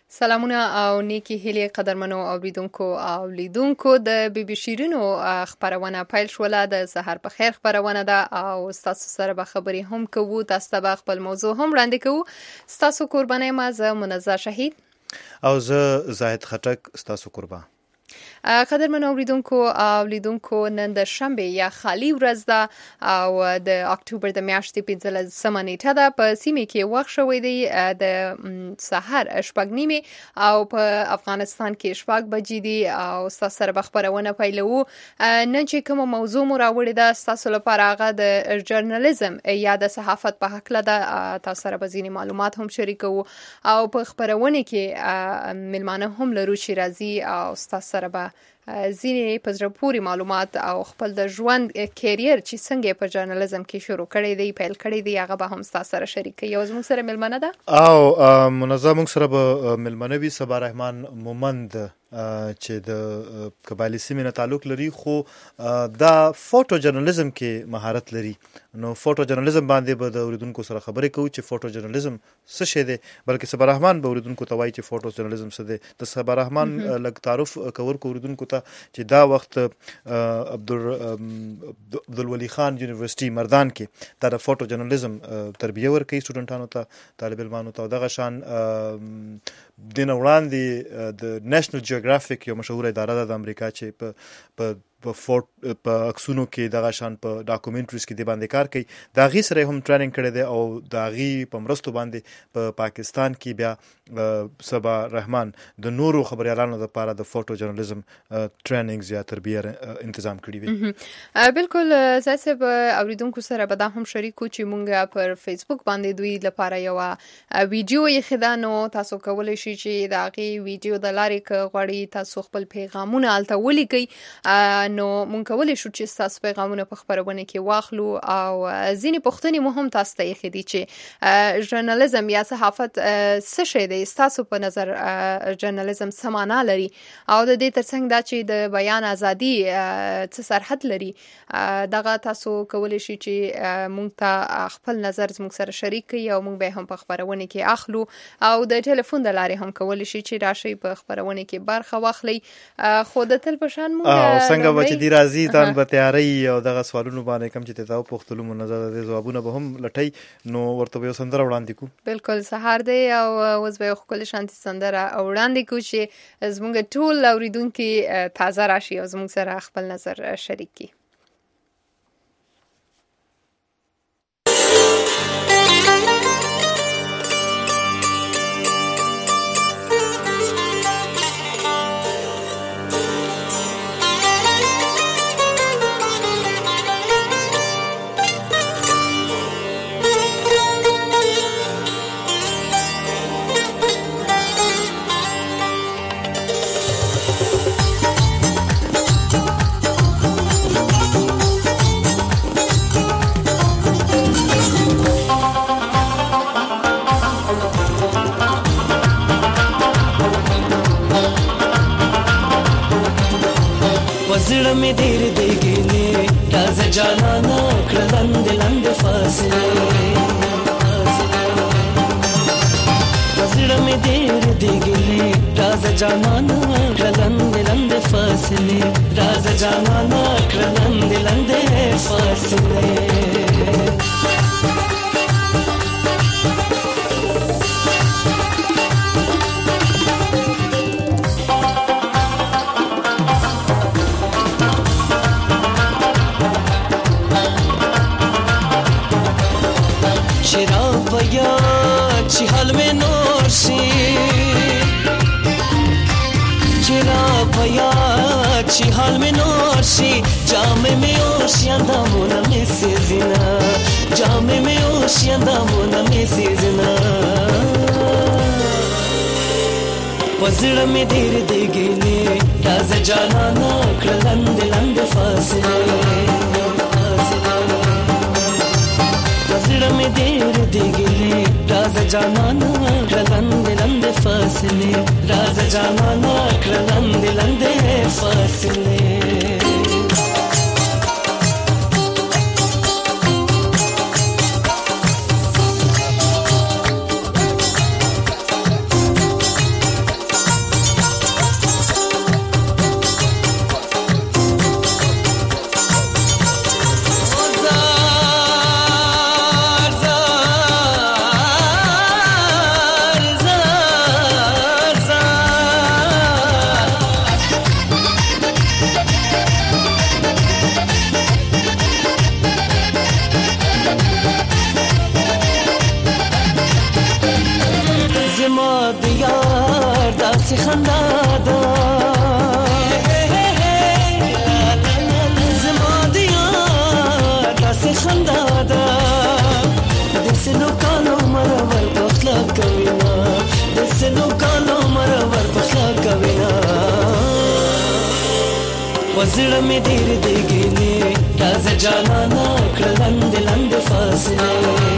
سلامونه او نیکی هیلې قدرمنو اوریدونکو او لیدونکو د بي بي شیرینو خبرونه پیل شوله. د سحر په خیر خبرونه ده او تاسو سره به خبرې هم کوو. تاسو ته خپل موضوع هم وړاندې کوو. تاسو قرباني ما زه منزه شهید او زه زاهد خټک تاسو قربان. قدرمنو اوریدونکو او لیدونکو نن د شنبه یا خالی ورځ ده او د اکتوبر د میاشتې 15 نیټه ده. په سیمه کې وخت شوی دی د سحر 8:30 او په افغانستان کې 8 بجې دي او تاسو سره خبرونه پیلو. نن چې کوم موضوع مو راوړی ده تاسو لپاره هغه د ژورنالیزم یا د صحافت په حق له تاسو سره به ځینې معلومات هم شریکو او په خبرونه کې ملمانه هم لرو چې راځي او تاسو سره به ځینې په زړه پورې معلومات او خپل د ژوند کیریر چې څنګه په ژورنالیزم کې شروع کړی دی پیل کړی دی هغه به هم تاسو سره شریکي. یو زموږ سره ملمنه ده او منظم سره به ملمنه وي صبا رحمان مومند چې د قبایلی سیمې نه تعلق لري خو دا فوټو ژورنالیزم کې مهارت لري. نو فوټو ژورنالیزم باندې به د اوریدونکو سره خبرې کوو چې فوټو ژورنالیزم څه شی دی، بلکې صبا رحمان به اوریدونکو ته وایي چې فوټو ژورنالیزم څه دی. د صبا رحمان لږ تعارف کور کو اوریدونکو ته چې دا وخت عبدالولي خان یونیورسيټي مردان کې دا د فوټو ژورنالیزم تربیه ورکوي سټوډنټانو ته، طالب علمانو ته. دغه شان دین وړاندې د نېشنل جیوګرافیک یو مشهور اداره ده د امریکا چې په اکسونو کې دغه شان په ډاکومنټریز کې د باندې کار کوي. دا غي سره هم ټریننګ کړی دی او دا غي په مرستو باندې په پاکستان کې بیا صبا رحمان د نورو خبريالانو لپاره د فوټو ژورنالیزم ټریننګز یا تربیه تنظیم کړی وي. بالکل زاسه به اوریدونکو سره به دا هم شریکو چې مونږه پر فیسبوک باندې دوی لپاره یو ویډیو یې خدانو تاسو کولای شئ چې دا غي ویډیو د لارې ک غوړی تاسو خپل پیغامونه الته ولیکئ. نو مونږ کولای شو چې تاسو پیغامونه په خبرونه کې واخلو او ځینې پوښتنې مهم تاسو ته یې خدي چې ژورنالیزم یا صحافت څه شی دی، تاسو په نظر ژورنالیزم څه معنا لري او د دې ترڅنګ دا چې د بیان ازادي څه سرحد لري. دغه تاسو کولای شئ چې مونږ ته خپل نظر زموږ سره شریک کړئ او مونږ به هم په خبرونه کې اخلو او د ټلیفون د لارې هم کولای شئ چې راشي په خبرونه کې برخه واخلئ. خو د تل پشان مونږ څنګه چې دی راځي تان به تیاری او دغه سوالونو باندې کم چې تاسو پوښتلو منظر د جوابونه به هم لټای نو ورته یو سندره وړاندې کو. بالکل سحر دی او اوس به خپل شانتي سندره وړاندې کو چې زموږ ټول اوریدونکو تازه راشي او زموږ سره خپل نظر شریک کړي. زړه مې ډېر دی ګلې راځه جانانه کړه لاندې لاندې فاصلې زړه مې ډېر دی ګلې راځه جانانه کړه لاندې لاندې فاصلې راځه جانانه کړه لاندې لاندې فاصلې. چې حال مې نور شي چرا پیا چې حال مې نور شي جام مې اوشي اندامونه مې سيزنا جام مې اوشي اندامونه مې سيزنا پزړه مې ډېر دی ګلې راځه جانانه کړه لاندې لاندې فاصلې زړه مې ډېر دی ګلې راځه جانانه کړه لاندې لاندې فاصلې راځه جانانه کړه لاندې لاندې فاصلې. زما د یار داسې خندا ده زما د یار داسې خندا ده د سلو کالو مرور پخلا کوینا د سلو کالو مرور پخلا کوینا وزړه مې ډېر دی ګلې راځه جانانا کړه لاندې لاندې فاصله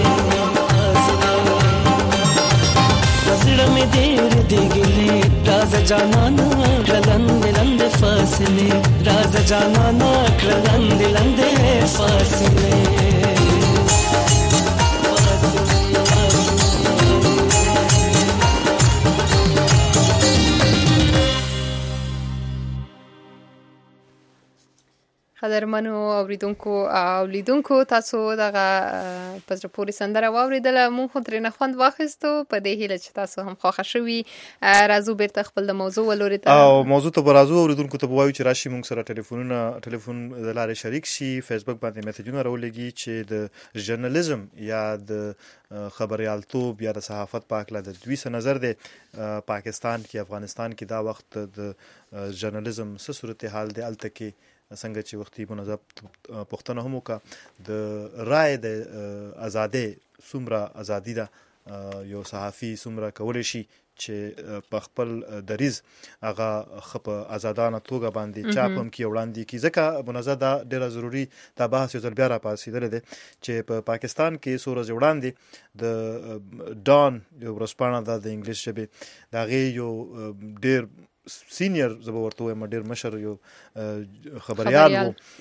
وزړه مې ډېر دی ګلې راځه جانانا کړه لاندې لاندې فاصله راځه جانانا کړه لاندې لاندې فاصله قدرمنو اوریدونکو او لیدونکو تاسو دغه پزره پوری سندره واوریدله مونږ خو ترې خوند واخیستو په دې هیله چې تاسو هم خوښه شوي راځو بیرته خپل د موضوع ولوري ته او موضوع ته راځو اوریدونکو ته وایو چې راشي مونږ سره ټلیفون د لارې شریک شي فیسبوک باندې میسجونه راولېږي چې د ژورنالیزم یا د خبريالتوب یا د صحافت په اړه د دوی څه نظر دی پاکستان کې افغانستان کې دا وخت د ژورنالیزم څه صورتحال دی الته کې څنګه چې وختي منظم پښتنه هم وکړه د رائے د ازادي څومره ازادي ده یو صحافي څومره کولی شي چې په خپل دریز هغه خپ آزادانه توګه باندې چاپ هم کی وړاندې کی ځکه منظم دا ډیره ضروری دا بحث یو ځل بیا را پاسېدل دي چې په پاکستان کې سورج وړاندې د ډان یو ورسپانه د انګلیش ژبه دا غي یو ډیر سینیئر زبر ورته وایم ډیر مشر یو خبريال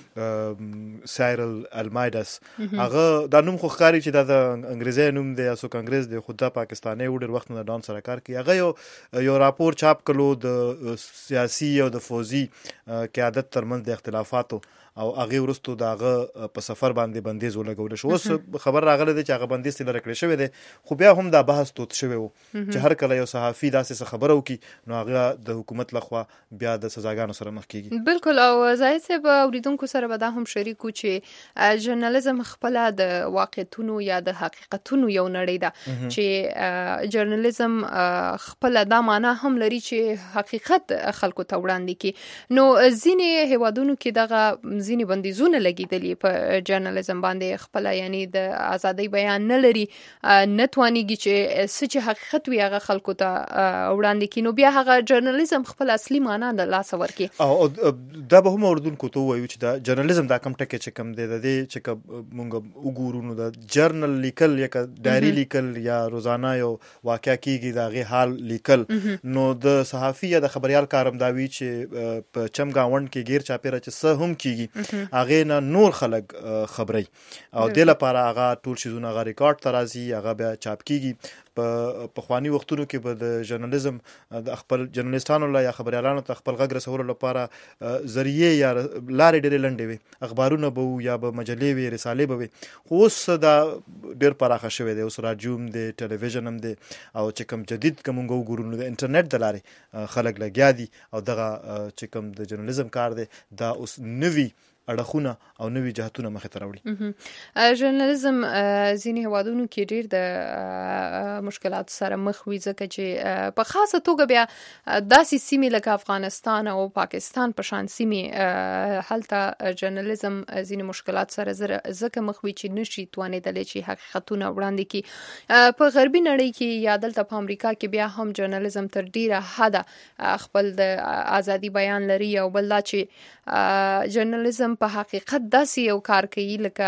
سایرل المایدس هغه د نوم خو ښکاری چې د انګریزي نوم دی اسو کانګریس دی خو د پاکستاني وډر وخت نه ډان سره کار کوي هغه یو راپور چاپ کړو د سیاسي او د فوزي قیادت ترمنځ د اختلافاتو او هغه ورستو داغه په سفر باندې بندیز ولګول شو اوس خبر راغله چې هغه بندیز تل راکړی شوی دی خو بیا هم دا بحث توت شوی وو چې هر کله یو صحافي داسې خبره وکي نو هغه د حکومت لخوا بیا د سزاګانو سره مخ کیږي بالکل او زاهد صاحب اوریدونکو سره به دا هم شریکو چې ژورنالیزم خپل د واقعیتونو یا د حقیقتونو یو نړۍ ده چې ژورنالیزم خپل دا معنا هم لري چې حقیقت خلکو ته وړاندې کی نو ځینې هیوادونو کې دغه ځینې بندیزونه لګیدلي په ژورنالیزم باندې خپل یعنی د ازادي بیان نه لري نه توانيږي چې سچ حقیقت وي هغه خلکو ته وړاندې کینو بیا هغه ژورنالیزم خپل اصلي معنا د لاس ورکی او دا به هم اوردونکو ته وایو چې دا ژورنالیزم دا کم ټکی چې کم دی د دې چې مونږ وګورو نو دا جرنل لیکل یا ډایری لیکل یا روزانه یو واقعیا کیږي دا غي حال لیکل نو د صحافي یا د خبريال کارم دا وی چې په چمګاوند کې غیر چاپیره چې سه هم کیږي هغه نه نور خلک خبري او د لپاره هغه ټول شیزونه هغه ریکارډ ترازی هغه بیا چاپ کیږي په خواني وختونو کې به د ژورنالیزم د خپل ژورنالیستانو یا خبريالانو ته خپل غږ رسولو لپاره ذریعہ یا لارې ډېرې لنډې وي اخبارونه به یا به مجلې وي رسالې به وي خو اوس دا ډېر پراخه شوی دی اوس راډیو هم دی ټلویزیون هم دی او چې کوم جدید کوم وګورو نو د انټرنیټ د لارې خلک لګیا دي او دغه چې کوم د ژورنالیزم کار دی دا اوس نوی اړخونه او نوې جهتونه مخه ته راوړي ژورنالیزم ځینې هوادونو کې ډېر د مشکلات سره مخ وي ځکه چې په خاصه توګه بیا داسې سیمې لکه افغانستان او پاکستان په شان سیمې هلته ژورنالیزم ځینې مشکلات سره ځکه مخ وي چې نشي توانېدلی چې حقیقتونه وړاندې کړي په غربي نړۍ کې یا دلته په امریکا کې بیا هم ژورنالیزم تر ډیره حده خپل د ازادي بیان لري او بل دا چې ژورنالیزم په حقیقت داسې یو کار کوي لکه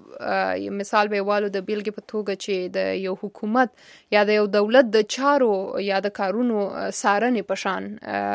مثال به والو د بیلګې په توګه چې د یو حکومت یا د یو دولت د چارو یا د کارونو څارنې په شان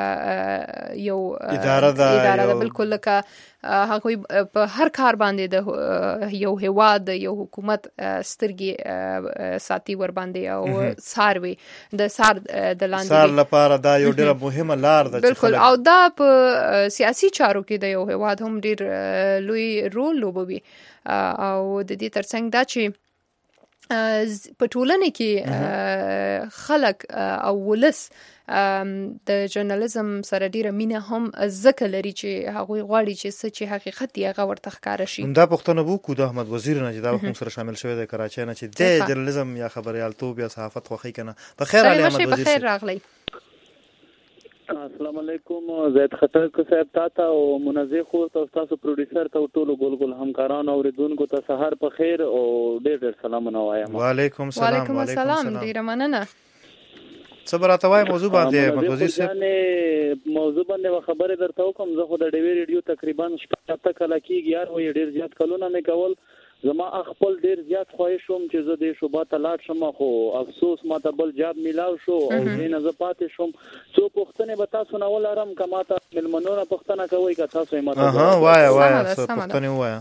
یو اداره ده بالکل لکه هغه په هر کار باندې د یو هیواد یو حکومت سترګې ساتي ور باندې او ساروي د سار د لاندې سار لپاره دا یو ډېر مهمه لار ده بالکل او دا په سیاسي چارو کې د یو هیواد هم ډېر لوی رول لوبوي او د دې ترڅنګ دا چې په ټولنه کې خلک او ولس د ژورنالیزم سره ډیره مینه هم ځکه لري چې هغوی غواړي چې څه چې حقیقت دی هغه ورته ښکاره شي. دا پوښتنه وکړو د احمد وزیر نه چې دا هم سره شامل شوی د کراچۍ نه چې د ژورنالیزم یا خبریالتوب یا صحافت خوښي کنه. په خیر علي احمد وزیر. په خیر راغلی. السلام علیکم زید خټک صاحب تاسو او منزه خو تاسو پروډوسر ته ټولو ګل همکارانو اوریدونکو ته سحر په خیر او ډېر سلامونه وایم. وعلیکم السلام. وعلیکم السلام. ډیر مننه. صبر اتوای موضوع باندې احمد وزیر صاحب موضوع باندې خبره درته کوم. زه خو د ډیوی ریډیو تقریبا 7 کال کېږي یار وې ډیر زیات کلونه مې کول. زما خپل ډیر زیات خواهش شوم چې زه د شوبات لاړ شم خو افسوس ماته بل جاب میلاو شو او زه نه پاتې شوم. څو پوښتنه به تاسو نه ولرم کما ته ملمنونه پوښتنه کوي که تاسو یې ماته وای پوښتنه وای.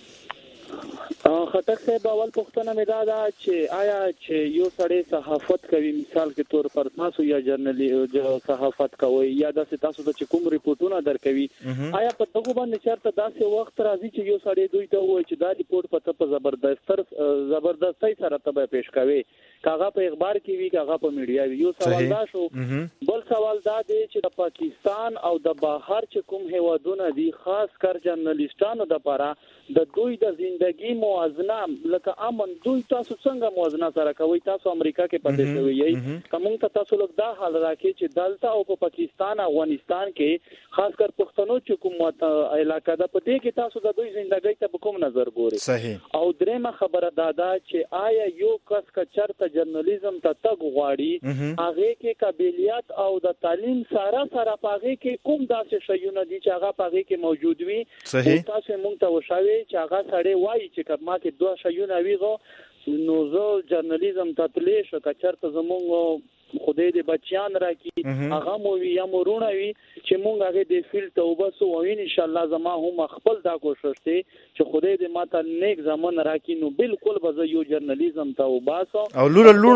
خټک صاحب اول پوښتنه مې دا ده چې آیا چې یو سړی صحافت کوي مثال کې تور پر تاسو یا جرنالیزم صحافت کوي یا داسې تاسو ته چې کوم ریپورتونه درکوي آیا په دغه باندې چېرته داسې وخت راځي چې یو سړی دوی ته وایي چې دا ریپورت په زبردستۍ سره ته پیش کوي کاغه په اخبار کې وی کاغه په میډیا وی. یو سوال دا شو. بل سوال دا دی چې د پاکستان او د بهر چې کوم هیوادونه دي خاص کر جرنالیستانو د لپاره د دوی د ژوندۍ موازنه لکه امن دوی تاسو څنګه موازنه سره کوي؟ تاسو امریکا کې پاتې شوی یې کوم ته تاسو لږ دا حال راکې چې دلته او په پاکستان افغانستان کې خاص کر پښتنو چې کوم علاقه ده په دې کې تاسو د دوی ژوندۍ ته کوم نظر ګوري؟ صحیح. او درېمه خبره دا ده چې آیا یو کس کا چرته جرنالیزم ته تګ غواړي هغه کې قابلیت او د تعلیم سره پاغه کې کوم داسې شیونه دي چې هغه پاغه کې موجود وي؟ صحیح. تاسو مونږ ته وشاوي چې هغه سړی وایي چې کما کې دوه شیونه ویغو نو زه جرنالیزم ته تلې شو که چرته زمونږ خدای دې بچیان راکړي هغه مو وی یا مرونه وي چې مونږ هغه د فیلډ ته وبسو او ان شاء الله زما هم خپل دا کوشش دی چې خدای دې ماته نیک زمان راکړي نو بالکل به یو جرنالیزم ته وباسو. او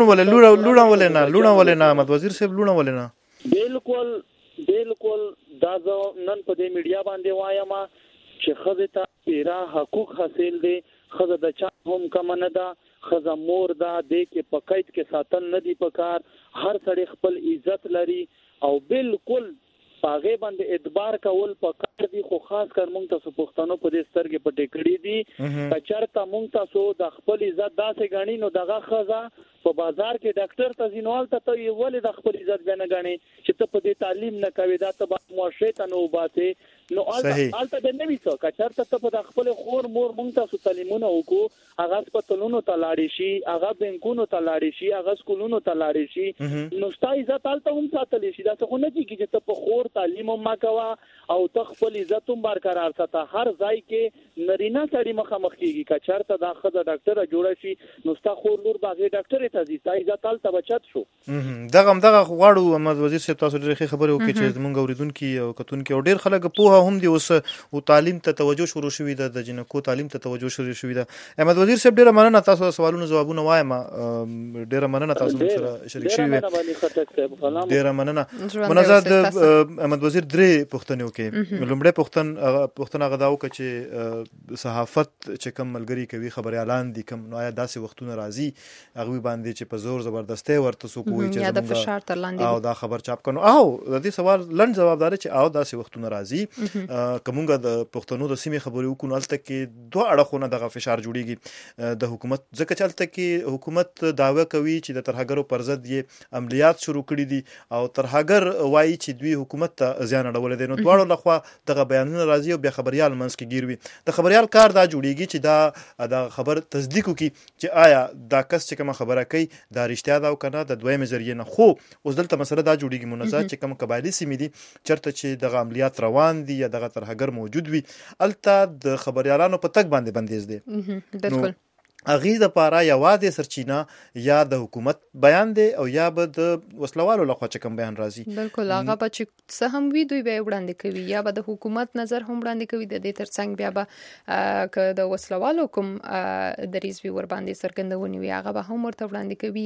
لونه ولنا احمد وزیر صاحب لونه ولنا بالکل دا نن په دې میډیا باندې وایم چې خزه ته پیرا حقوق حاصل دي. خزه د چا هم کم نه ده. خزه مور ده د کې په قید کې ساتل نه دي پکار. هر سړی خپل عزت لري او بالکل پاغه باندې اعتبار کول پکار دي. خو خاص کر مونږ تاسو پښتنو په دې سترګې پټې کړې دي کچرته مونږ تاسو د خپل عزت داسې غنی نو دغه خزه په بازار کې ډاکټر ته زینوال ته ولې د خپل عزت بنه غنی چې ته په دې تعلیم نه کوي دا ته معاشره ته نو باته نو البته د نوې څه کچرته ته په خپل خور مور مونږ تاسو تعلیمونه وکړو هغه سپتلونو ته لاړې شي هغه بانکونو ته لاړې شي هغه سکولونو ته لاړې شي نو ستاسو عزت البته هم ساتل شي دا څه نه کیږي چې ته په خور تعلیم ما کوا او ته خپل عزت هم برقرار ساته. هر ځای کې نرینه سړی مخامخ کیږي کچرته دا خزه ډاکټر جوړ شي نو ستاسو خور لور باغې ډاکټر ته ځي ستاسو عزت البته بچت شو. دغه غواړو احمد وزیر صاحب تاسو ډېر ښه خبره وکړي چې موږ اوریدونکو او کتونکو او ډېر خلک په هم دي اوس او تعلیم ته توجه شروع شوې ده د جنکو تعلیم ته توجه شروع شوې ده. احمد وزیر صاحب ډېر مننه تاسو سوالونو جوابونه وایم ډېر مننه تاسو سره شریک شوي ډېر مننه. منازد احمد وزیر درې پوښتنې وکړي. لومړی پوښتنه غدا وکړه چې صحافت چې کوم ملګری کوي خبريالان دي کوم نو آیا داسې وختونه راځي هغه باندې چې په زور زبردستی ورته سو کوی چې د فشار تر لاندې او دا خبر چاپ کنو او د دې سوال لند جواب دار چې او داسې وختونه راځي کومګه د پښتنو د سیمې خبرې وکړو الته کې دوه اړخونه دغه فشار جوړیږي د حکومت ځکه چې الته کې حکومت داوا کوي چې د ترهګرو پر ضد یې عملیات شروع کړي دي او ترهګر وایي چې دوی حکومت ته زیان اړول دي نو دواړو لخوا دغه بیانونه راځي او بیا خبريال منځ کې ګیروي د خبريال کار دا جوړیږي چې دا خبر تصدیق وکړي چې آیا دا کس چې کوم خبره کوي دا رښتیا ده او کنه د دویم ذریعہ نه. خو اوس دلته مسله دا جوړیږي منازعات چې کوم قبایلی سیمې دي چرته چې دغه عملیات روان دي یا دغه ترهګر موجود وي الته د خبريالانو په تک باندې بندیز دي. بالکل اغه د پاره یواده سرچینه یا د حکومت بیان دی او یا به د وسلوالو لخوا چې کوم بیان راځي. بالکل هغه به چې څه هم وي دوی به وړاندې کوي یا به د حکومت نظر هم وړاندې کوي د دې ترڅنګ بیا به که د وسلوالو کوم دریز وی ور باندې سرګندونی وي هغه به هم ورته وړاندې کوي.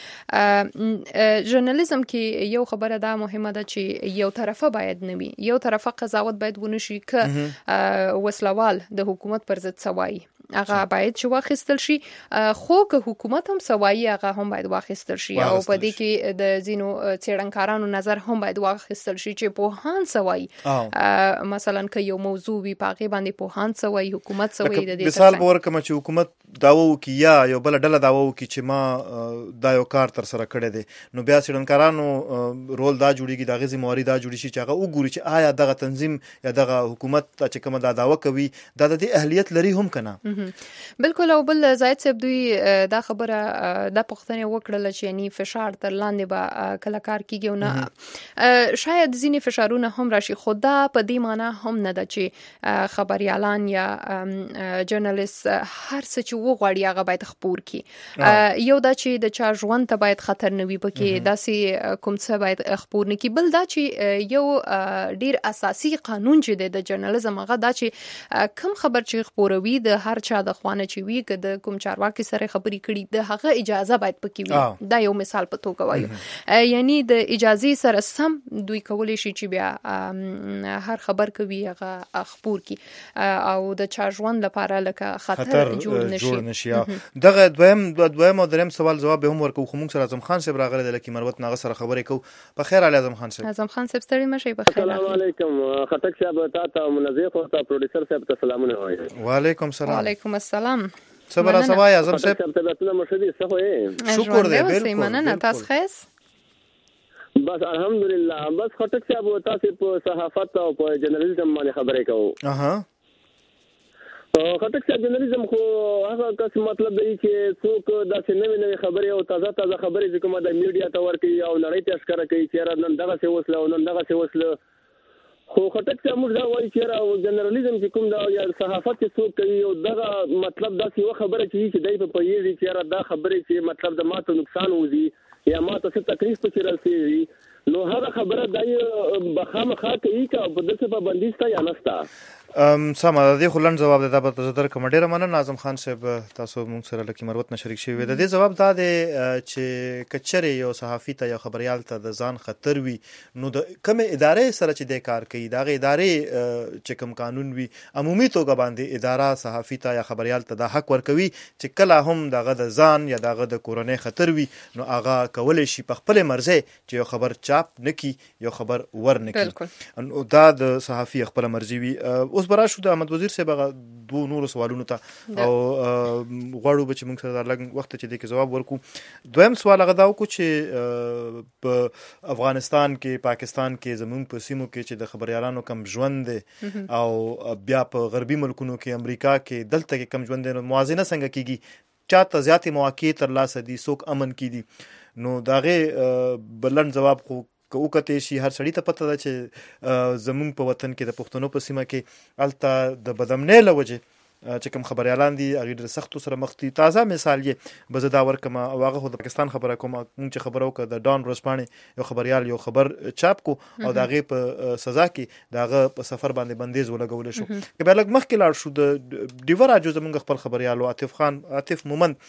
یعنی ژورنالیزم کې یو خبره دا مهمه ده چې یو طرفه باید نه وي یو طرفه قضاوت باید ونشي ک وسلوال د حکومت پر ضد سوای هغه باید چې واخیستل شي، خو که حکومت هم سوایي هغه هم باید واخیستل شي او په دې کې د ځینو څېړنکارانو نظر هم باید واخیستل شي چې پوهان سوایي مثلا که یو موضوع وي په هغې باندې پوهان سوایي، حکومت سوایي. د دې مثال به ورکړم چې حکومت دعوه وکړي یا یو بله ډله دعوه وکړي چې ما دا یو کار تر سره کړی دی، نو بیا څېړنکارانو رول دا جوړېږي، د هغې ذمهواري دا جوړې شي چې هغه وګوري چې آیا دغه تنظیم یا دغه حکومت چې کومه دا دعوه کوي دا د دې اهلیت لري هم که نه. بالکل. او بل زاید صاحب دوی دا خبره دا پوښتنه وکړله چې یعنی فشار تر لاندې به کله کار کیږي او نه شاید ځینې فشارونه هم راشي، خو دا په دې معنا هم نه ده چې خبریالان یا جرنالیست هر څه چې وغواړي هغه باید خپور کړي. یو دا چې د چا ژوند ته باید خطر نه وي پکې، داسې کوم څه باید خپور نه کړي. بل دا چې یو ډیر اساسي قانون چې دی د جرنالیزم هغه دا چې کم خبر چې خپوروي د هر چا د خوانه چې وي، که د کوم چارواکي سره خبرې کړي د هغه اجازه باید پکې وي. دا یو مثال په توګه وایو، یعنی د اجازه سره سم دوی کولی شي چې بیا هر خبر کوي هغه خپور کړي او د چا ژوند لپاره لکه خطر جوړ نشي. دغه دویم او دریم سوال جواب به هم ورکو، خو موږ سره اعظم خان صاحب راغلی د لکي مروت ناغه سره خبرې کوو. په خیر علي اعظم خان صاحب. اعظم خان صاحب ستړي مشئ. په خیر. السلام علیکم خټک صاحب، تاسو منظف او پروډوسر صاحب ته سلامونه وایم. وعلیکم السلام. وعلیکم السلام. صبر سوای اعظم صاحب. تاسو ته مشدي څه وې؟ شکر دی. بالکل مننه. تاسو خیس؟ بس الحمدلله. بس خټک صاحب تاسو په صحافت او په جرنالیزم باندې خبرې کوو. خټک صاحب جرنالیزم خو هغه کس مطلب دی چې څوک داسې نوې خبرې او تازه خبرې چې کومه د میډیا ته ورکوي او نړۍ ته ښکاره کوي چې نن دغسې وسله او نن دغسې وسله. خو خټک صاحب موږ دا وایي چې جرنالیزم چې کوم دا یا صحافت چې څوک کوي او دغه مطلب داسې یوه خبره چې دی په پوهېږي چې دا خبرې چې مطلب د ماته نقصان وځي یا ماته څه تکلیف پکې رسېږي، نو هغه خبره دا یې به خامخا کوي که په داسې پابندي شته یا نه شته. سمه ده. د دې خو لنډ ځواب دی، دا به زه درکړم. ډېره مننه اعظم خان صاحب، تاسو موږ سره لکي مروت نه شریک شوي. د دې ځواب دا دی چې که چېرې یو صحافي ته یا خبریال ته د ځان خطر وي، نو د کومې ادارې سره چې دی کار کوي د هغې ادارې چې کوم قانون وي عمومي توګه باندې اداره صحافي ته یا خبریال ته دا حق ورکوي چې کله هم دغه د ځان یا دغه د کورنۍ خطر وي نو هغه کولی شي په خپلې مرضۍ چې یو خبر چاپ نه کړي، یو خبر ور نه کړي. دا د صحافي خپله مرضي وي. اوس به راشو د احمد وزیر صاحب هغه دوو نورو سوالونو ته او غواړو به چې موږ سره دا لږ وخت چې دې کې ځواب ورکړو. دویم سوال هغه دا وکړو چې په افغانستان کې، پاکستان کې، زموږ په سیمو کې چې د خبریالانو کم ژوند دی او بیا په غربي ملکونو کې امریکا کې دلته کې کم ژوند دی، نو موازنه څنګه کېږي؟ چاته زیاتې مواقع ترلاسه دي، څوک امن کې دي؟ نو د هغې به لنډ ځواب خو که وکتې شي هر سړي ته پته ده چې زمونږ په وطن کې د پښتنو په سیمه کې هلته د بدامنۍ له وجې چې کوم خبریالان دي هغې ډېر سختو سره مخ دي. تازه مثال یې به زه دا ورکړم او هغه خو د پاکستان خبره کوم. مونږ چې خبره وکړه د ډان ورځپاڼې یو خبریال یو خبر چاپ کو او د هغې په سزا کې د هغه په سفر باندې بندیز ولګولی شو. که بیا لږ مخکې لاړ شو د ډیوه راډیو زمونږ خپل خبریال عاطف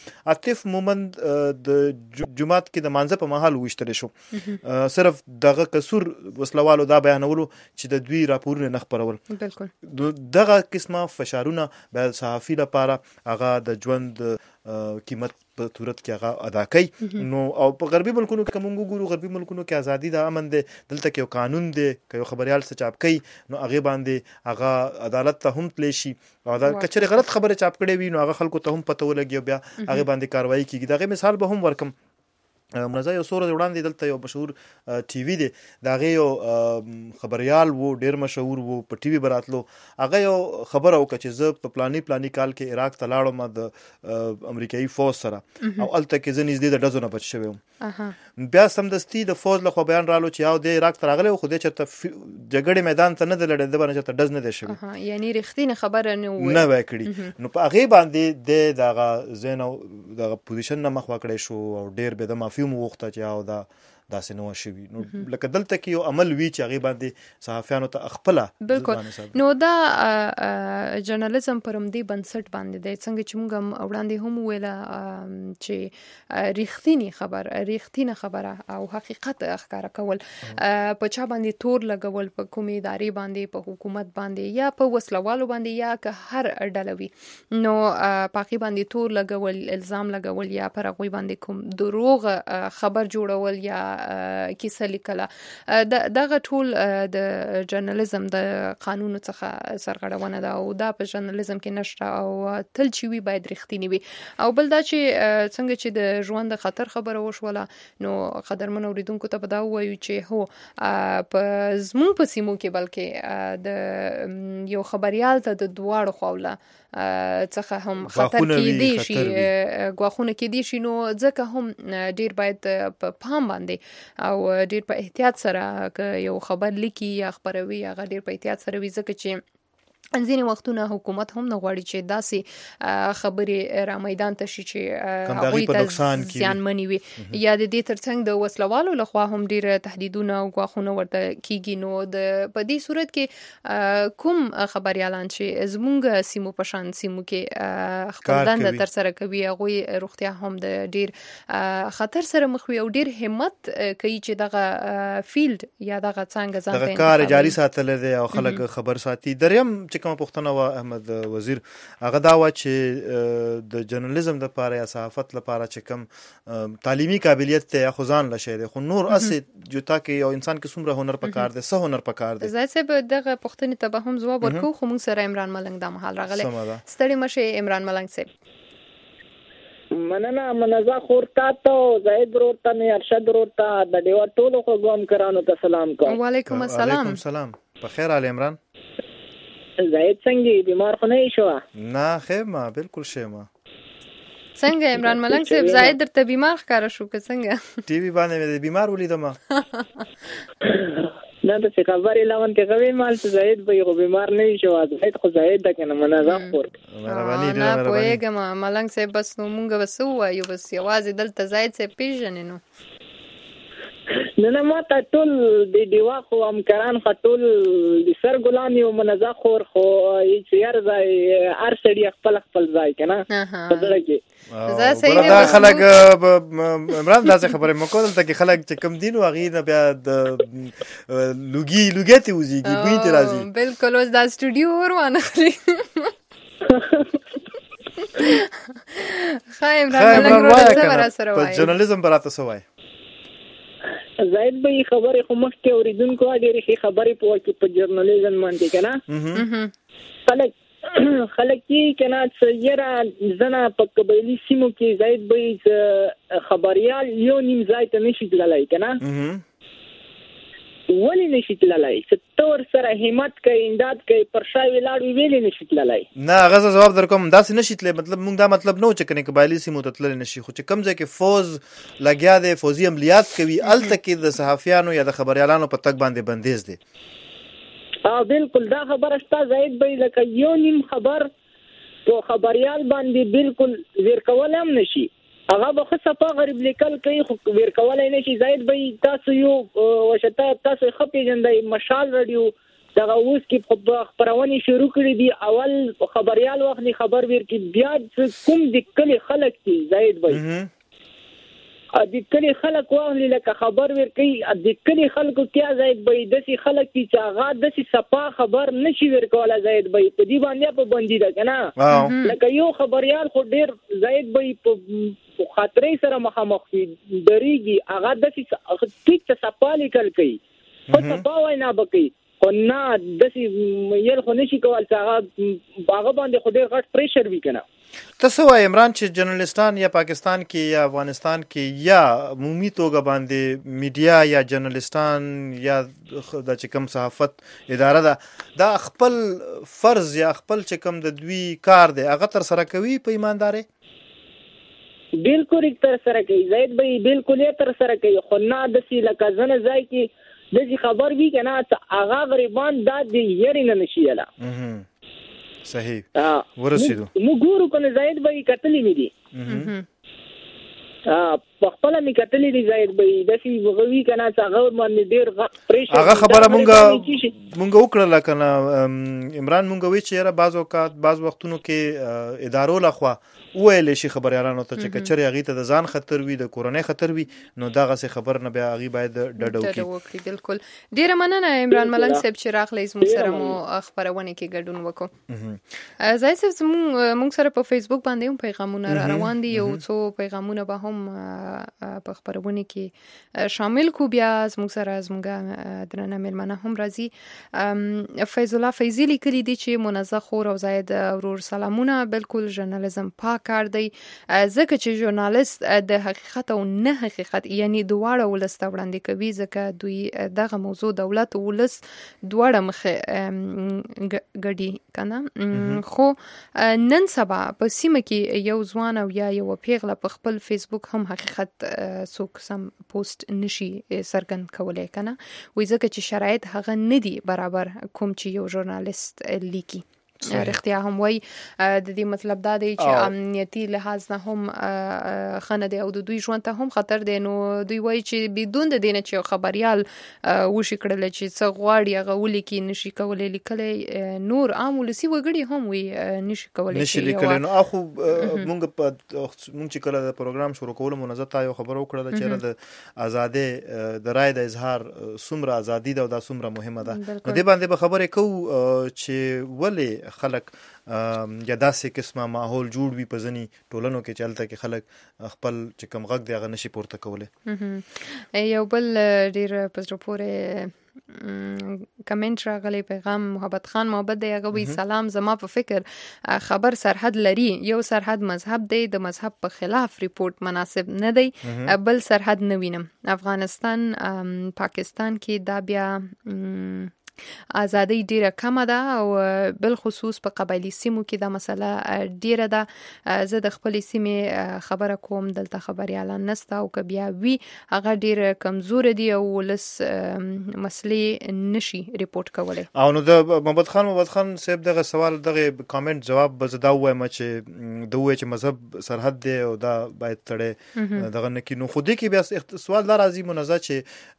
مومند د جومات کې د مانځه په مهال وویشتلی شو. صرف دغه قصور وسلوالو دا بیانولو چې د دوی راپورونه نه خپرول. دغه قسمه فشارونه باید صحافي لپاره هغه د ژوند قیمت په صورت کې هغه ادا کوي. نو او په غربي ملکونو کې موږ وګورو، غربي ملکونو کې ازادي د امن دی، دلته کې یو قانون دی، که یو خبریال څه چاپ کوي نو هغې باندې هغه عدالت ته هم تلی شي او که چېرې غلط خبرې چاپ کړې وي نو هغه خلکو ته هم پته ولګي او بیا هغې باندې کاروایي کېږي. د هغې مثال به هم ورکم. منزه یو څو ورځې وړاندې دلته یو مشهور ټي وي دی، د هغې یو خبریال و ډېر مشهور و، په ټي وي به راتلو. هغه یو خبره وکړه چې زه په پلاني کال کې عراق ته لاړم د امریکایي فوج سره او هلته کې زه نږدې د ډزو نه بچ شوی وم. بیا سمدستي د فوج لخوا بیان رالو چې یو دی عراق ته راغلی و خو دی چېرته جګړې میدان ته نه دی لړی، ده باندې چېرته ډز نه دی شوی، یعنې رښتینې خبره نه وی کړي. نو په هغې باندې دی د هغه ځای نه دغه پوزیشن نه مخ وکړی شو او ډېر بې د معافي هم وغوښته چې او دا داسې نه شوي. نو لکه دلته کې یو عمل وی چې هغې باندې صحافیانو ته خپله بالکل. نو دا جرنالیزم پر همدې بنسټ باندې دی څنګه چې موږ هم وړاندې هم وویله چې ریښتینه خبره او حقیقت ښکاره کول په چا باندې تور لګول په کومې ادارې باندې په حکومت باندې یا په وسلوالو باندې یا که هر ډله وي نو په هغې باندې تور لګول الزام لګول یا پر هغوی باندې کوم دروغ خبر جوړول یا کیسه لیکله دغه ټول د جرنالیزم د قانونو څخه سرغړونه ده او دا په جرنالیزم کې نشته او تل چې وي باید رښتینی وي. او بل دا چې څنګه چې د ژوند د خطر خبره وشوله نو قدرمن اورېدونکو ته به دا ووایو چې هو په زموږ په سیمو کې بلکې د یو خبریال ته د دواړو خواوله څخه هم خطر کېدی شي ګواښونه کېدی شي نو ځکه هم ډیر باید په پام باندې او ډیر په احتیاط سره که یو خبر لیکي یا خپروي هغه ډیر په احتیاط سره وي ځکه چې ځینې وختونه حکومت هم نه غواړي چې داسې خبرې را میدان ته شي چې هغوی ته زیانمنې وي یا د دې ترڅنګ د وسلوالو لخوا هم ډېر تهدیدونه او ګواښونه ورته کېږي. نو په دې صورت کې کوم خبریالان چې زموږ سیمو په شان سیمو کې خپل دنده ترسره کوي هغوی روغتیا هم د ډېر خطر سره مخ وي او ډېر همت کوي چې دغه فیلډ یا دغه څانګه ځان ته دغه کار جاري ساتلی دی او خلک خبر ساتي. دریم چې کومه پوښتنه وه احمد وزیر هغه دا وه چې د جرنالیزم دپاره یا صحافت لپاره چې کوم تعلیمي قابلیت دی یا خو ځان له شی دی خو نور هسې جوتا کې یو انسان کې څومره هنر پکار دی څه هنر پکار دی. زاهد صاحب دغه پوښتنې ته به هم ځواب ورکوو خو موږ سره عمران ملنګ دا مهال راغلی. ستړي مه شئ عمران ملنګ صاحب. مننه منزه خور تا ته زاهد ورور ته مې ارشد ورور ته د ډیوه ټولو خوږو همکارانو ته سلام کوم. وعلیکم السلام. وعلیکم السلام. په خیر حال عمران؟ زاهد څنګه بیمار خو نه شو؟ نه خیر ما بالکل شه ما. څنګه عمران ملنګ صاحب زاهد درته بیمار ښکاره شو که څنګه؟ ټي وي باندې مې بیمار ولیدم. نه د خبرې لاون کې غوي مال چې زاهد به یو بیمار نه شو زاهد خو زاهد د کنه منظم خور. نه پوهېږم ملنګ صاحب بس نو مونږ بس ووایو بس یوازې دلته زاهد صاحب پیژنې نو. نه ما ته ټول د دیوا خو همکاران خو ټول د سر ګلان یو منزه خور خو چې هر ځای هر سړي خپل ځای کنه په دغه کې زه صحیح دا خلک عمران داسې خبرې مکو دلته کې خلک چې کم دین او هغې نه بیا د لوګي ته وزیږي ګوی ته راځي. بالکل اوس دا سټوډیو ور وانخلي. ښه عمران ملنګ څه به راسره وایي؟ په جرنالیزم به راته څه وایي؟ زاهد به خبرې خو مخکې اورېدونکو ډېرې ښې خبرې په وکړي په جرنالیزم باندې که نه خلک چې که نه څه یره زه نه په قبایلي سیمو کې زاهد به خبریال یو نیم ځای ته نه شي تللی که نه ولې نشي تللی چې ته ورسره همت کوي امداد کوي پر شا ولاړ وي ولې نشي تللی؟ نه هغه زه ځواب در کوم داسې نشي تللی مطلب موږ دا مطلب نه و چې کنې قبایلي سیمو ته تللی نشي خو چې کوم ځای کې فوز لګیا دی فوزي عملیات کوي هلته کې د صحافیانو یا د خبریالانو په تګ باندې بندیز دی. بالکل دا خبره شته زاهد بھائی لکه یو نیم خبر په خبریال باندې بالکل ویر کول هم نشي هغه به ښه صفا غریب لیکل کوي خو ویر کولی نه شي. زاهد بھائی تاسو یو وشته تاسو ښه پېژندئ مشال راډیو دغه اوس کې خپرونې شروع کړي دي اول خبریال واخلي خبر ویر کړي بیا کوم د کلي خلک دي زاهد بھائی د کلي خلک واخلي لکه خبر ویر کوي د کلي خلکو کې زاهد بھائی داسې خلک دي چې هغه داسې صفا خبر نشي ویر کولی زاهد بھائی په دې باندې پابندي ده که نه لکه یو خبریال خو ډېر زاهد بھائی په خاطرې سره مخامخ وي ډریږي هغه داسې ټیک ته صفا لیکل کوي خو صفا وینا به کوي خو نه داسې یل خو نشي کولی چې هغه باندې خو ډېر غټ پریشر وي که نه. ته څه وایې عمران چې جرنالیستان یا پاکستان کې یا افغانستان کې یا عمومي توګه باندې میډیا یا جرنالیستان یا د چې کوم صحافت اداره ده دا خپل فرض یا خپل چې کوم د دوی کار دی هغه ترسره کوي په ایماندارۍ؟ بالکل تر سره کوي زاهد بھائی بالکل یې تر سره کوي خو نه داسې لکه ځنه ځای کې داسې خبر وي که نه هغه غریبان دا د یېرې نه نشي یله. صحیح ورسېدو موږ ګورو که نه زاهد بھائی کتلې مې دي خپل می کتلې دی زید به داسي وغوي کنه څنګه باندې ډیر پریشر هغه خبره مونږ وکړه کنه عمران مونږ وی چې را بعض اوقات بعض وختونو کې ادارو لخوا ویل شي خبريالانو ته چې کچري هغه ته د ځان خطر وي د کورونی خطر وي نو دغه څه خبر نه بیا هغه باید ډډه وکړي. بالکل ډیره مننه عمران ملنګ صاحب چې راغلی زموږ سره مو خبرونه کې ګډون وکړو. زاید صاحب مونږ سره په فیسبوک باندې هم پیغامونه روان دي او څو پیغامونه به هم په خبرونه کې شامل کو بیا زموږ سره زموږ درنه ملمنه هم راځي. فیض الله فیضی لیکلی دی چې منزه خور او زاید ورور سلامونه بالکل ژورنالیزم پاک کار دی ځکه چې ژورنالیست د حقیقت او نه حقیقت یعنی دواړه ولست وړاندې کوي ځکه دوی دغه موضوع دولت ولست دواړه مخ ګډي کنه. خو نن سبا په سیمه کې یو ځوان او یا یو پیغله په خپل فیسبوک هم حقیقت څوک سم پوسټ نشي سرګن کولای کنه وای ځکه چې شرایط هغه ندي برابر کوم چې یو ژورنالیست لیکي. رښتیا هم وای د دې مطلب دا دی چې امنیتي لحاظ نه هم خنه دی او د دوی ژوند ته هم خطر دی. نو دوی وای چې بدون د دینه چې خبريال وشي کړل چې څه غواړي هغه ولیکي نشي کولای لیکلې نور عام ولسی وګړي هم وي نشي کولای نشي لیکلې. نو اخو مونږ چې کله د پروګرام شروع کول منظم تا یو خبر وکړه چې د ازادي د رائے د اظهار څومره ازادي ده او دا څومره مهمه ده. نو دې باندې به خبرې کوو چې ولې خلک یا داسې قسمه ماحول جوړ وي په ځنی ټولنو کې چلته کې خلک خپل چې کم غږ دی هغه نشي پورته کوله. یو بل ډیر پزړه پورې کمنټ راغلی پیغام محبت خان محبت دی هغه وی سلام زما په فکر خبر سرحد لري یو سرحد مذهب دی د مذهب په خلاف ریپورت مناسب نه دی بل سرحد نه وینم. افغانستان پاکستان کې دا بیا ازادي ډیره کمه ده او بل خصوص په قبایلی سیمو کې دا مسله ډیره ده. زه د خپل سیمې خبره کوم دلته خبريالان نسته او که بیا وی هغه ډیره کمزور دي او ولس مسلې نشي ریپورت کولای. او نو د محمد خان صاحب دغه سوال دغه کامنټ جواب به زدا وایم چې دوی چې مذهب سرحد دی او دا باید تړي دغه نه کې. نو خو دې کې بیا سوال دار راځي منازع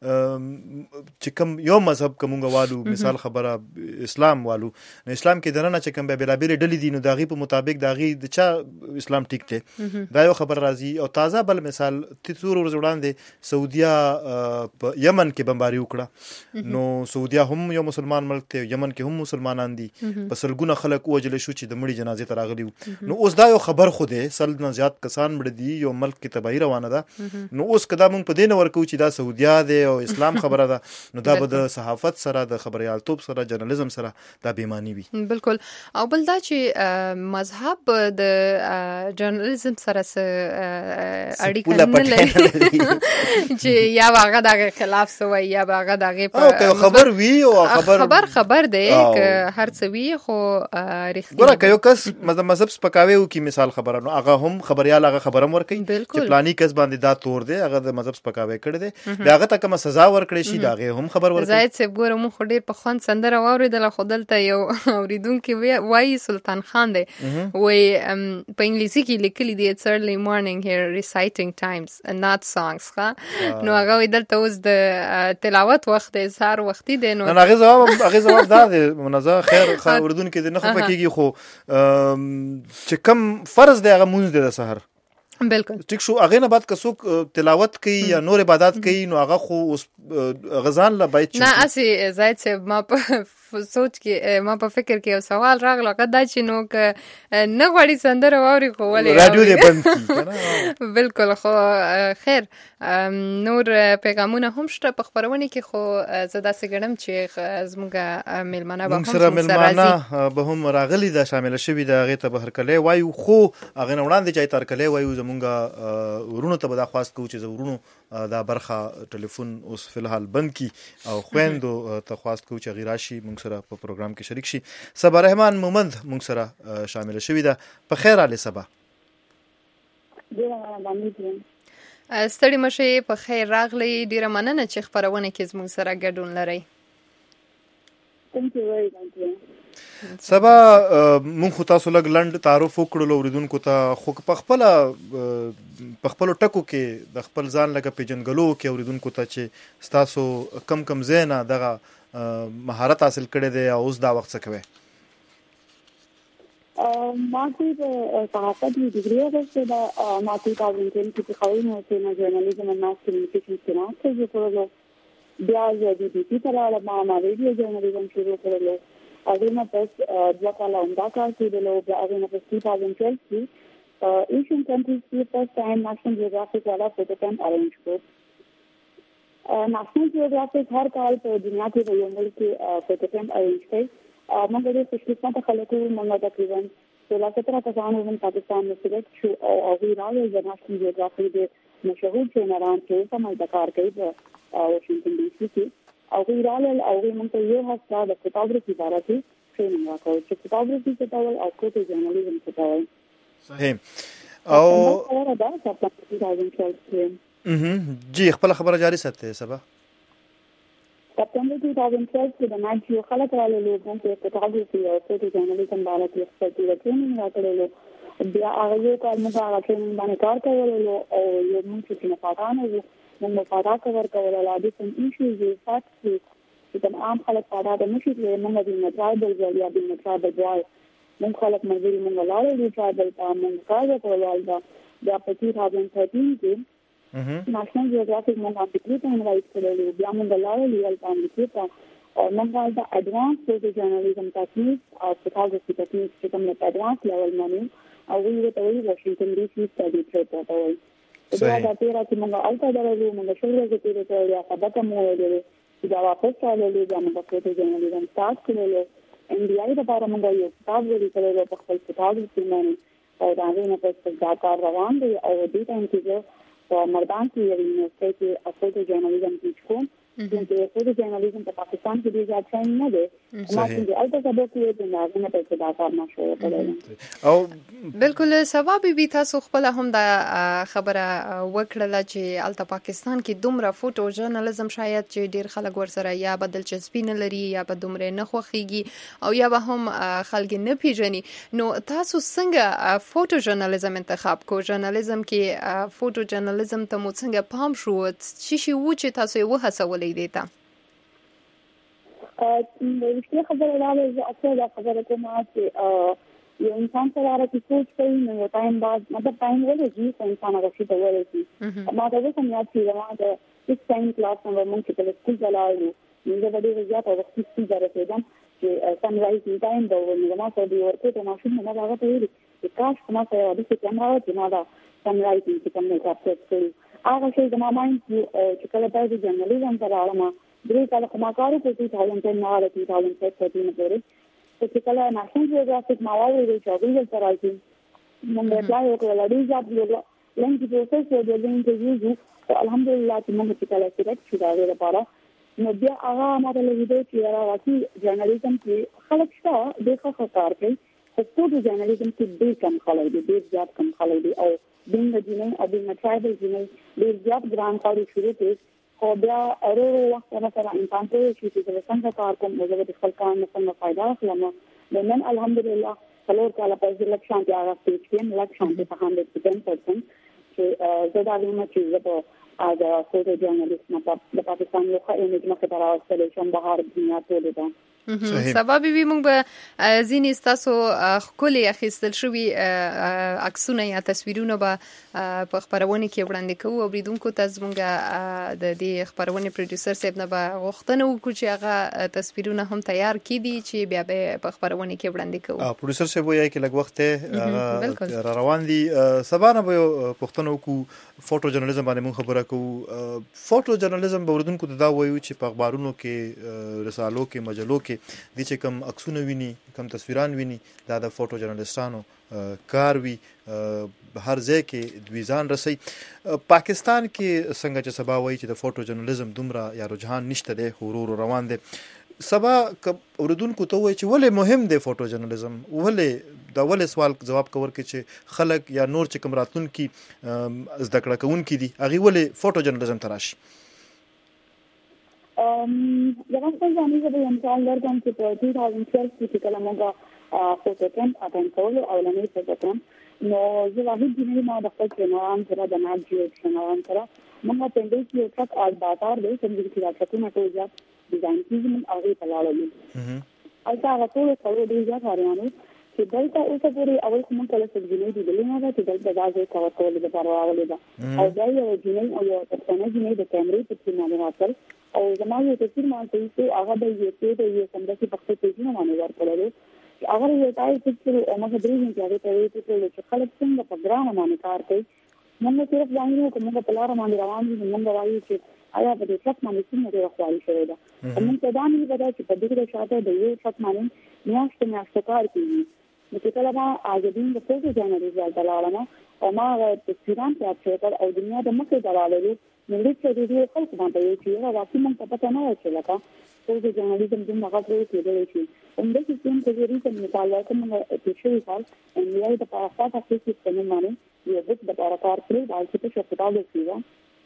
چې کوم یو مذهب کومه والو مثال خبره اسلام والو نو اسلام کې درنه چې کوم به بلابل ډلې دي نو داغي په مطابق داغي د چا اسلام ټیک ته دا یو خبر راځي. او تازه بل مثال تیزور ورځ وړاندې سعودیا په یمن کې بمباری وکړه نو سعودیا هم یو مسلمان ملک ته یمن کې هم مسلمانان دي په سلګونه خلک وجل شو چې د مړي جنازې ته راغلي. نو اوس دا یو خبر خو دی سل نه زیات کسان مړ دي یو ملک کې تباہی روانه ده. نو اوس کدا مونږ په دین ورکو چې دا سعودیا دی او اسلام خبره ده نو دا به د صحافت سره د خبريالتوب سره جرنالیزم سره دا بیمانی وي. بالکل. او بل دا چې مذهب د جرنالیزم سره اړیکه نه لري چې یا هغه د خلاف سوی یا هغه دغه خبر وی او خبر دی که هر څه وی خو رښتیا ګوره که یو کس مذهب سپکاوي او کی مثال خبره نو هغه هم خبريال هغه خبره ورکړي چې پلاني کس باندې دا تور دی هغه د مذهب سپکاوي کړی دی دا هغه ته کوم سزا ورکړي شي دا هغه هم خبر ورکړي. زاید صاحب ګوره مو خو ډیر په خوند سندره واوریدله خو دلته یو اوریدونکو وایي سلطان خان دی وایي په انګلیسي کې لیکلي دی it's early morning here reciting times and not songs نو هغه دلته اوس د تلاوت وخت دی سهار وختي دی نو هغه جواب دا دی منازع خیر اوریدونکو دې نه خفه کیږي خو چې کم فرض دی هغه مونږ دی د سحر بالکل ټیک شو هغه نه بعد که څوک تلاوت کوي یا نور عبادت کوي نو هغه خو غزان لا باید نه اسی زاید صاحب ما په سوچ کې ما په فکر کې یو سوال راغله قدا چې نو که نه غوړي سندره واوري خو ولې رادیو دې بند کی بالکل. خو خیر نور پیغامونه هم شته په خبرونه کې خو زدا سګړم چې زموږه ملمنه به هم سره ملمنه به هم راغلي دا شامل شوی دا غي ته بهر کله وایو خو هغه وړاندې چای تر کله وایو زمونږه ورونو ته به دا خواست کوو چې ورونو دا برخه ټلیفون اوس فلحال بند کی او خويندو ته خواست کوو چې غیراشي مونږ سره په پروګرام کې شریک شي. صبا رحمان مومند مونږ سره شامل شوی دا په خیر علي صبا ستړي مشه په خیر راغلی ډیره مننه چې خبرونه کې زموږ سره ګډون لري. سبا مونږ خو تاسو لږ لنډ تعارف وکړلو اوریدونکو ته، خو په خپله په خپلو ټکو کې د خپل ځان لږه پیژنګلو کې اوریدونکو ته چې ستاسو کم کم ځای نه دغه مهارت حاصل کړی دی او اوس دا وخت څه کوئ؟ ما چې صحافت کې ډیګري اخیستې ده، ما 2010 کې پېښور یونیورسټي نه جرنالیزم او ماس کمیونیکیشن کې ماسټر کړلو. بیا زه د DBT ته لاړم، ما ریډیو جرنالیزم شروع کړلو. هغې نه پس 2 کاله همدا کار کېدلو. بیا هغې نه پس 2012 کې ایشین کنټریز کې فرسټ ټایم نیشنل جیوګرافیک والا فوټو کیمپ ارینج کړو. نیشنل جیوګرافیک هر کال په دنیا کې په یو ملک کې فوټو کیمپ ارینج کوي. موږ د خوشقسمته خلکو موږ تقریبا 16-17 کسانو من پاکستان میں سلیکٹ شو او هغوی راغلل د نیشنل جیوګرافي د مشهور ټرینران چې اوس هم هلته کار کوي په واشنګټن ډي سي کې. هغوی راغلل او هغوی موږ ته یو هفته د فوټوګرافي باره کې ټریننګ راکړ چې فوټوګرافي څه ته وایي او فوټو جرنالیزم څه ته وایي. صحیح. او جی خپل خبره جاری ساتئ. سبا سپتمبر 2012 کې د نایټ یو خلک راغلل چې فوټوګرافي او فوټو جرنالیزم باندې ایکسپرټي ټریننګ راکړل. بیا هغه یو کال موږ هغه ټریننګ باندې کار کولو او یو موږ چې مفادانه وو موږ مفادات کور کولو لادي کوم ایشوز یې فاکټ چې د عام خلک فادات نشي کولای. موږ د ټرایبل یا د ټرایبل ځای موږ خلک مزوري موږ لاړو د ټرایبل ته موږ کار کولو. بیا په 2013 کې نېشنل جیوګرافیک موږ امریکا ته انوایټ کړل. بیا موږ لاړو لیول امریکا ته او موږ د اډوانس فوټو جرنالیزم ټیکنیک او فوټوګرافي ټیکنیک چې کوم په اډوانس لیول باندې او وی ته وی واشنګټن ډي سي سټډي ټریپ ته وایي. دا د تیرا چې موږ الته درلو موږ شوړې کې تیرې ته یا سبا مو ویلې چې دا واپس راغلو دا موږ فوټو جرنالیزم سٹارټ کړل. انډیای لپاره موږ یو کتاب ولیکلو په خپل فوټوګرافي باندې او دا نه په دا کار روان دی او دې ټایم کې په مردان کې یو یونیورسيټي کې فوټو جرنالیزم ټیچ کوم. چې فوټو جرنالیزم په پاکستان کې ډېر زیات شاین نه دی. ما چې الته سبا کې د ناظرینو په صدا کار نه شو کولای. او بالکل سبا بي تاسو خپل هم دا خبره وکړه چې الته پاکستان کې دومره فوټو جرنالیزم شاید چې ډېر خلک ورسره یا بدل چسپی نه لري یا په دومره نه خوخيږي او یا به هم خلک نه پیژني. نو تاسو څنګه فوټو جرنالیزم انتخاب کو؟ جرنالیزم کې فوټو جرنالیزم ته مو څنګه پام شو؟ چې و چې تاسو یې وهڅولې دیتا رښتیا خبره راغله. زه اکثر دا خبره کوم چې یو انسان سره راځي سوچ کوي نو یو ټایم بعد مطلب ټایم ولګي چې انسان هغه شي ته ورسي. ما دا څه یاد چې ما د 6 کلاس نو موږ چې په سکول ځلاو موږ د ډېر زیات وخت سپي درته چې سن رایز ټایم دا ونه ما ته دی ورته ته ماشوم نه راغله ته ویل چې کاش ما ته د څه کیمرا چې ما دا سن رایز چې کوم نه کاپچر کړی هغه شی د ما مایند چې کله په جرنالیزم سره اړه درې کاله کومه کار کوي چې تاسو ته نه راځي تاسو ته پورې چې کله نېشنل جیوګرافیک ماوالي د چاغیل سره راځي موږ اپلای وکړل. ډېر ځاب لنډ پروسس و د انټرویو الحمدلله چې موږ چې کله سلیکټ شو دا لپاره نو بیا هغه ماته ویډیو چې راځي جرنالیزم کې خلک شته د ښه کار کوي. فوټو جرنالیزم کې ډېر کم خلک دي، ډېر زیات کم خلک دي او دین د دیني او د ټرایبل دیني ډېر زیات ګران کاري شروع کړي. او بیا ورو وخت سره انسان ته چې څنګه کار کوم او د خپل کار نه څنګه فائدہ اخلم. نن الحمدلله څلور کاله په لکشان کې هغه سټیج کې لکشان په 110% چې زه دا وینم چې زه په دا فوټو جرنالیزم په پاکستان یو ښه امیج مخه راوستل شم بهر دنیا ته ده. سبا بي موږ به ځینې تاسو خولي اخیستل شوی عکسونه یا تصویرونه به په خبرونه کې وړاندې کوو او بریدونکو ته زموږ د دې خبرونه پروډوسر صاحب نه به غوښتنه وکړو چې هغه تصویرونه هم تیار کړي چې بیا به په خبرونه کې وړاندې کوو. پروډوسر صاحب وایي چې لږ وخت روان دي. سبا نه به پښتنو کو فوټو جرنالیزم باندې مون خبره کوو. فوټو جرنالیزم به وردونکو ته دا وایو چې په اخبارونو کې رسالو کې مجلو کې د چې کم عکسونه ویني کم تصویران ویني دا د فوټو جرنالیستانو کار وی هر ځای کې دوی ځان رسي. پاکستان کې څنګه چې سبا وایي چې د فوټو جرنالیزم دومره یا رجحان نشته دی، ورو روان دی. سبا اوردونکو ته وایي چې ولې مهم دی فوټو جرنالیزم، ولې دا ولې سوال جواب کور کې چې خلک یا نور چې کوم راتلونکي زده کړه کوونکي دي هغه ولې فوټو جرنالیزم تراشي. زما څه ځانې زه به مثال درکړم چې په 2012 کې کله موږ فوټو کیمپ اټینډ کولو او لنې فوټو کیمپ نو زه واحد دیني ما د خپل چینوان سره د ناج جوړ چینوان سره موږ په دې کې یو ټاک آرټ بازار دی چې د راځونکو ټول ځات ډیزاین کیږي او هغه په لاړو البته هغه ټول څلور ډیر ځات هریانو چې دلته اوسه پورې اول کوم کله څه جنې دي دلته نه چې دلته ځای کور کول د پرواله ده او دا یو جنې او یو څنګه جنې د کیمرې په څیر نه راځل او زموږ یو تصویر مانته چې هغه د یو څنګه چې په خپل پیژنه باندې ورکړل هغه یو تای پکتور او موږ درې نه هغه ته چې خلک څنګه په ګرام باندې کار کوي موږ صرف ځانګړو کومه په لار باندې روان دي موږ وایو چې آیا په دې څک باندې څنګه راخوالي شوی دا موږ ته دا نه ودا چې په دې شاته د یو څک باندې میاشت کار کوي نو چې کله ما اجازه د فوټو جنرالي دلالانه او ما تصویران ته او دنیا د مخه دلالو نو لکه دې خلک باندې چې راځي موږ په پته نه وایي لکه فوټو جنرالیزم د هغه پروسې کېدای شي همدا چې څنګه چې ریسن مثال ورکړم چې شوی حال ان یو د پاساته کې څه باندې یو د کار کړی دا چې په فوټوګرافي و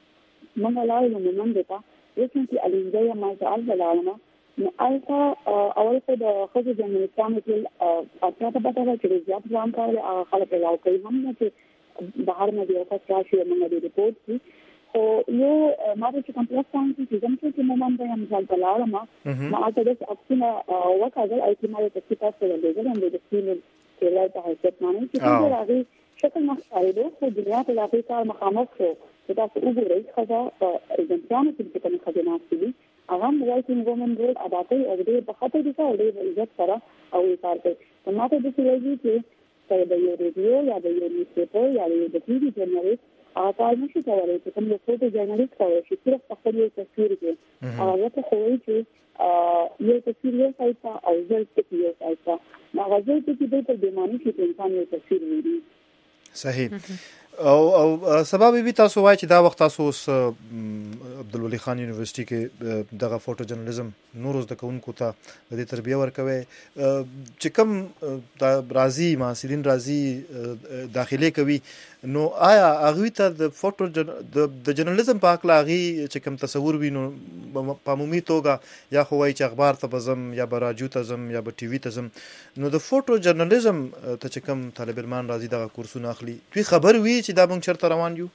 موږ لاله نو موږ دتا چې الینځه ما ځال دلالانه نو البته اول څه د خصوصي جنرالستان کې اته پته راځي چې ځاب ځان کار خلک راو کوي هم چې بهر نه دی او څه شي موږ د ریپورت کې او یو ماده چې کمپلیکس ساينس چې زموږ چې موږ باندې هم ځل بلاله ما اته د اکسینه وکړل او چې ما ته څه تاسو ولېږل د سپینل کې راځي چې معنی چې څنګه راغی شکل مخاله خو دنیا ته لاغي کار مخامخ شو چې تاسو وګورئ خدا ایجنسیانو چې کوم خدمات دي هغه موایي وومن رول ادا کوي او دې په خاطر دي چې د عزت سره او کار کوي نو ماته د څه لګي چې د یو ریډیو یا د یو نیوز پیپر یا د ټي وي جرنالیست کار نشي کولای چې کوم یو فوټو جرنالیست کوي چې صرف په خپل تصویر کې هغه ته خوي چې یو تصویر یو سایت او ځل کې یو سایت نو هغه ځل چې د بیمانی کې انسان یو تصویر ویني صحیح او سبب به تاسو وایي چې دا وخت تاسو عبدالولي خان یونیورسيټي کې دغه فوټو جرنالیزم نورو د کوونکو ته د دې تربیه ورکوي چې کوم د راضي محصلین راضي داخلي کوي نو آیا هغه ته د فوټو د جرنالیزم په اړه هغه چې کوم تصور وینو په عمومي توګه یا خو وایي چې اخبار ته بزم یا برادیو ته زم یا به ټي وي ته زم نو د فوټو جرنالیزم ته چې کوم طالب علمان راضي دغه کورسونه اخلي دوی خبر وي چې دا موږ چرته روان یو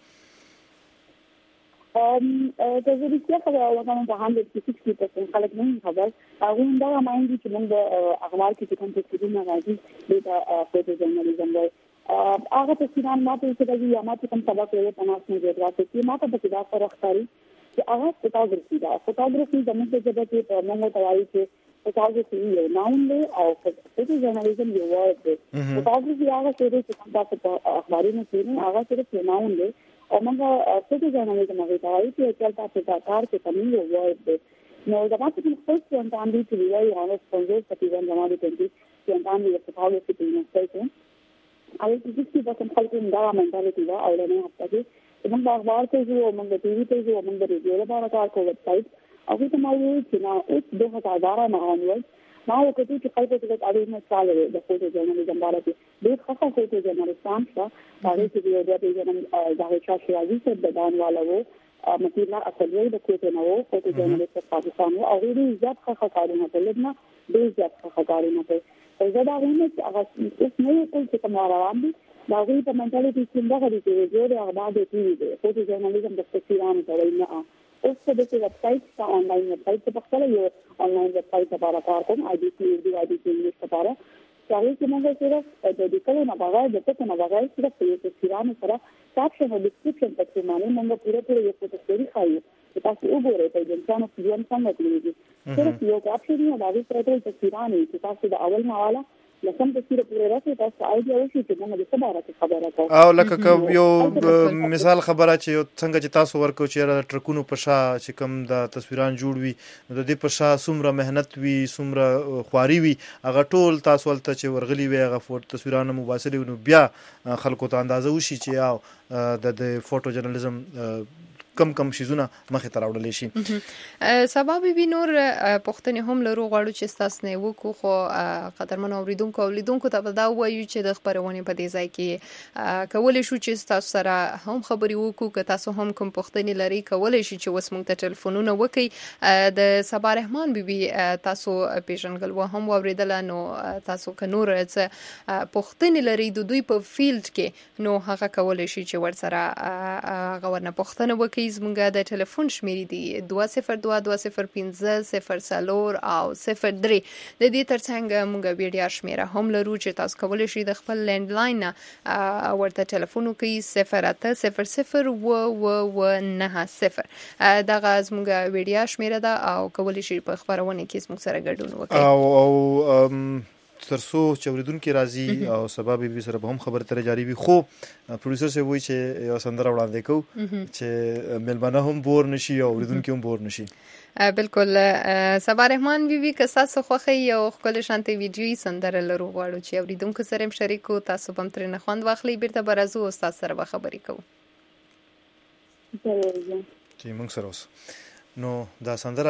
د زړه خبره وکړم په هغه کې 60% خلک نه خبر هغه دا مایندي چې موږ د اخبار کې کوم څه دي نه راځي د فوټو جرنالیزم دی هغه تصویران ماته چې یا ماته کوم سبق لري په ناس نه راځي چې ماته په دا فرق ښکاري چې هغه فوټوګرافي دا فوټوګرافي د موږ څه د دې په موږ ته وایي چې فوټوګرافي یو ناون دی او فوټو جرنالیزم یو ورډ دی فوټوګرافي هغه چې تاسو په اخبارونو کې هغه صرف یو ناون دی او موږ فوټو جرنالیزم هغه ته وایي چې چلتا په کار کې کوم یو ورډ دی نو دا چې خپل څه ته اندي چې وایي هغه سپونسر چې زموږ د دې چې اندامي د فوټوګرافي په یونیورسيټي او چې د کوم خلکو دا منټالټي دا او نه هڅه کوي موږ اخبار ته جو موږ ټي وي ته جو موږ د ریډیو لپاره کار کوو ویب سایټ هغه ته مو چې نو اوس 2012 نه اونول ما وکړو چې خلکو ته د اړینو چاله د فوټو جرنالیزم باندې ډېر ښه فوټو جرنالیستان څه باندې چې د دې جنم د هیڅ شي چې د دانوالو مطلب اصلي د کوټه نو فوټو جرنالیست پاکستان او دې ځات ښه کارونه کوي نه دې ځات ښه کارونه کوي زه دا وایم چې هغه اوس نه یو چې کوم روان دي دا غوي په منټالټي کې څنګه غوړي چې جوړ هغه د ټي وي فوټو جرنالیزم د تصویرانو ته نه اوس په دې ویب سایټ ته آنلاین ویب سایټ په خپل یو آنلاین ویب سایټ لپاره کار کوم آی ډي سی دی آی ډي سی انګلیش لپاره چې چې موږ صرف د دې کلو نه بغیر د څه نه بغیر صرف یو تصویرانو سره کاپشن او ډسکرپشن پکې معنی موږ پوره یو تصویر خایو تاسو وګورئ په انسانو کې ځان څنګه کېږي صرف یو کاپشن نه دا وی پرته تصویرانو چې تاسو د اول حواله لکه تصویر پوره راځي تاسو آیډیا وشي چې موږ د څه خبره کوو او لکه یو مثال خبره چې څنګه چې تاسو ورکو چې ټرکونو په شا چې کوم د تصویران جوړ وي نو د دې په شا څومره مهنت وي څومره خواري وي هغه ټول تاسو ولته چې ورغلي وي هغه فوټو تصویرانو مباصره نو بیا خلکو ته اندازه وشي چې د فوټو جرنالیزم کم شیزونه مخې ته راوړل شي. سبا به نور پښتنې هم لرو غواړو چې تاسو نه وکړو خو قدرمن اوریدونکو ته دا وایو چې د خبرونه په دې ځای کې کولای شو چې تاسو سره هم خبري وکړو که تاسو هم کوم پښتنې لري کولای شي چې وس مونږ ته ټلیفونونه وکړي. د سبا رحمان بیبي تاسو پیژنګل و هم اوریدل نو تاسو که نور پښتنې لري د دوی په فیلډ کې نو هغه کولای شي چې ورسره غوړنه پښتنه وکړي. زمونږ د ټلیفون شمیرې دي 20220500 او 03 د دې ترڅنګ موږ ویډیو شمیره هم لرو چې تاسو کولای شئ د خپل لینډ لاین ورته ټلیفون وکړئ 0800090 دغه زموږ ویډیو شمیره ده او کولای شئ په خبرونه کې زموږ سره ګډون وکړئ او ترڅو چې اوریدونکو راځي او سبب به سره به هم خبره تر جاری وي. خو پروډوسر سه وایي چې یو سندره وړاندې کو چې ملمنه هم بور نشي او اوریدونکو هم بور نشي. بالکل سبا رحمان بیبي که تاسو خوښي یو خپل شانتي ویډیوي سندره لرو غواړو چې اوریدونکو سره شریکو تاسو هم ترې نه خوند واخلي بیرته برازو او تاسو سره خبرې کوو. چې موږ سره اوس نو دا سندره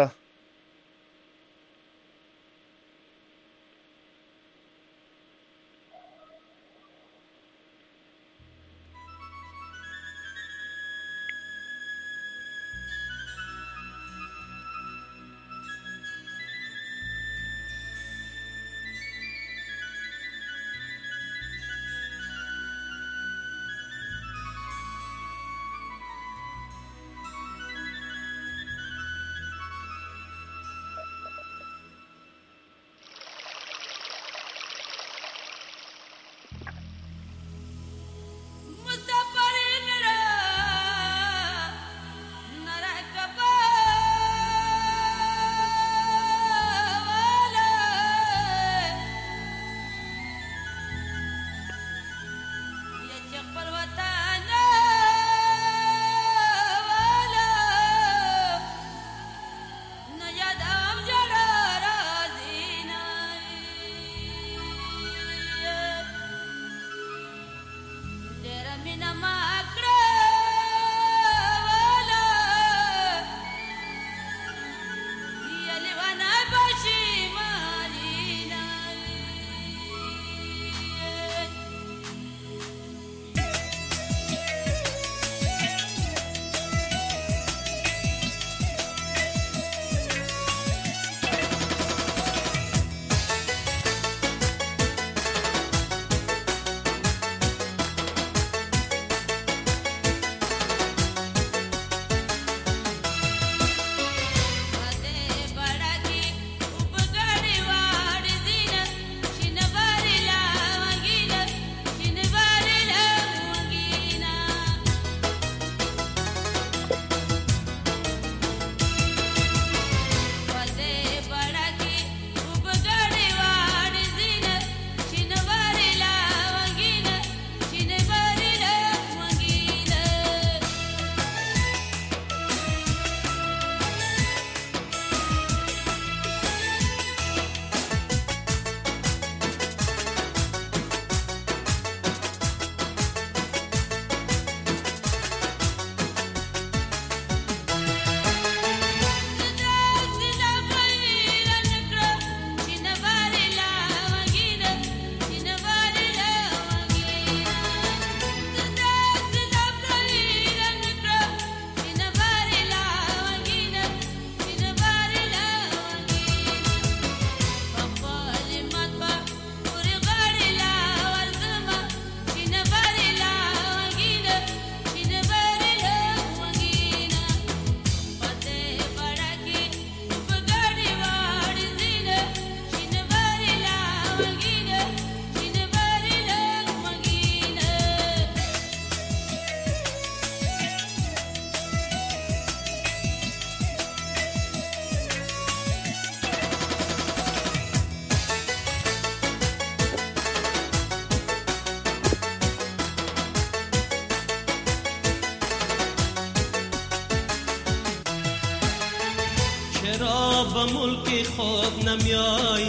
ملکی خواب نمیای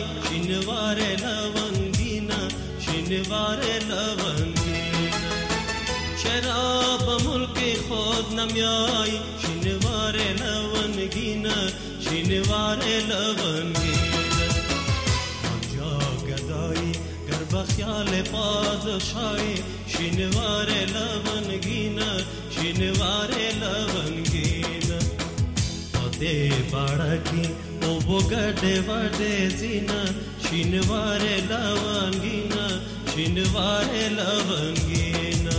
شنوار لونگینا شراب ملک خود نمیای شینوار لونگینا شینوار لونگینا آنجا گدایی گر بخیال پادشاهی شینوار لونگینا شینوار لونگینا پده باڑکی او بگڑے وڑے زینا شینوار لونگینا شینوار لونگینا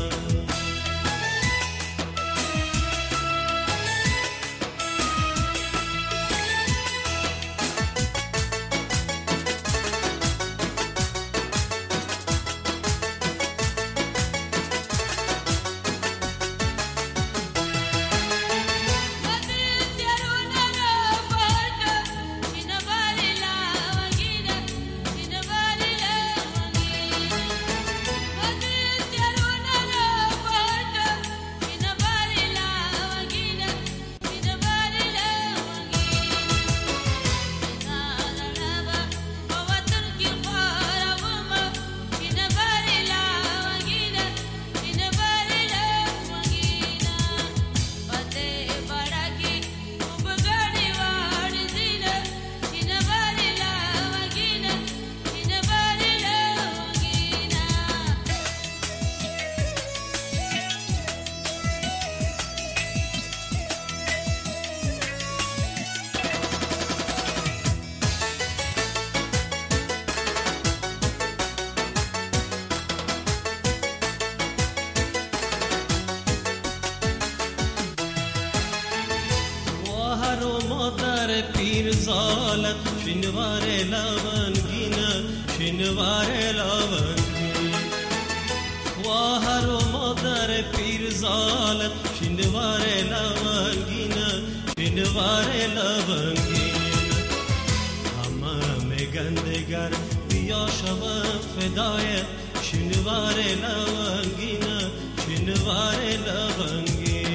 شینوار لونگینا شینوار لونگینا خواهر و مادر پیرزالت شینوار لونگینا شینوار لونگینا همه میگن دگر بیا شوم فدای شینوار لونگینا شینوار لونگینا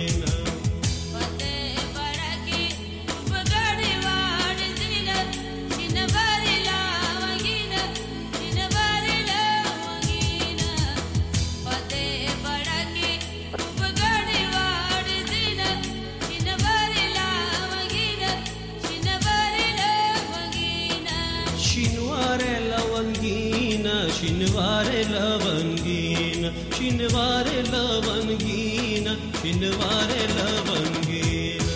شینوار لونگینا شینوار لونگینا شینوار لونگینا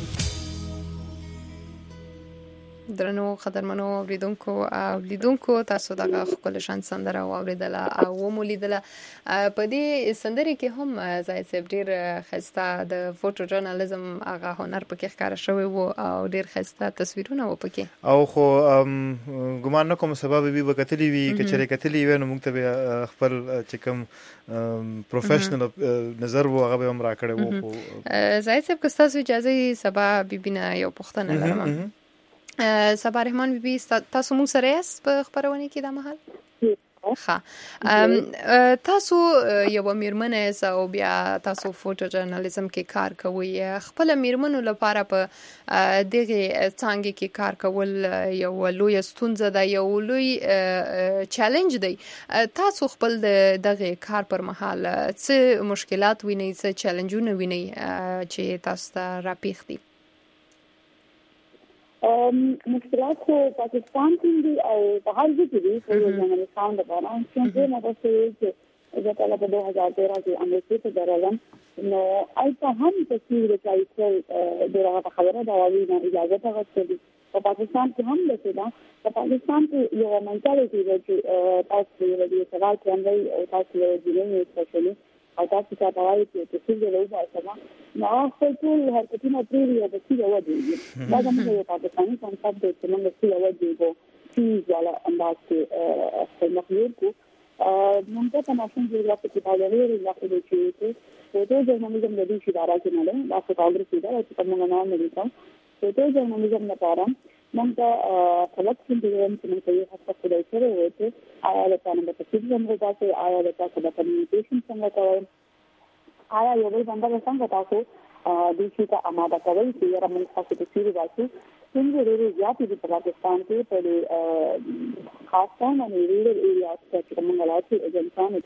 درنو قدرمنو اوریدونکو او لیدونکو تاسو دغه خپل شان سندره اوریدله او مولیدله په دې سندرې کې هم زاید صاحب ډیر خسته د فوټو ژورنالیزم هغه هنر پکې ښکار شوی وو او ډیر خسته تصویرونه و پکې او خو ګمان نه کوم سبب به وکټلی وی کچره کتلی وی نو موږ ته خپل چې کوم پروفیشنل نظر وو هغه هم را کړی وو خو زاید صاحب که تاسو اجازه سبا بیبینه یو پوښتنه لرم صبا رحمان بیبي تاسو موږ سره یاست په خبرونه کې د محل ښه تاسو یو میرمن او بیا تاسو فوټو ژورنالیزم کې کار کوئ خپل میرمنو لپاره په دغه څانګه کې کار کول یو لوی ستونزه ده یو لوی چیلنج دی تاسو خپل دغه کار پر مهال څه مشکلات وینئ څه چیلنجونه وینئ چې تاسو ته راپیښ دي مشکلات کو پاکستان کې دي او په هر ځای کې دي خو افغانستان د باران څنګه نه راځي چې دا کله په 2013 کې امریکا ته درغلم نو آیته هم تصویر راځي دغه خبره دا وایي نه اجازه ته غوښتل په پاکستان کې هم دته دا په پاکستان کې یو منټالټي دی چې تاسو یې د سوال کوي او تاسو یې د دې سپیشلی او تاسو ته راوایي چې څه دی راځي نو خپل ټول حرکتونه پریری د څه ودی دا زموږ یو پاکستاني کنسپټ دی چې موږ څه ودی وو چې والا انداز کې خپل مخلوق کو موږ ته ناشون جغرافي کې پاولې راځي چې فوټو ژورنالیزم د دې اداره کې نه ده دا فوټوګرافي دا چې موږ نه مليته فوټو ژورنالیزم لپاره موږ کلیکشن دی چې موږ یې هڅه کوو چې آیا د پلان د تفصیل څنګه تاسو آیا د تاسو د کمیونیکیشن څنګه کوئ آیا یو بل باندې څنګه تاسو د دې ته آماده کوئ چې موږ تاسو ته سیری وایو څنګه لري زیاتې د پاکستان کې په خاص طور باندې ریل ایریا چې موږ لاتي ایجنټانو ته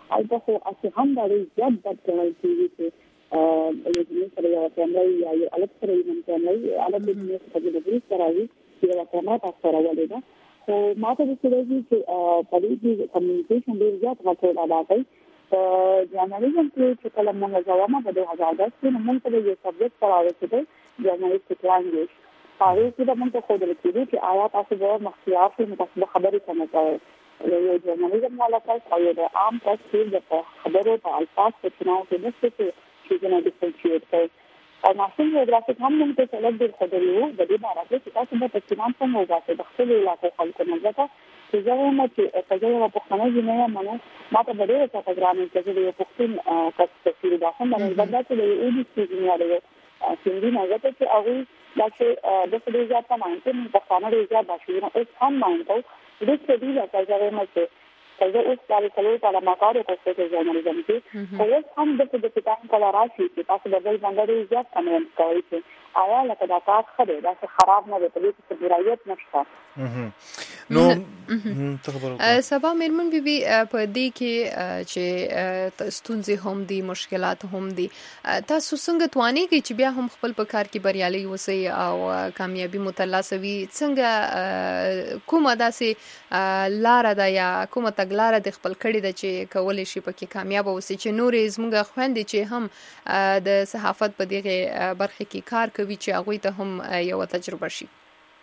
البته اصل هم دا زیات بد کول کیږي چې یو سره یو کیمرا یا یو الګ سره یو کیمرا الګ دې په دې ډېر سره وي چې یو کیمرا تاسو سره ولې دا خو ماته د څه چې په دې کې کمیونیکیشن ډېر زیات راځي ادا کوي جرنالیزم چې کله موږ ځوامه په 2010 کې موږ ته یو سبجیکټ پراوه چې جرنالیستیک لانګویج هغه چې موږ ته خو د کېدو چې آیا تاسو به مخکیات متخصص خبرې کوي یو جرنالیزم والا کس او یو عام کس چې د خبرو په الفاظ په تناو کې نشته چې نه ډیفرنشیټ کوي او ماشین جغرافیک هم موږ ته څلور ډېر خبرې وو د دې باره کې چې تاسو به تسلیم څنګه وځئ د خپل علاقې خلکو نه ځکه چې زه وایم چې کله یو پښتنه جنیا منو ماته به ډېر څه پروګرام چې یو پښتون کس تفصیل دا هم باندې چې یو دې سیګنال دی چې نه ځکه چې هغه دا چې د څه ډیر ځات مانته په خانه ډیر ځات باشي نو اوس هم مانته د څه ډیر ځات زغم چې کله اوس کال کله ما کار کوم چې جرنالیزم کې اوس هم د څه د کتاب کله راشي چې تاسو د بل باندې ځات کمنټ کوي چې آیا لکه دا کار خره دا څه خراب نه دی په دې کې برایت نشته نو سبا میرمن بیبي په دې کې چې ستونزې هم دي مشکلات هم دي تاسو څنګه توانئ چې بیا هم خپل په کار کې بریالي اوسئ او کامیابی مترلاسه وي څنګه کومه داسې لار ده یا کومه تګلاره د خپل کړي ده چې کولای شي پکې کامیاب اوسئ چې نورې زموږ خويندې چې هم د صحافت په دغه برخه کې کار کوي چې هغه ته هم یو تجربه شي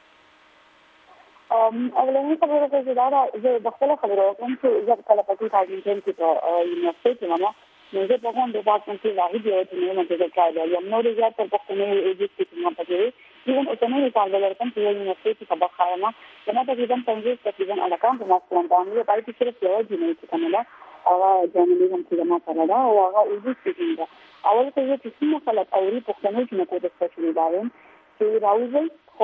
اولنی خبره چې دا زه د خپل خبرو کوم چې زه کله پکې تاجین کې په یونیورسيټي کې نو زه په کوم ډپارټمنټ کې راځي چې نو مته ځای دی یم نو ریاض په پښتني ایجنسي کې ما پکې ایون اوسنۍ کار ولرم چې یونیورسيټي کې بخایمه چې ما تقریبا 50 تقریبا علاقه په ماسټر باندې پای کې صرف یو جنې چې کومه او جرنالیزم کې ما سره دا او هغه ایجنسي دا اول څه چې څنګه خلک اوري پښتني کې نه کوي سپیشلی دا چې راوځي او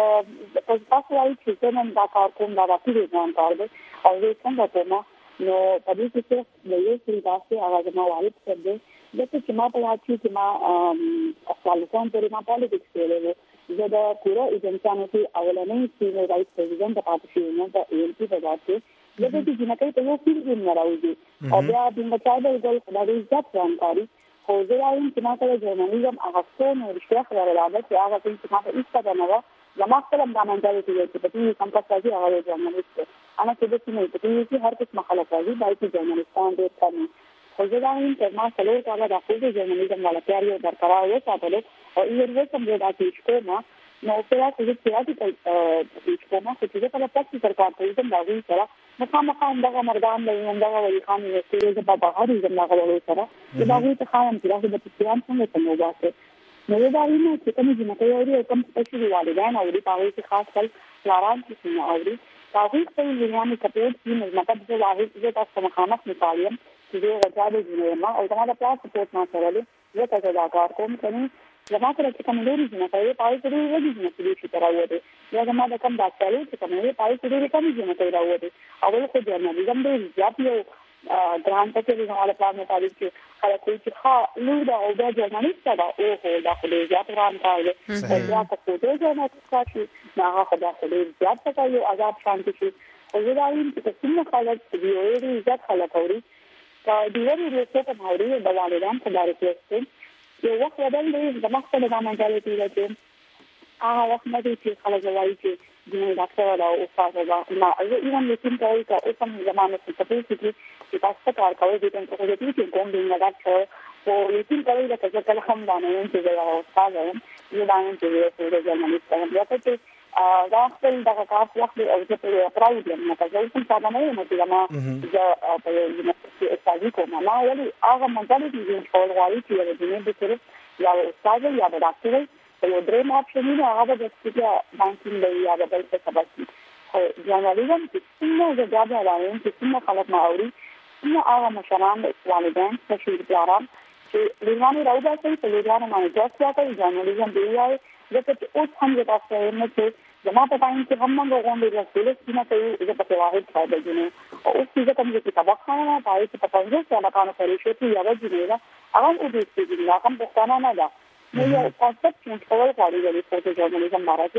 په تاسو وايي چې نن دا کار کوم دا راځي ځان کار دی او زه څنګه کوم نو په دې کې د یو څه داسې هغه ما وایي چې ما په واچي چې ما خپل کوم پرې ما پالیټکس کې زه د پوره ایجنسانو کې اولنې سینیئر رائټ پریزیډنټ د پاتې شوم د ایلپی په ځای کې د دې جنکې ته یو فیلډ نه راوځي او بیا د مچایل ګل خدای عزت ورانکاري خو زه وایم چې ما ته جرنالیزم هغه څه نو رښتیا خبره ده چې هغه چې ما ته ایسته نه و زما خپل د منځلې چې په دې کمپاس راځي هغه جرنالیست انا چې د سیمې په دې کې هر څه مخالفت راځي دای چې جرنالیستان ډېر کم خو زه وایم چې ما څلور کاله د خپل جرنالیزم ولا تیاری برقرار وساتل او یې ورسم دا چې کومه نو په تاسو چې راځي چې کومه چې په پاتې سرکار ته یې دا وی سره نو کومه دغه مردان د دغه ولی خان یې چې په بهر یې دغه ولی سره دا وی ته خایم چې راځي د پېښان څنګه څنګه واسه نو دا ویني چې کوم جنته یو کوم سپیشلی والدین او د پاوی چې خاص کل لاران چې نه اوري تاسو په لږه سپورټ کې مطلب چې واحد چې تاسو مخامخ مثالیم چې د غاړې جنما او دا د پلاس سپورټ ما سره لري زه تاسو دا کار کوم کني زما سره چې کوم لري جنته یې پاوی ته وایي چې تراوته یا زما د کوم ډاکټر چې کوم یې پاوی ته کوم جنته راوته او خو جرنالیزم دې زیات یو ګران ته چې زما د پلان مطابق چې خلک چې ښه لور دا او دا جرنالیست دا او هو دا خو دې زیات ګران کار دی او دا څه ته جرنالیست چې هغه خو دا خو دې زیات څه یو آزاد شانتي شي او زه دا وایم چې څنګه خلک دې وایي زیات خلک اوري دا دیوالي ریسه په اوري د والدین په اړه کې یو وخت بدل دی د مخکې د منځلې دی چې هغه وخت نه چې خلک وایي چې د ډاکټر او استاد دا نه ایوان لیکن کوي چې اوس هم زمانه کې چې تاسو کار کوي د څه چې کوم دی نه راځي او لیکن کوي دا چې کله هم دا نه چې دا استاد یې دا نه چې د جرنالیست یا ته دا خپل دغه کار وخت او چې په پراوډ نه تاسو کوم څه نه نه چې ما زه په یونیورسيټي استادي کوم ما ولې هغه منځلې دي چې غواړي چې د دې د طرف یا استاد یا ډاکټر یو دریم اپشن دی هغه د سپیډیا بانکینګ دی یا د بل څه سبب جرنالیزم چې څنګه د ځای راوړي چې څنګه خلک ما اوري څنګه هغه مشران والدین تشویق داران چې لږه راوځي چې لږه باندې ځکه چې جرنالیزم دی یا چې اوس هم د تاسو نه چې زما په ټایم کې هم موږ غونډې راځو چې نه کوي چې په واحد فائدہ دي او اوس چې کوم چې کتاب خانه پای چې په پنځه ساله کانو پرې شو چې یو ځای نه هغه د دې چې دا کوم پښتانه نه ده نو یو کانسپټ چې کول غواړي د فوټو جرنالیزم باندې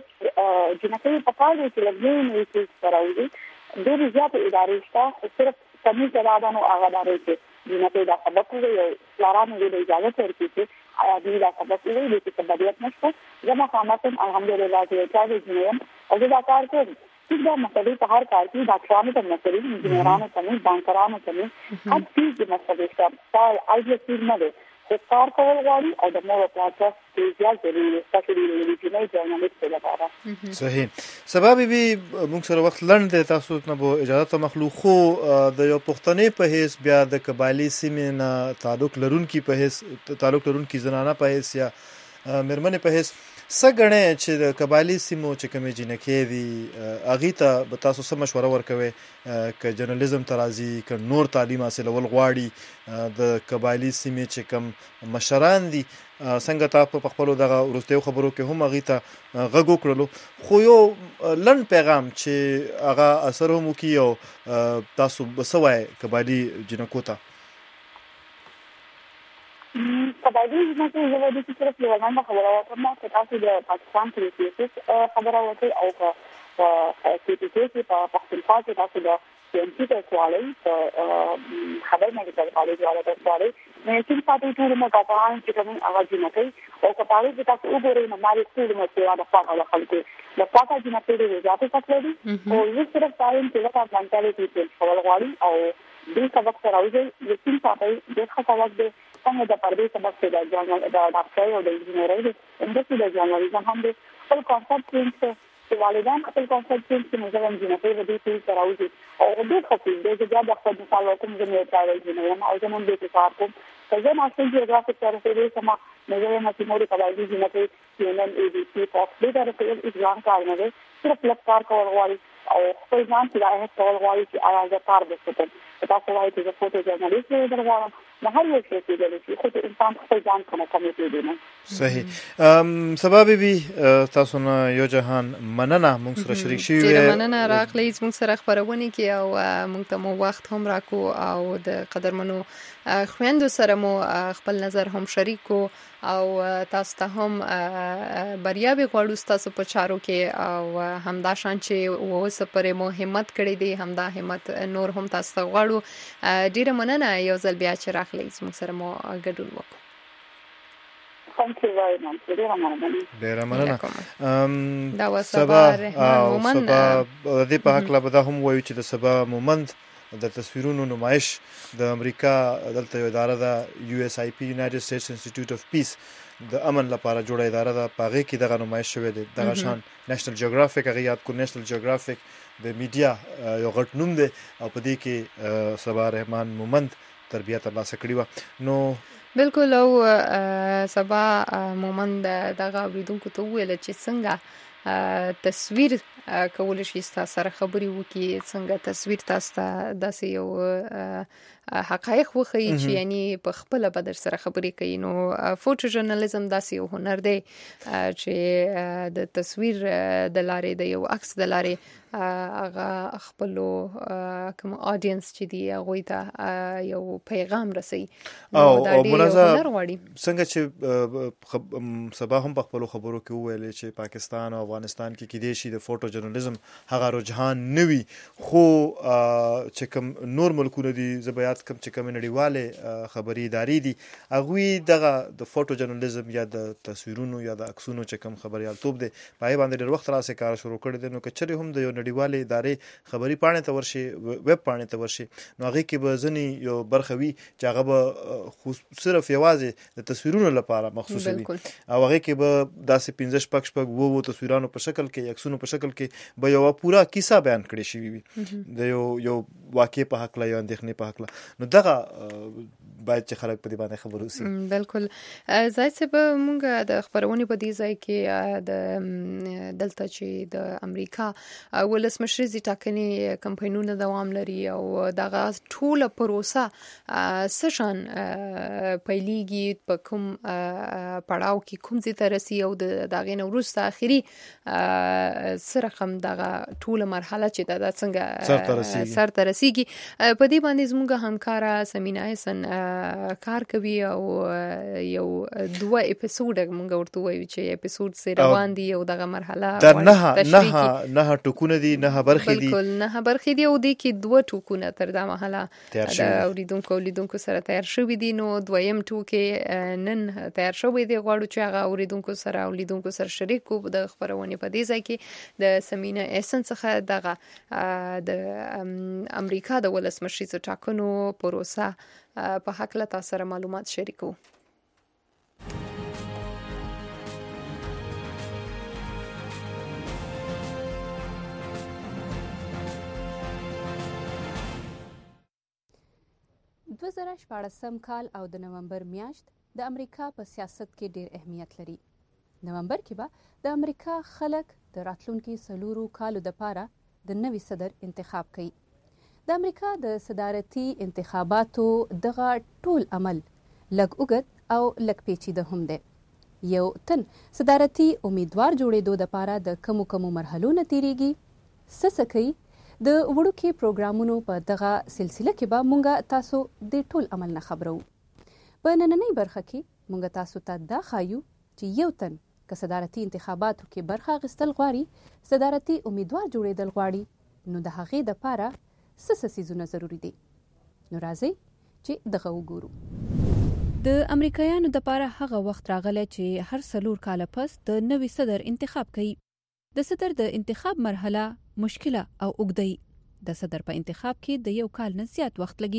چې جنکې په کار کې لګي نه چې راوځي ډېر زیات ادارې شته صرف کمی سره نو هغه داري چې جنته دا سبق وي لارانو دې اجازه ورکړي چې آیا دې دا سبق وي چې تبدیلات نشته زما خامتن الحمدلله چې چا دې او دا کار کوي چې دا مسلې په هر کار کې ډاکټرانو ته مسلې انجینرانو ته بانکرانو ته هر چیز کې مسلې شته ایډیا چې نه ده کار کول غواړي او د مور په اساس کې ځای ضروري ستاسو د ویډیو جرنالیست لپاره صحیح سبب به موږ سره وخت لنډ تاسو ته به اجازه ته مخلوق خو د یو پښتنې په هیڅ بیا د قبایلی سیمې نه تعلق لرونکي په هیڅ تعلق لرونکي زنانه په هیڅ یا مرمنې په هیڅ سګنه چې د قبایلی سیمو چې کومې جنکې دي اغه ته به تاسو سم مشوره ورکوي ک جرنالیزم ترازی ک نور تعلیم حاصلول غواړي د قبایلی سیمې چې کوم مشران دي څنګه تاسو په خپل دغه ورستیو خبرو کې هم اغه ته غږ وکړلو خو یو لنډ پیغام چې هغه اثر هم کوي او تاسو بسوي قبایلی جنکو ته قبایلی جنکو زه د دې صرف یو غنډه خبره وکړم چې تاسو د پاکستان کې خبره وکړئ او په کې په پښتونخوا کې تاسو د سیاسي کولای خبر نه کېږي کالج والا د کولای مې چې تاسو ټول مو کاپان چې کوم اواز نه کوي او کپاړي چې تاسو وګورئ نو ماري ټول مو چې دا فاقه خلکو د فاقه جنته د ذاتي څخه دي او یو صرف تایم چې دا منټاليټي چې خپل غواړي او دې سبق سره راوځي یقین ساتي د خطوات د څنګه د پردې سبق ته د ځان د ډاکټر او د انجینرۍ د اندستري د ژورنالیزم هم د خپل کانسپټ چې والدان خپل کانسپټ چې موږ هم جنته د دې څخه راوځي او د خپل د خپل مثال کوم زموږ ټاول جنونه او زموږ د کار کوم څنګه ناشې جیوګرافیک سره سما موږ هم چې موري کولای جنته CNN ABC Fox دې درته ایګزام کار نه صرف لپاره کول غواړي او خپل ځان چې راځي کول غواړي چې آیا زه کار وکړم تاسو وایي چې زه فوټو جرنالیست درغواړم نه هر یو څه چې خو انسان خپل ځان کومه دي نه صحیح سبب به تاسو نه یو جهان مننه موږ سره شریک شي مننه راغلی موږ سره خبرونه کی او موږ ته مو وخت هم راکو او د قدرمنو خويندو سره مو خپل نظر هم شریکو او تاسو ته هم بریا به غواړو تاسو په چارو کې او همدا شان چې اوس پرې مو همت کړی دی همدا همت نور هم تاسو ته غواړو ډیره مننه یو ځل بیا چې راغلی موږ سره مو ګډون وکړو Thank you very much. ډیره مننه دا وسبا مومند د په حق لا به هم وایو چې د سبا مومند د تصویرونو نمایش د امریکا دلته یو اداره ده USIP United States Institute of Peace د امن لپاره جوړه اداره ده پاغه کې دغه نمایش شوی دی دغه شان نېشنل جیوګرافیک هغه یاد کو نېشنل جیوګرافیک د میډیا یو غټ نوم دی او په دې کې سبا رحمان مومند تربیت الله سکړی و نو بالکل او سبا مومند دغه اوریدونکو ته ویل چې څنګه تصویر کول شي تاسو سره خبري وکي څنګه تصویر تاسو ته داسې یو حقایق وخی چې یعنی په خپل بدر سره خبري کوي نو فوټو ژورنالیزم داسې یو هنر دی چې د تصویر د لارې د یو عکس د لارې هغه خپل کوم اډینس چې دی هغه ته یو پیغام رسي او منظم څنګه چې سبا هم په خپل خبرو کې ویل چې پاکستان او افغانستان کې کې دي شي د فوټو ژورنالیزم هغه رجحان نوي خو چې کوم نور ملکونه دي زبیات کوم چې کوم نړیواله خبري ادارې دي هغه دغه د فوټو ژورنالیزم یا د تصویرونو یا د عکسونو چې کوم خبريالتوب دي پای باندې ډېر وخت راسه کار شروع کړی دي نو کچره هم د یو نړیواله ادارې خبري پاڼې ته ورشي ویب پاڼې ته ورشي نو هغه کې به ځنی یو برخوي چې هغه به صرف یوازې د تصویرونو لپاره مخصوص وي او هغه کې به داسې 15 شپږ وو تصویرانو په شکل کې عکسونو په شکل کې به یو پورا کیسه بیان کړی شي وي د یو واقع په حق لا یو اندېښنې په حق لا نو دغه باید چې خلک په دې باندې خبرو سي بالکل ځای څه به مونږ د خبرونه په دې ځای کې د دلته چې د امریکا ولسمشر زی ټاکنې کمپاینونه دوام لري او دغه ټوله پروسه سشن پیلېږي په کوم پړاو کې کوم ځای ته رسي او دغه وروسته اخري سره هم دغه ټوله مرحله چې دا څنګه سر ته رسیږي په دې باندې زموږ همکارا سمینا حسن کار کوي او یو 2 اپیزود موږ ورته وایو چې اپیزود سره روان دي او دغه مرحله دا نه ټوکونه دي، نه برخې دي، بالکل نه برخې دي او د کې 2 ټوکونه تر دا مرحله د اوریدونکو سره تیار شوی دي. نو دویم ټوکی نن تیار شوی دی، غواړو چې هغه اوریدونکو سره شریک کو د خبرونه په دې ځای کې د سمینا ایسن څخه دغه د امریکا د ولسمشریزو ټاکنو پروسه په حق له تاسو سره معلومات شریکو. د 2014 کال او د نومبر میاشت د امریکا په سیاست کې ډیر اهمیت لري. نومبر کې به د امریکا خلک د راتلونکي 4 کالو لپاره د نوي صدر انتخاب کوي. د امریکا د صدارتي انتخاباتو دغه ټول عمل لږ اوږد او لږ پیچیده هم دی. یو تن صدارتي امیدوار جوړېدو لپاره د کومو مرحلو نه تیریږي، څه کوي. د وړوکي پروګرامونو په دغه سلسله کې به مونږ تاسو د ټول عمل نه خبرو. په نننۍ برخه کې مونږ تاسو ته دا ښایو چې یو تن که صدارتي انتخاباتو کې برخه اخیستل غواړي، صدارتي امیدوار جوړېدل غواړي، نو د هغې دپاره څه څیزونه ضروري دي. نو راځئ چې دغه وګورو. د امریکایانو دپاره هغه وخت راغلی چې هر 4 کاله پس د نوي صدر انتخاب کوي. د صدر د انتخاب مرحله مشکله او اوږده وي. د صدر په انتخاب کې د 1 کال نه زیات وخت لګي.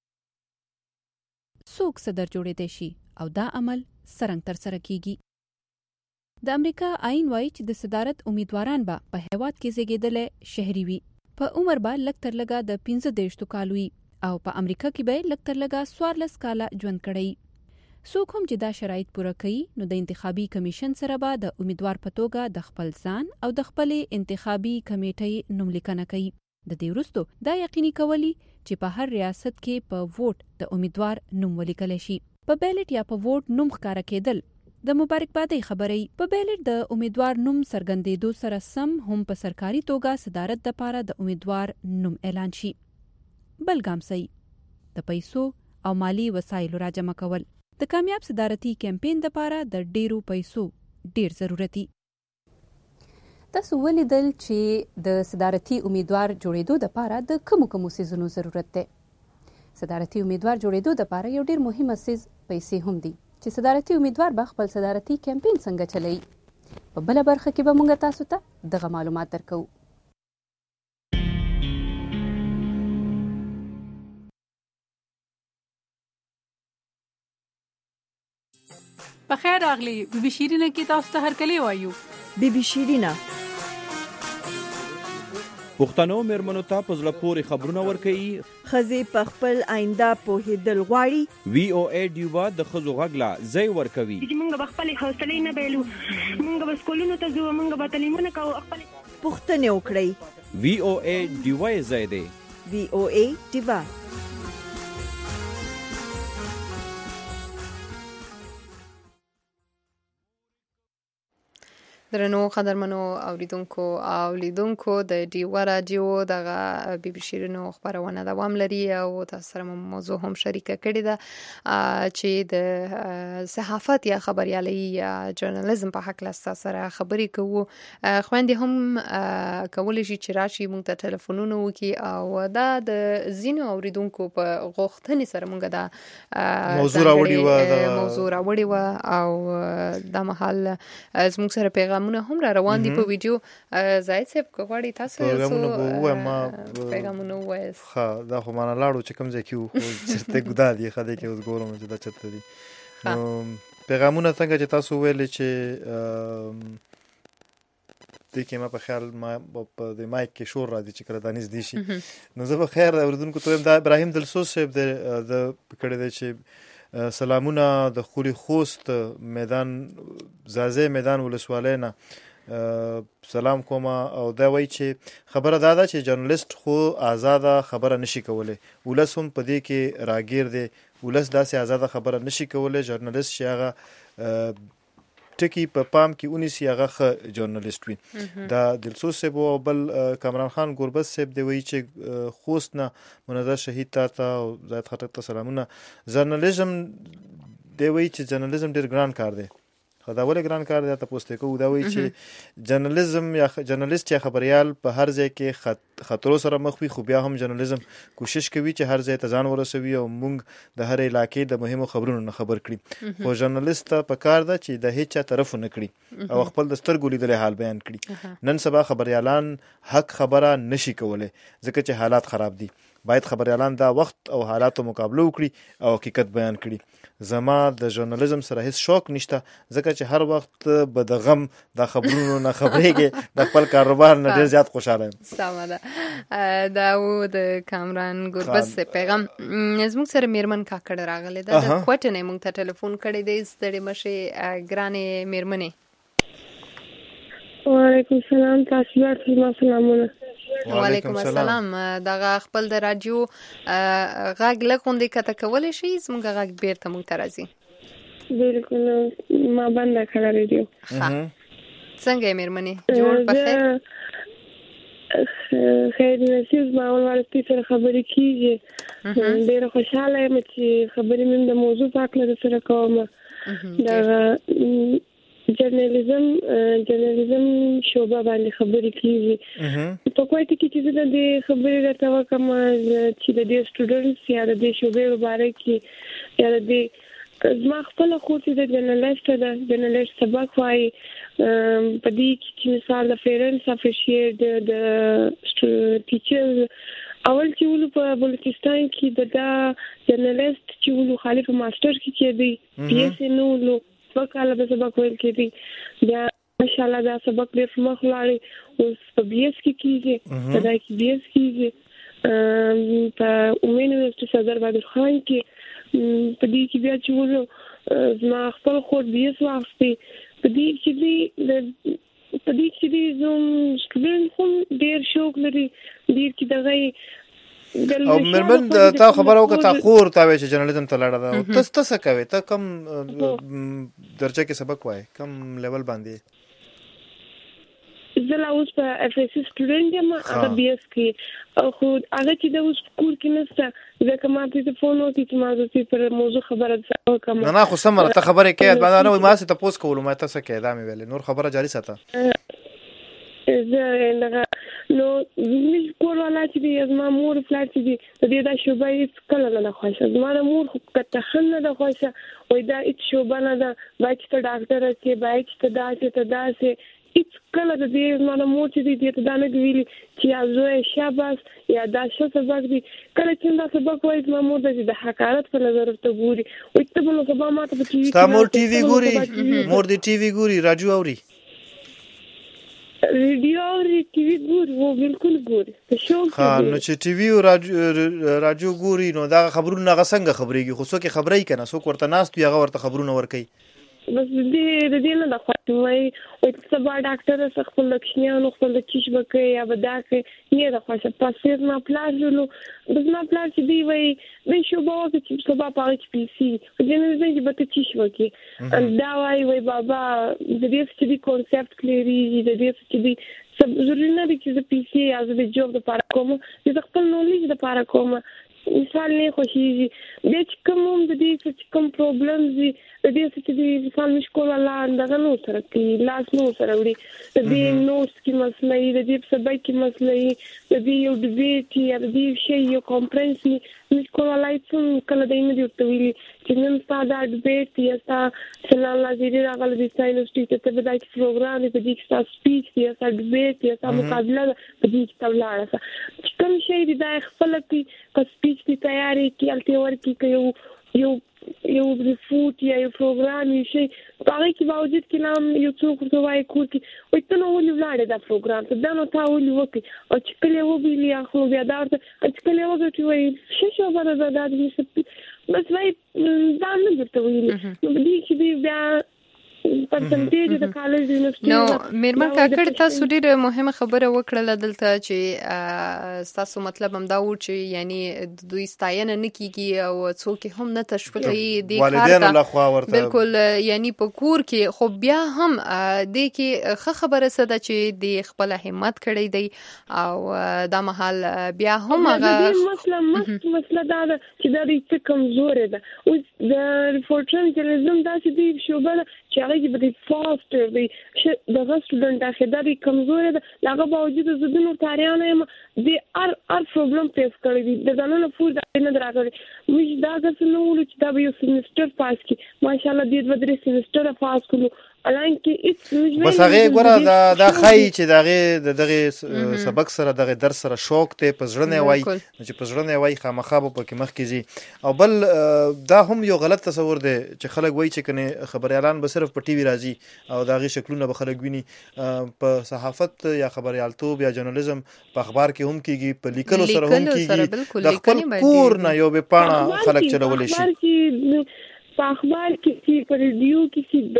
څوک صدر جوړېدی شي او دا عمل څرنګه ترسره کیږي. د امریکا آئین وایي چې د صدارت امیدواران به په هیواد کې زیږېدلی شهري وي، په عمر به لږ تر لږه د 15 کالو وي او په امریکا کې به لږ تر لږه 14 کاله ژوند کړی. څوک هم چې دا شرایط پوره کوي نو د انتخابي کمیشن سره به د امیدوار په توګه د خپل ځان او د خپلې انتخابي کمیټې نوم لیکنه کوي. د دې وروسته دا یقیني کولی چې په هر ریاست کې په ووټ د امیدوار نوم ولیکلی شي. په بیلټ یا په ووټ نوم ښکاره کېدل د مبارکبادۍ خبرې. په بیلټ د امیدوار نوم څرګندېدو سره سم هم په سرکاري توګه صدارت دپاره د امیدوار نوم اعلان شي. بل ګام صحیح د پیسو او مالی وسایلو راجمع کول. د کامیاب صدارتي کمپین دپاره د ډیرو پیسو ډیر ضرورتي. تاسو ولیدل چې د صدارتي امیدوار جوړېدو دپاره د کومو څیزونو ضرورت دی. صدارتي امیدوار جوړېدو دپاره یو ډیر مهمه څیز پیسې هم دي چې صدارتي امیدوار به خپل صدارتي کمپین څنګه چلوي. په بله برخه کې به مونږ تاسو ته دغه معلومات درکوو. بخیر راغلی. بیبي شیرینه کې تاسو ته هرکلی وایو. بیبي شیرینه پښتنو میرمنو ته په زړه پورې خبرونه ورکوي. ښځې په خپل آینده پوهېدل غواړي. وی او ای ډیوا د ښځو غږ له ځای ورکوي. موږ به خپلې حوصلې نه بایلو، موږ به سکولونو ته ځو، موږ به تعلیمونه کوو، خپلې پوښتنې وکړئ. وی او ای ډیوا یې ځای دی. وی او ای ډیوا. درنو قدرمنو اوریدونکو د ډیوا رادیو دغه بیبي شیرینو خبرونه دوام لري او تاسو سره موضوع هم شریکه کړې ده چې د صحافت یا خبريالي یا ژورنالیزم په حق له سره خبرې کوو. خويندې هم کولای شي چې راشي مونږ ته ټلیفونونه وکي او دا د زینو اوریدونکو په غوښتنې سره مونږ دا موضوع راوړی و او دا مهال زموږ سره پیغام پیغامونه هم را روان دي په ویډیو. زاید صاحب کوغړی تاسو پیغامونه وایس. ها دا خو معنا لاړو چې کوم ځای کې خو چرته ګدا دي خدای کې اوس ګورم چې دا چرته دي. نو پیغامونه څنګه چې تاسو ویل چې د کې ما په خیال ما په د مایک کې شور راځي چې کله دانیز دي شي. نو زه په خیر اوریدونکو ته دا ابراهیم دلسوز صاحب د کړه دی چې سلامونه د خوري خوست میدان زازه میدان ولسوالۍ نه سلام کوم او دا وایي چې خبره دا ده چې جرنالست خو آزاده خبره نشي کولای. ولس هم په دې کې راګیر دی. ولس داسې آزاده خبره نشي کولای. جرنالست چې هغه ټکی په پام کې ونیسي هغه ښه ژورنالیست وي. دا دلسوز صاحب او بل کامران خان ګوربز صاحب دی وایي چې خوست نه منظر شهید ته او زاید خټک ته سلامونه. ژورنالیزم دی وایي چې ژورنالیزم ډېر ګران کار دی. دا ولې ګران کار دی تاسو ته کوو. دا وایي چې ژورنالیزم یا ژورنالیست یا خبريال په هر ځای کې خطرو سره مخ وي، خو بیا هم ژورنالیزم کوشش کوي چې هر ځای ته ځان ورسوي او موږ د هر علاقې د مهمو خبرونو نه خبر کړي. خو ژورنالیست ته پکار ده چې د هیڅ چا طرف نه کړي او خپل د سترګو لیدلې حال بیان کړي. نن سبا خبريالان حق خبره نشي کولای ځکه چې حالات خراب دي. باید خبريالان دا وخت او حالاتو مقابله وکړي او حقیقت بیان کړي. زما د ژورنالیزم سره هیڅ شوق نشته ځکه چې هر وخت به د غم د خبرونو نه خبرېږي د خپل کاروبار نه ډېر زیات خوشاله یم. سمه ده. دا و د کامران ګوربز پیغام. زموږ سره میرمن کاکړ راغلی ده، د کوټې نه موږ ته ټلیفون کړی دی. ستړې مشې ګرانې میرمنې. وعلیکم السلام. تاسو ته سلامونه. وعلیکم السلام. دغه خپل د رادیو غږ لکوندې کته کولی شي زموږ غږ بیرته موږ ته راځي؟ بالکل ما بنده کړه رادیو. څنګه یې میرمنې؟ جوړ بخیر. خیر نصیب ما ولورتي سره خبرې کیږي. ډېر خوشاله یم چې خبرې مې د موضوع په اړه سره کوم. دا جرنالیزم شوبه باندې خبرې کیږي. په کوټه کې چې د خبرې راته وکم چې د دې سټوډنټس یا د دې شوبې مبارک کې یا د زما خپل خو چې د جرنالیست سبق وایي په دې کې چې مثال د پیرنټس افیشیټ د ټیچر اول چې ولو په بلوچستان کې د جرنالیست چې ولو خالف ماستر کې دی پی ایس نو ولو وکاله به سبق ویل کېدی. بیا ماشاءالله دا سبق ډېر مخ لاړی. اوس په بي ایس کې کېږي، په دا کې بي ایس کېږي، په عمومي یونیورسټي صدر بدر خان کې په دې کې بیا چې ولو زما خپل خور بي ایس واخیستې. په دې کې د زوم سټوډنټ هم ډېر شوق لري. ډېر کې دغه او مرمن تا خبره وکړه تا خور تا وی چې جرنالیزم ته لاړه ده. او تاسو څه کوي؟ ته کوم درجه کې سبق وایي؟ کوم لیول باندې؟ زه لا اوس په اف ایس سی سټوډنټ یم، هغه بي ایس کې. خو هغه چې د اوس کور کې نشته ځکه ما ته فون وکړ چې ما د پر موضوع خبره وکړم. نه خو سمره ته خبره کوي بعد نه ما څه تاسو کولو ما تاسو کې دا مې ویل نور خبره جاری ساته. زه نو زموږ کور والا چې دی زما مور فلات چې دی د دې دا شوبه هیڅ کله نه خوښه. زما مور خو کته خن نه خوښه وای دا هیڅ شوبه نه ده باید چې ډاکټر کې باید چې داسې هیڅ کله د دې زما مور چې دی ته دا نه ویلي چې یا زوی شاباس یا دا څه سبق دی. کله چې دا سبق وای زما مور د حقارت په نظر ته ګوري وای ته بل سبا ما ته په ستا مور ټي وي ګوري؟ مور دې ټي وي ګوري؟ راډیو اوري؟ ریډیو اوري ټي وي ګوري؟ وو بالکل ګوري. نو چې ټي وي او راډیو ګوري نو دا خبرونه څنګه خبرېږي؟ خو څوک خبرې کنه څوک ورته ناست هغه ورته خبرونه ورکوي. بس دې نه د خوښ وای او سبا ډاکټر سره خپل لکشنیانو خپل چیش وکي یا ودا کې نه د خوښ پاسیر ما پلاژلو بس ما پلاژ دی وای به شو بو چې سبا پاره پی سي دې نه زه به ته چیش وکي دا وای بابا د دې چې دی کانسپټ کلیری د دې چې دی سب ضروري نه دی چې پی سي از د جوب د پاره کوم د خپل نولج د پاره کوم مثال نه خوشيږي د کوم د دې چې کوم پرابلمز دي د دې چې د مثال مشکل الله دغه نو سره کې لاس نو سره وړي د دې نوټس کې مسلې د دې سبا کې مسلې د دې یو ډیبیټ یا د دې شی یو کانفرنس مشکل الله چې کله د ایمه دی ویلي چې نن ساده ډیبیټ یا سلام الله دې راغله د ساينس ته د دې پروګرام په دې کې سپیچ یا ډیبیټ یا مقابله په دې کې تولاره کوم شی دی د خپل کې سپیچ کی تیاری کی الټیور کی یو ریفوت یا یو پروګرام شي هغه کې باوجود کې نام یو څوک ورته کور کې وي ته نو ولې ولاړې دا پروګرام ته دا نو تا ولې وکي او چې کله و بي یا خو بیا دا چې کله و چې وي شو باندې دا دې بس وای دا نه درته ویلي نو دې چې بیا پرسنټیج د کالج یونیورسيټي نو میرمن کاکړ تاسو ډیره مهمه خبره وکړه دلته چې تاسو مطلب هم دا و چې یعنی دوی ستاینه نه کیږي او څوک هم نه تشویقي دي والدین له خوا ورته بالکل یعنی په کور کې خو بیا هم د کې ښه خبره سده چې د خپل همت کړی دی او دا محل بیا هم هغه مسله دا ده چې دا د کمزوري ده او د ریپورټر جرنالیزم دا چې دی شوبه چې هغه به د فاست دی د سټوډنټ اخیدا دی کمزوري ده هغه باوجود زدنو تاریانه دی ار پرابلم فیس کړی دی د ځانونو فور دا نه دراغلی موږ دا څنګه ولو چې دا یو سیمستر پاس کی ماشاءالله دې د درې سیمستر پاس کړو بس هغه ګوره دا خای چې دغه سبق سره دغه درس سره شوق ته پزړنه وای چې پزړنه وای خامخا په کې مخ کیږي او بل دا هم یو غلط تصور دی چې خلک وای چې کنه خبر اعلان به صرف په ټي وي راځي او دغه شکلونه به خلک ویني په صحافت یا خبريالتوب یا جرنالیزم په اخبار کې هم کیږي په لیکلو سره هم کیږي د خپل کور نه یو به پاڼه خلک چلولې شي په اخبار کې په ریډیو کې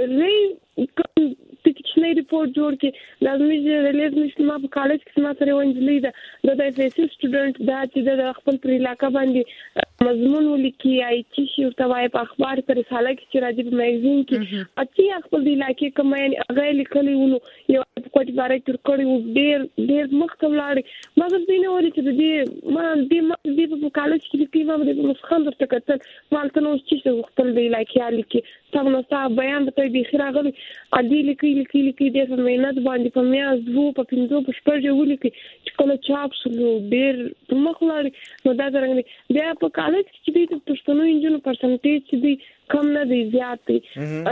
د تکشنې ریپورت جوړ کې لازمي چې ریلیز نشته ما په کالج کې ما سره ونجلې د اف اس سټوډنټ دا چې د خپل پر علاقې باندې مضمون ولیکي آی چې شي او توای په اخبار پر رساله کې چې راځي په میگزین کې اچي خپل د علاقې کوم هغه لیکلي ونو یو کوټ بارے تر کړي ډېر مخکم لاړې مګر دې نه ورته دې ما دې په کالج کې کې ما د مسخن درته کتل مالته نو چې خپل د علاقې لیکي تاسو نو بیان ته به خیر غلي ادي لیکي د مهنت باندې په میاز وو په پینځو په شپږ ولیکي چې کله چاپ شلو ډېر مخلاري نو دا څنګه بیا په کالج کې د پښتنو انجینر پرسنټیج چې دی کم نه دی زیات دی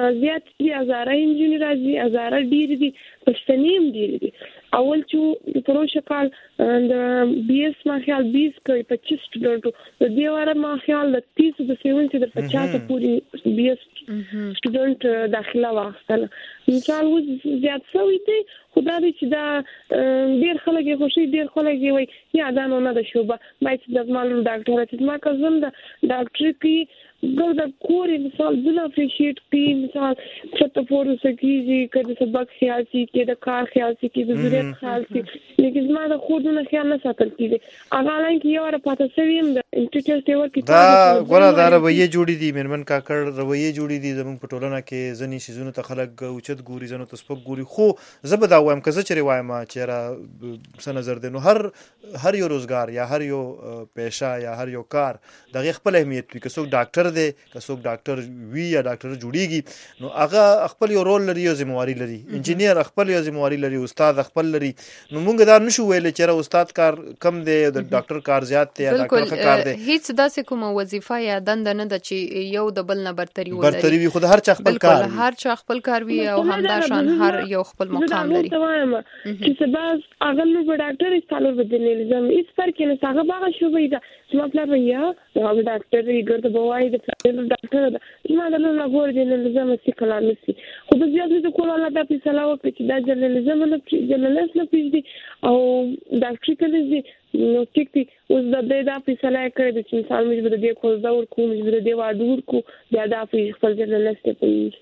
دي هزاره انجینر راځي هزاره ډیر دي پښتنیم ډیر دي اول چې پروژه کال د بي اس ما خیال 20 کوي 25 سټوډنټو د دې واره ما خیال د 30 د 70 د 50 پوری بي اس سټوډنټ داخله واخله مثال و زیات شوی دی خدای چې دا ډیر خلک خوشي ډیر خلک وي یا دا نه د شوبه باید د معلوم ډاکټر چې ما کوم د ډاکټر کې ګل د کور مثال بل اپریشیټ کی مثال څه فورو سکیږي کله سبق خیال سي کې د کار خیال سي کې د ضرورت خیال سي لیکن ما د خودونه خیال نه ساتل کیږي هغه لان کې یو را پاتې سویم د انټیټل ټیور کې دا ګوره دا رویه جوړې دي میرمن کاکړ رویه جوړې دي زموږ په ټولنه کې ځنی شیزونه ته خلک اوچت ګوري ځنو ته سپک ګوري خو زه به دا وایم که زه چېرې وایم چې را څه نظر دی نو هر یو روزګار یا هر یو پیشه یا هر یو کار دغه خپل اهمیت وي که څوک ډاکټر دی که څوک ډاکټر وي یا ډاکټر جوړیږي نو هغه خپل یو رول لري یو ذمہواری لري انجینیر خپل یو ذمہواری لري استاد خپل لري نو موږ دا نشو ویل چې استاد کار کم دی د ډاکټر کار زیات دی یا ډاکټر کار دی هیڅ داسې کومه وظیفه یا دنده نه ده چې یو د بل نه برتري وي خو هر چا خپل کار وي هر چا خپل کار وي او همدا شان هر یو خپل مقام لري چې سبا اغل نو ډاکټر استالو بدل لازم هیڅ فرق نه څنګه باغ شو وي دا چې ما پلا ویا هغه ډاکټر یې ګرځي بوای د ډاکټر ما دا نه غوړ دي لازم چې کلام نسی خو د زیات د کوله دا په سلاو په چې دا جرنالیزم نه جرنالیست نه پیږي او ډاکټر کله دي نو ټیک دي اوس د دې دا په سلاو کړی چې مثال موږ به د کوز دا ورکو موږ به د واډور کو بیا دا په خپل جرنالیست په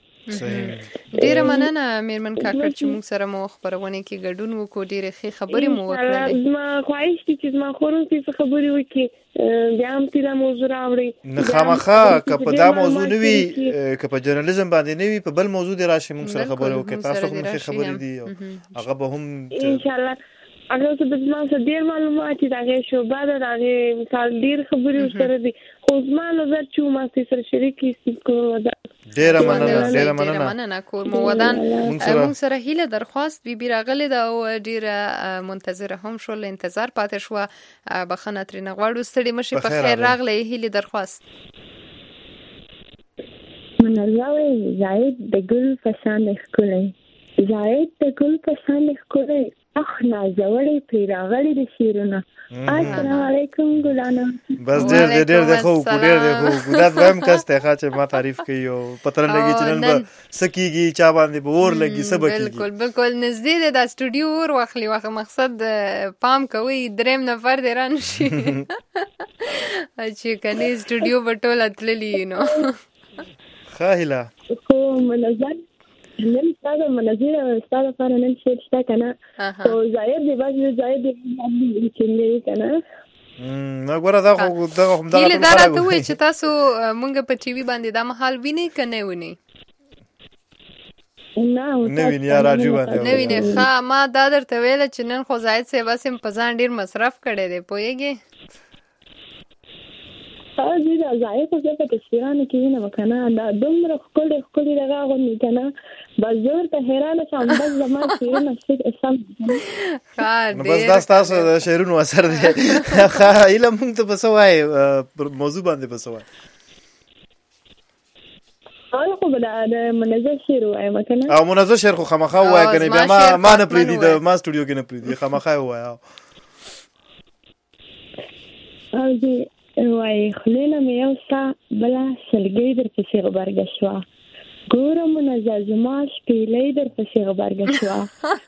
ډیره مننه میرمن کاکړ چې موږ سره مو خبرونه کې ګډون وکړو ډیره ښه خبرې مو وکړلې ما خواهش دي چې ما خورم چې خبرې وکړي بیا هم تیرا موضوع راوړي نه خامخا که په دا موضوع نه وي که په جرنالیزم باندې نه وي په بل موضوع دی راشي موږ سره خبرې وکړي تاسو هم ښه خبرې دي هغه به هم ان شاء الله اگر څه د ما څه ډیر معلومات دي شو بعد راغی مثال ډیر خبرې سره دي خو زما نظر چې ما سره شریکي کوم ډیره مننه کور مو ودان موږ سره هیله درخواست بي راغله دا او ډیره منتظره هم شو انتظار پاتې شو بخنه ترنه غواړو ستړي مشي په خیر راغله هیله درخواست منځوي زاید د ګل فسان ښکلې زاید د ګل فسان ښکلې اخ نازوړې پیراغړې د شیرونه السلام علیکم ګلانو بس ډېر د خو ګډات وایم کاسته چې ما تعریف کوي او پتر لګي چې نن به سکیږي چا باندې به اور لګي سبا بالکل نږدې د سټوډیو ور واخلي واخه مقصد پام کوي دریم نفر دران شي چې کني سټوډیو بټول اتللی نو خاهله خو منظم نن ستاسو منظر ستاسو لپاره نن شعر شته کنه او ظاهر دی باندې ظاهر دی چې نه کنه نو ګوره دا خو هم دا هیله دار ته وای چې تاسو مونږ په ټي وي باندې دا محل ویني کنه ونی نه ویني راجو باندې نه ویني ښه ما دا درته ویل چې نن خو زاید صاحب سم په ځان ډیر مصرف کړي دی پوهیږي دې دا زاید په تصویرانو کې نه وکنه دا دومره خپل دغه غوښنه کنه بازار ته حیران شوم بس زما چې نه سم بس دا تاسو شعرونو اثر دی ښه علم موږ ته بسوای موضوع باندې بسوای خو بل منظر شعر وای مکنه او منظر شعر خو خامخا وای کنه بیا ما نه پریدي د ما سټوډیو کې نه پریدي خامخا وای او دې وای خلینا مې یو سا بلا سلګي در پسې غبرګ شوا ګورم منظر زما شپېلې در پسې غبرګ شوا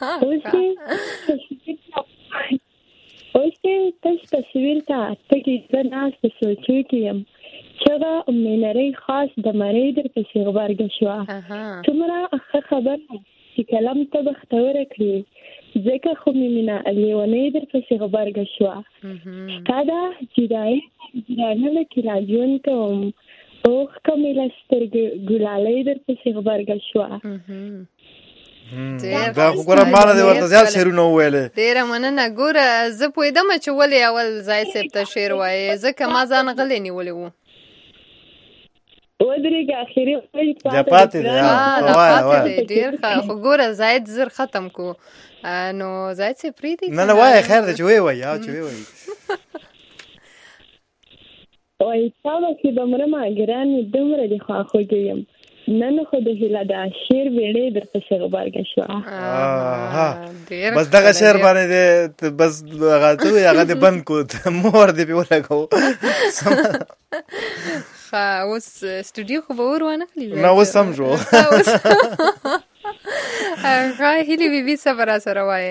اوس تاسو تصویر ته تګي زناس په سوچو کې يم چغه مینری خاص د مری در پسې غبرګ شوا څومره خبر چې کلام ته بختور کړی ځکه خو مینا لیونی در پسې غبرګ شوا ستاده جدای نه کې راځون کوم اوخ کمیل سترګ ګلالې در پسې غبرګ شوا دا ګوره مال دی ورته ځل شعرونه ویلې ډیر مننه ګوره زه پوهیدم چې ولې اول زاید صاحب ته شعر وایي ځکه ما ځان غلې نیولې وو ودرېږه اخري پاتې دی ډېر ښه خو ګوره زاید زر ختم کو نو زاید صاحب پرېږدي نه وایه خیر دی چې وایي چې وایي وایي تاسو چې به مرمه ګران دومره دي خواخوږی یم نن خو د هیله د شعر ویړې در پسې غبرګ شوه بس دغه شعر باندې بس هغه ته هغه دې بند کو مور دې په ولګو اوس سټوډیو خو به ور ونه خلی نه اوس سمجو هیلې بیبي سره سره وایي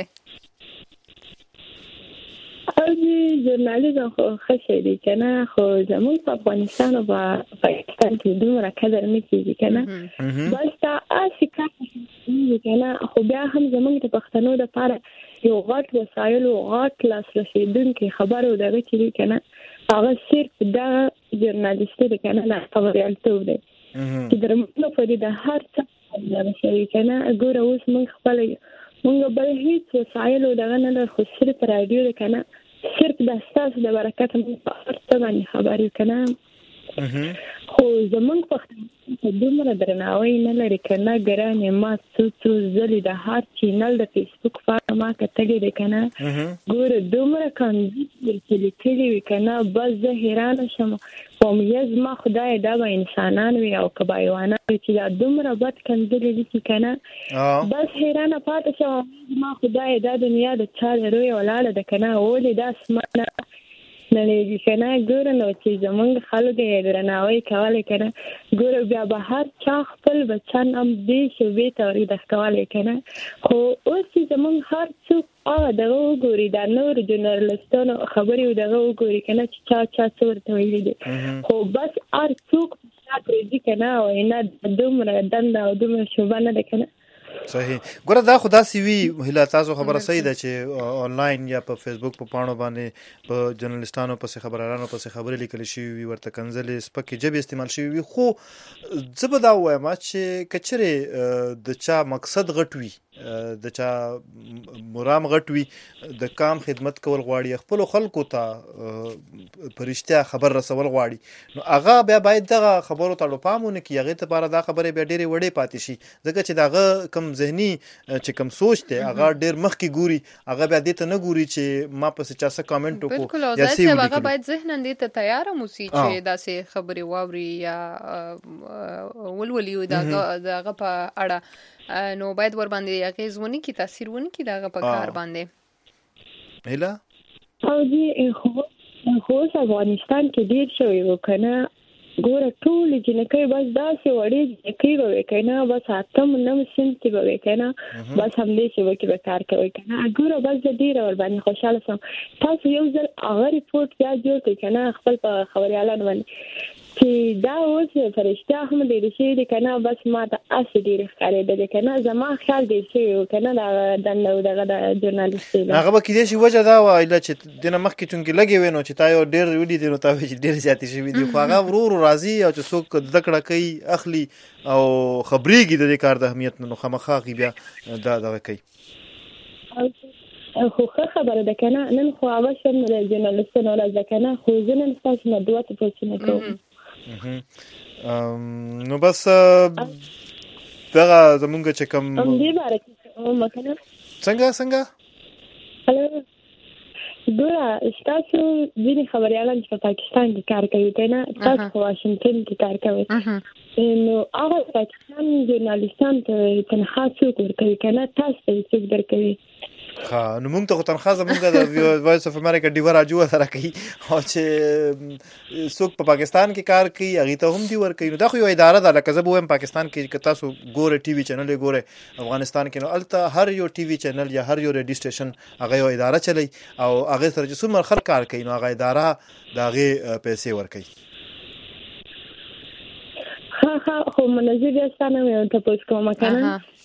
او ژورنالیزم خو ښه شی دی که نه خو زموږ په افغانستان او په پاکستان کې دومره قدر نه کېږي که نه بس دا هسې کار کېږي که نه خو بیا هم زموږ د پښتنو دپاره یو غټ وسایلو غټ لاسرسېدونکي خبرو دغه چې دی که نه هغه صرف دا ژورنالیستي دی که نه دا خبریالتوب دی چې د رمونو پورې د هر څه دغه شوي که نه ګوره اوس موږ خپله مونږ بل هیڅ وسایلو دغه نه لرو خو صرف راډیو دی که نه صرف د ستاسو د برکت موږ په هر څه باندې خبر یو که نه خو زموږ پښتانه ته دومره درناوی نه لري که نه ګرانې ما څو ځلې د هر چینل د فیسبوک پاڼه ما کتلې دی که نه ګوره دومره کاندید ورته لیکلي وي که نه بس زه حیرانه شم وایم یا زما خدایه دا به انسانان وي او که به حیوانان وي چې دا دومره بد کنځلې لیکي که نه بس حیرانه پاتې شم زما خدایه دا دنیا د چا د رویه ولاړه ده که نه ولې دا اسمانه نه لېږي که نه ګوره نو چې زمونږ خلکو یې درناوی کولی که نه ګوره بیا به هر چا خپل بچیان هم دې شعبې ته ورږدښ کولی که نه خو اوس چې زمونږ هر څوک هغه دغه وګوري دا نور جرنالستانو خبرې دغه وګوري که نه چې چا څه ورته ویلي دي خو بس هر څوک په پرېږدي که نه او نه دومره دنده او دومره شعبه نه ده که نه صحیح ګوره دا خو داسې وي هیله تاسو خبره صحیح ده چې آنلاین یا په فیسبوک په پاڼو باندې په جرنالستانو پسې خبرانو پسې خبرې لیکل شوي وي ورته کنځلې سپکې ژبې استعمال شوي وي خو زه به دا ووایم چې که چېرې د چا مقصد غټ وي د چا مرام غټ وي د کام خدمت کول غواړي خپلو خلکو ته په رښتیا خبر رسول غواړي نو هغه بیا باید دغه خبرو ته پام ونه کړي هغې دپاره دا خبرې بیا ډېرې وړې پاتې شي ځکه چې د هغه کم ذهني چې کم سوچ دی هغه ډېر مخکې ګوري هغه بیا دې ته نه ګوري چې ما پسې چا څه کامنټ وکړو یا څه ولیکلو هغه باید ذهناً دې ته تیار هم اوسي چې داسې خبرې واوري یا ولولي د هغه په اړه نو باید ور باندې اغیز ونی کی تاثیر ونی کی دغه په کار باندې هیله او دې خو افغانستان کې ډیر شوی وکنه ګوره ټول جنکۍ بس داسې وړې جنکۍ به وي که نه بس اتم نم صنف کې به وي که نه بس همدې شیبه کې به کار کوي که نه ګوره بس زه ډېره ورباندې خوشحاله شم تاسو یو ځل هغه ریپورټ بیا جوړ کړئ که نه خپل په خبریالانو باندې چې دا اوس فرشته هم ډېر شي د کنه بس ما ته اسی ډېر ښکارېدل کنه زما خیال ډېر شي کنه دا د ژورنالیست هغه به کېدای شي وجه دا وایي چې دنه مخکې چونګې لګې وینو چې تا یو ډېر ویلي دي نو تا چې ډېر زیاتې شوي دي خو هغه ورو راځي او چې څوک زده کړه کوي اخلي او خبرېږي د دې کار د اهمیت نه نو خامخا بیا دغه کوي خو خبره ده کنه نن خو اول شم د ژورنالیستانو راځه کنه خو زه نن تاسو نه دوه پوښتنه کوم نو بس دغه زمونږ چې کوم دې باره کې څنګه هلو ګوره تاسو ځینې خبریالان چې په پاکستان کې کار کوي کنه تاسو په واشنگټن کې کار کوي نو هغه پاکستان ژورنالیستان ته تنخواه څوک ورکوي کنه تاسو ته څوک درکوي نو موږ ته تنخواه زموږ د وایس اف امریکا ډیو راجو سره کوي او چې څوک په پاکستان کې کار کوي هغه ته هم دی ورکوي نو دا خو یو اداره ده لکه زه به وایم پاکستان کې تاسو ګوره ټي وي چینل ګوره افغانستان کې نو الته هر یو ټي وي چینل یا هر یو ریډیو سټیشن هغه یو اداره چلی او هغه سره چې څومره خلک کار کوي نو هغه اداره دا هغه پیسې ورکوي خو منځي بیا ستانه مې ته پوښتنه کوم کنه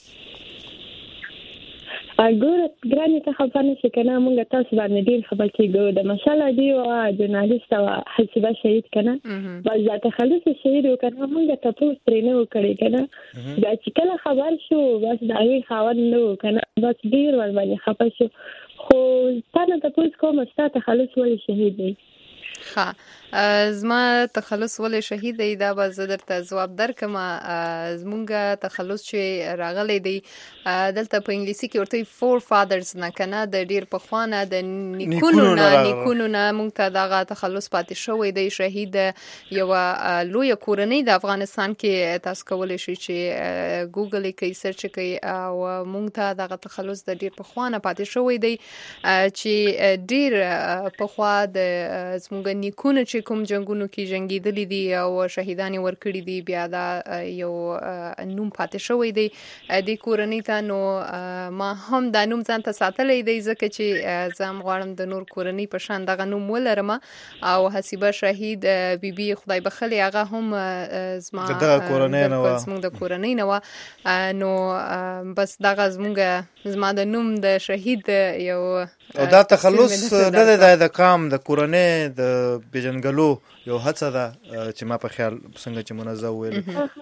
اګوره ګرانه ته خبرنه چې کنه موږ تاسو باندې ډیر خبر کېږو د مشاله دی او ژورنالیست او حسابه شهید کنه بس ذات خالص شهید وکنه موږ ته تاسو ترېنه وکړي کنه دا چې کله خبر شو بس دا یې خاور نو کنه بس ډیر ور باندې خبر شو خو ستانه تاسو کوم ستاسو خالص ولې شهید دی زما تخلص ولې شهید دی دا به زه درته ځواب درکم زمونږ تخلص چې راغلی دی دلته په انګلیسي کې ورته فور فادرز نه کنه د ډیر پخوانه د نیکونو نه مونږ ته دغه تخلص پاتې شوی دی شهید یو لوی کورنۍ د افغانستان کې تاسو کولی شئ چې ګوګل کې سرچ کړئ او مونږ ته دغه تخلص د ډیر پخوانه پاتې شوی دی چې ډیر پخوا د زموږ نیکونه چې کوم جنگونو کې جنگیدلي دي او شهیدان ورکړي دي بیا دا یو نوم پاتې شوی دی د کورنۍ ته نو ما هم دا نوم ځان ته ساتلی دی ځکه چې زه هم غواړم د نور کورنۍ په شان دغه نوم ولرم او حسیبه شهید بیبي خدای بخلي هغه هم زما د کورنۍ نه و نو بس دغه زما د نوم د شهید یو او دا تخلص نه دی د کام د کورنۍ د پیژنګلو یو هڅه ده چې ما په خیال څنګه چې منظم ویل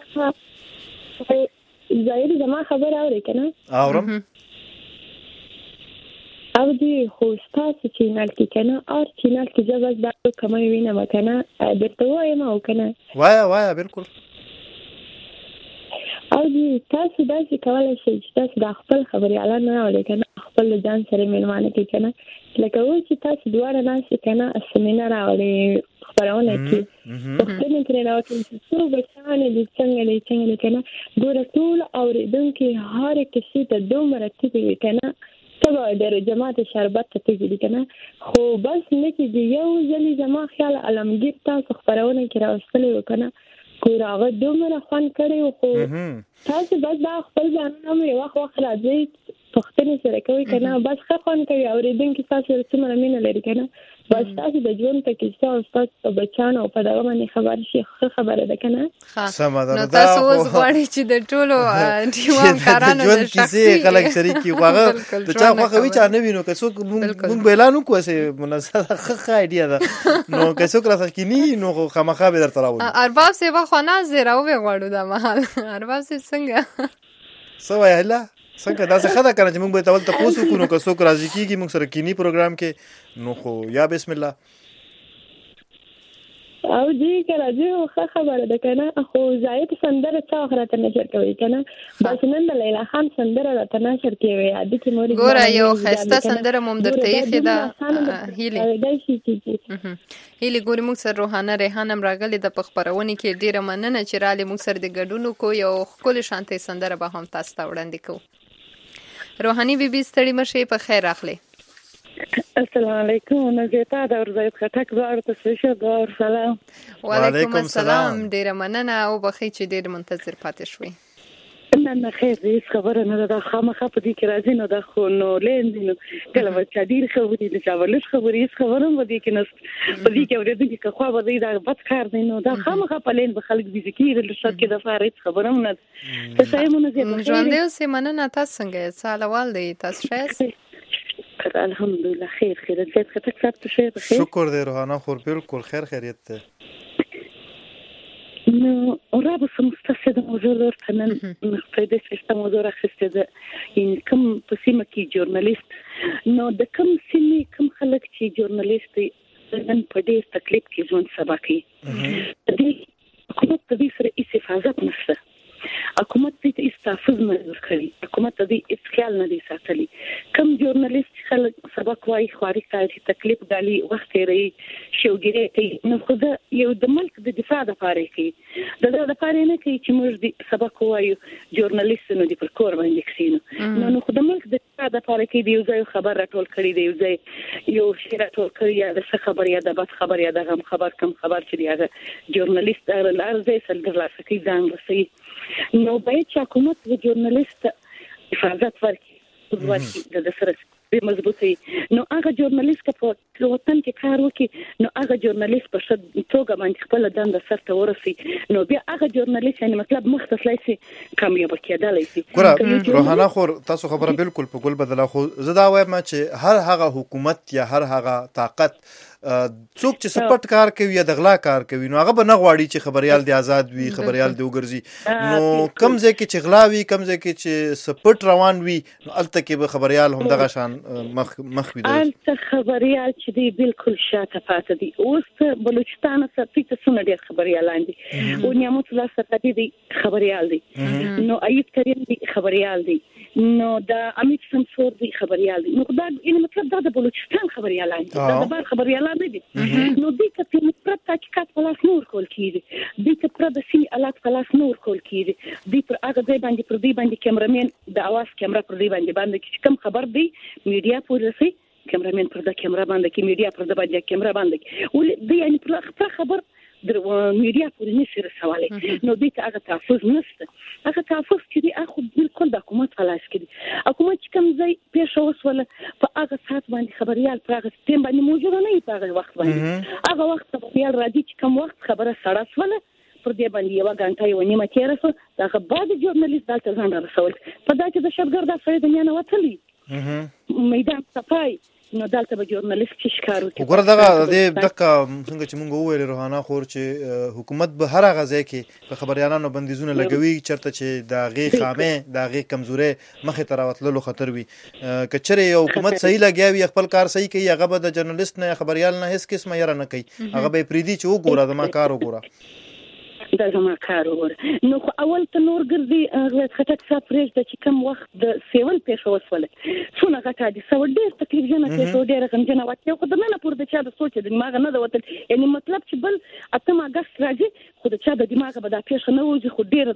زاید زما خبر اوري کنه اورم او دی خو تاسو چینل کې کنه او چینل کې جواب دا کوم وینم کنه درته وایم او کنه وایا بالکل او دی تاسو دا چې کولای شئ چې تاسو د خپل خبريالان نه اورئ کنه خپل ځان سره مېلمانه کې کنه لکه و چې تاسو دواړه ناشې کنه سیمینار اورئ خبرونه کې وختونه کې راوځي چې څو بچانه د څنګه کنه ګوره ټول اوریدونکو هر کسی ته دومره تیږي کنه تبا در جماعت شربت ته تیږي کنه خو بس نه کې یو ځلې زما خیال علمگیر تاسو خبرونه کې راوستلې وکنه ګوره هغه دومره خوان کړي خو تاسو بس دا خپل ځان هم یو وخت راځي پختنې سره کوي کنه بس خپل کوي اوریدونکو تاسو سره مینه لري کنه بس تاسو د ژوند ته کې تاسو په بچانو په دغه باندې خبر شي خبره ده کنه نو تاسو اوس غواړئ چې د ټولو دیوان کارانو د شخصي خلک شریکي واغه ته چا واغه وی چا نه وینو که څوک مونږ بیلانو کوسه مناسبه ښه ایډیا ده نو که څوک راځي کینی نو خامخا به درته راوړي ارباب سیوا خو نه زیراو غواړو دا مهال ارباب سیوا څنګه سوای هلا څنګه دا څه خدا کنه چې موږ به تول ته پوسو کو نو که څوک راځي کیږي موږ سره کینی پروګرام کې نو خو یا بسم الله او دې کړه دې خبره ده کنه خو زاید سندره څو خراته نشر کوي کنه بس نن د لیلا خان سندره راته نشر کوي د کې موري ګوره یو خسته سندره مم درته یې خدا هیله ګوري موږ سره روحانه ریحانم راغلی د پخبرونی کې ډیره مننه چې را لې موږ سره د ګډونو کو یو خپل شانته سندره به هم تاسو ته وړاندې کو روحاني بیبي ستړي مشه په خیر اخلي السلام علیکم نزیتا د ورزید خټک زړه شه ګور سلام وعلیکم السلام ډیر مننه او بخې چې ډیر منتظر پاتې شوي نه خیر هیڅ خبره نه ده خامخا په دې کې راځي نو دا خو نو لیندې نو کله به چا ډېرې خبرې د چا به لږ خبرې هیڅ خبره هم په دې کې نشته په دې کې اورېدونکي که خوا به دی دا بد کار دی نو دا خامخا په لین به خلک بیزي کېږي د شرط کې دفعه هیڅ خبره هم نه ده که صحیح منظم ژوندی اوسې مننه تاسو څنګه یې څه حالوال دی تاسو ښه یاست الحمدلله خیر زیات خطک صاحب ته خیر شکر دی روحانه خور بالکل خیریت ده نو رابط مستفید موضوع لرته نن مقصد سیستم موضوع راخسته ده یعنی کوم په سیمه کې ژورنالیست نو د کوم سیمه کوم خلک چې ژورنالیست نن په دې تکلیف کې ژوند سبا کوي دې حکومت د دې سره هیڅ حفاظت نشته حکومت دې استعفاف نه ورکړي حکومت دې خیال نه دی ساتلی کوم ژورنالیست خلک سبق وايي خواري کوي تکلیف غالي وخت لري شوګيري کوي نو خو یو د ملک د دفاع لپاره کوي د لپاره نه کوي چې موږ دې سبق وایو ژورنالیست نو دې پر کور باندې کښینو نو خو د ملک د دفاع لپاره کې دی یو ځای خبر راټول کړي دی یو ځای یو شی راټول کړي یا د څه خبر یا د بد خبر یا د غم خبر کم خبر چې دی هغه ژورنالیست لارځي سل درلاسه کوي ځان رسي نو باید چې حکومت د ژورنالیست حفاظت ورکړي د سره مضبوطي نو هغه ژورنالیست په وطن کې کار وکړي نو هغه ژورنالیست په شد توګه باندې خپل دنده سرته ورسي نو بیا هغه ژورنالیست یعنی مطلب مختص لایسي کامیاب کېدلی شي ګوره روحانه خور تاسو خبره بالکل په ګل بدله خو زه دا وایم چې هر هغه حکومت یا هر هغه طاقت څوک چې سپټ کار کوي یا د غلا کار کوي نو هغه به نه غواړي چې خبريال دی آزاد وي خبريال دی وګرځي نو کم ځای کې چې غلا وي کم ځای کې چې سپټ روان وي نو الته کې به خبريال هم دغه شان مخ وي الته خبريال چې دی بالکل شاته پاتې دي اوس بلوچستان سره څه څونه ډېر خبريالان دي او نعمت الله سره دی خبريال دي نو ایت کریم دی خبريال دي نو دا امید سمسور دی خبريال دي نو دا یعنی مطلب دا د بلوچستان خبريالان دي دا د بار خبريالان نه دي نو دې ته په پرد تحقیقات پلاس نور کول کیږي دې ته پرد سي الات پلاس نور کول کیږي دې پر هغه ځای باندې پر دې باندې کیمرامین د اواز کیمرا پر دې باندې کم خبر دی میډیا پولیسي کیمرامین پر د کیمرا باندې کې میډیا پر د باندې کیمرا باندې ول دې یعنی پر خبر در میډیا پورې نشي رسولای نو دې ته هغه تحفظ نشته هغه تحفظ چې دی اخو بالکل د حکومت خلاص کړي حکومت چې کوم ځای پیښ وسوله په هغه سات باندې خبريال پر هغه ټیم باندې موجود نه وي په هغه وخت باندې هغه وخت خبريال راځي چې کوم وخت خبره سره سوله پر دې باندې یو غنټه یو نیمه تیر شو دا بعد ژورنالیست دلته ځان رسول په دا چې د شپګرد سره د نه وتلی میدان صفای نو دلته به ژورنالیست چې ښکار وکړي وګوره دغه څنګه چې مونږ وویل روحانه خور چې حکومت به هر هغه ځای کې په خبريالانو بندیزونه لګوي چرته چې د هغې خامې د هغې کمزورۍ مخې ته راوتللو خطر وي که چېرې یو حکومت صحیح لګیا وي خپل کار صحیح کوي هغه به د جرنالیست نه یا خبريال نه هیڅ قسمه یره نه کوي هغه به یې پرېږدي چې وګوره زما کار وګوره دا زما کار وره نو خو اول ته نور ګرځي خټک صاحب پرېږده چې کوم وخت د سیول پیښه وسوله څونه غټه دي سو ډېر تکلیف جنه پیښه ډېر غمجنه واقع خو د نه پور د چا د سوچ د دماغ نه د وتل یعنی مطلب چې بل اتم اگست راځي خو د چا د دماغ به د پیښه نه وځي خو ډېر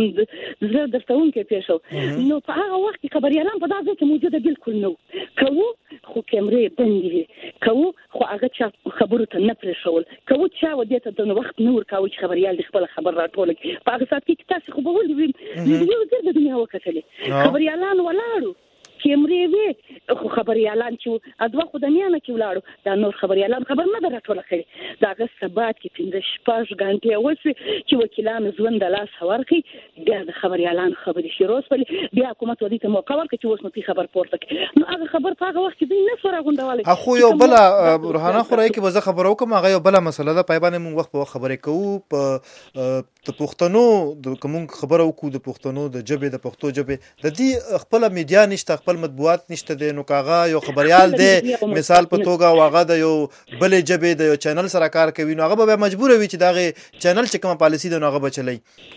زړه درتون کې پیښه نو په هغه وخت خبريالان په دغه کې موجوده بالکل نو کوو خو کیمرې بندې کوو خو هغه چا خبرو ته نه پرېښول کوو چا ودې ته د وخت نور کوي چې خبريال د خبر راټول په هغه سات کې تاسو خو به ولې ویډیو د دنیا وکړلې خبريالان ولاړو کیمرې وی خو خبريالان چې ادوه خو د میانه کې ولاړو دا نور خبريالان خبر نه راټول کړي دا غ سبات کې 15 غنټه اوسې چې وکیلان ژوند د لاس ورکي بیا د خبريالان خبرې شروع شول بیا حکومت ودی ته موقع ورکړي چې اوس نو خبر پورته نو هغه خبر په هغه وخت کې نه سره غونډواله اخو یو بل روحانه خورای کې وزه خبرو کوم هغه یو بل مسله ده پای باندې موږ وخت په خبرې کوو په پښتنو د کوم خبرو کو د پښتنو د جبه د پښتو جبه د دې خپل میډیا نشته خپل مطبوعات نشته د نو کاغه یو خبريال دی مثال په توګه واغه د یو بلې جبه د یو چینل سره کار کوي نو هغه به مجبور وي چې دغه چینل چې کومه پالیسی د هغه بچلای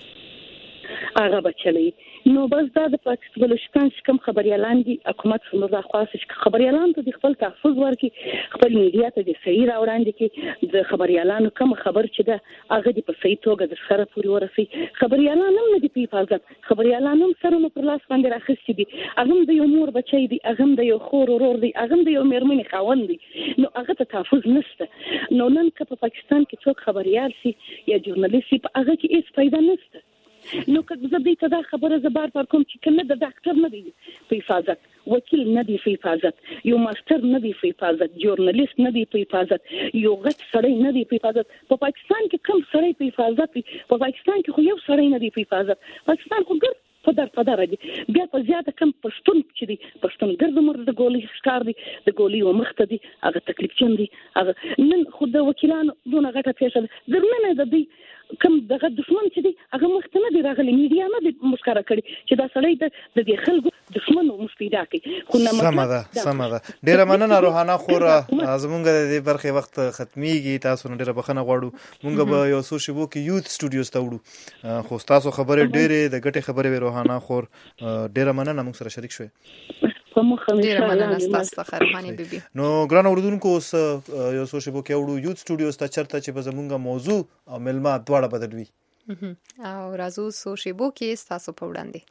نو بس دا د پاکستان بلوچستان کوم خبريالان دي حکومت څنګه خاصه خبريالان ته خپل تحفظ ورکړي خپل میډیا ته د صحیح راوړاندې کې د خبريالانو کوم خبر چې دا هغه د په صحیح توګه د سره پوری ورسي خبريالان هم نه دي په حفاظت خبريالان هم سره نو پر لاس باندې راخستي دي هغه د یو مور بچي دي هغه د یو خور ورور دي هغه د یو مېرمنې خاوند دي نو هغه ته تحفظ نشته نو نن که په پاکستان کې څوک خبريال سي یا ژورنالیست په هغه کې هیڅ فائدہ نشته نو که زه دې ته دا خبره زه بار بار کوم چې کنه د ډاکټر نه دی په حفاظت، وکیل نه دی په حفاظت، یو ماستر نه دی په حفاظت، جورنالیست نه دی په حفاظت، یو غټ سړی نه دی په حفاظت. په پاکستان کې کم سړی په حفاظت دی؟ په پاکستان کې خو یو سړی نه دی په حفاظت. پاکستان خو ګر پدر دی. بیا په زیاته کم پښتون چې دی، پښتون ګرد عمر د ګولۍ ښکار دی، د ګولۍ ومخته دی، هغه تکلیف چم دی. هغه نن خو د وکیلانو دونه غټه پیښه ده، درنه د دې کم دغه دښمن چې دی هغه مخته نه دی راغلی، میډیا نه دی مسکره کړي چې دا سړی د دې خلکو دښمن او مفیدا کوي. خو نه سمه ده. ډیره مننه روحانه خوره، زمونږ د دې برخې وخت ختمیږي، تاسو نه ډیره بخښنه غواړو. مونږ به یو څو شیبو کې یوت سټوډیوز ته وړو، خو تاسو خبرې ډیره د ګټې خبرې روحانه خور، ډیره مننه موږ سره شریک شوي. ډیره مننه ستاسو څخه روحاني بیبي. نو ګران اوریدونکو، اوس یو څو شیبو کې وړو یوت سټوډیوز ته، چرته چې به زمونږ موضوع او ملما دواړه بدلوي. او راځو څو شیبو کې ستاسو په وړاندې.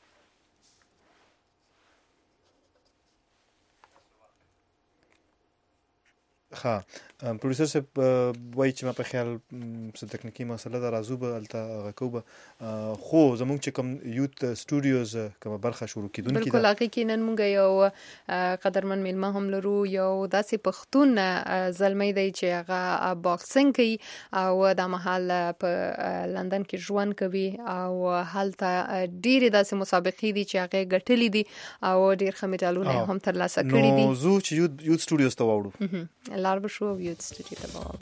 ها پروډوسر صاحب وایي چې ما په خیال څه تکنیکی مسله ده، راځو به هلته غږو به، خو زموږ چې کوم یوت سټوډیوز کومه برخه شروع کیدونکې ده، بالکل هغې کې نن موږ یو قدرمن میلمه هم لرو، یو داسې پښتون زلمی دی چې هغه باکسینګ کوي او دا مهال په لندن کې ژوند کوي او هلته ډېرې داسې مسابقې دي چې هغې ګټلې دي او ډېر ښه میډالونه هم ترلاسه کړي دي. نو زه چې یوت سټوډیوز ته واوړو لار به شو یوت سټوډیو ته واوړو.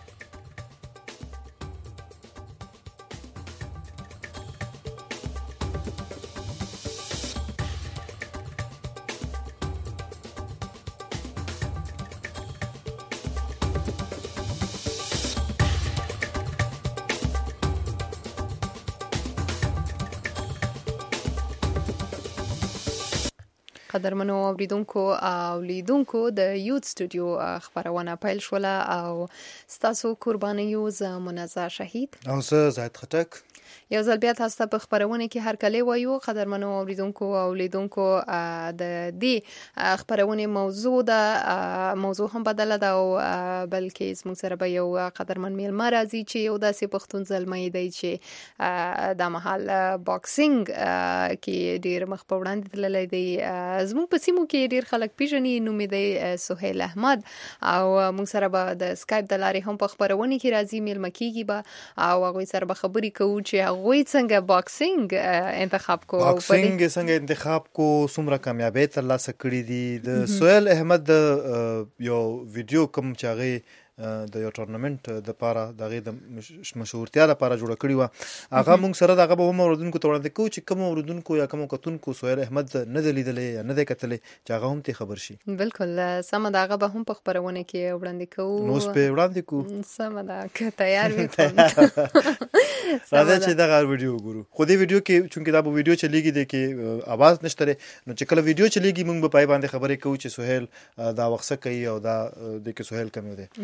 قدرمنو اوریدونکو او لیدونکو، د یوت سټوډیو خبرونه پیل شوله او ستاسو قربانیو ز منزه شهید او زه زاهد خټک. یو ځل بیا تاسو ته په خبرونه کې هر کله وایو قدرمنو اوریدونکو او لیدونکو، د دې خبرونه موضوع هم بدله ده او بلکې زموږ سره به یو قدرمن میلمه راځي چې یو داسې پښتون زلمی دی چې د مهال باکسینګ کې ډیر مخ په وړاندې تللی دی. زموږ په سیمو کې ډیر خلک پیژني، نوم یې دی سهیل احمد او موږ سره به د سکایپ د لارې هم په خبرونه کې راځي، میلمه کیږي به او هغوی سره به خبرې کوو چې هغوی څنګه باکسینګ انتخاب کو، باکسینګ څنګه انتخاب کو، څومره کامیابی ترلاسه کړې دي. د سهیل احمد یو ویډیو کوم چې هغه د یو ټورنمنت د پاره دغه د مشهورتیا لپاره جوړ کړی و، هغه موږ سره دغه به هم اوریدونکو ته وړاندې کوو چې کوم اوریدونکو یا کوم کتونکو سهیل احمد نه دی لیدلی یا نه دی کتلی چې هغه هم ته خبر شي. بالکل سمه ده، هغه به هم په خبرونه کې وړاندې کوو. نو اوس په وړاندې کوو. سمه ده، که تیار وي راځه چې دغه ویډیو وګورو. خو دې ویډیو کې چونکې دا به ویډیو چلیږي دی کې आवाज نشته، نو چې کله ویډیو چلیږي موږ به پای باندې خبرې کوو چې سهیل دا وخت کوي او دا د کې سهیل کوم دی.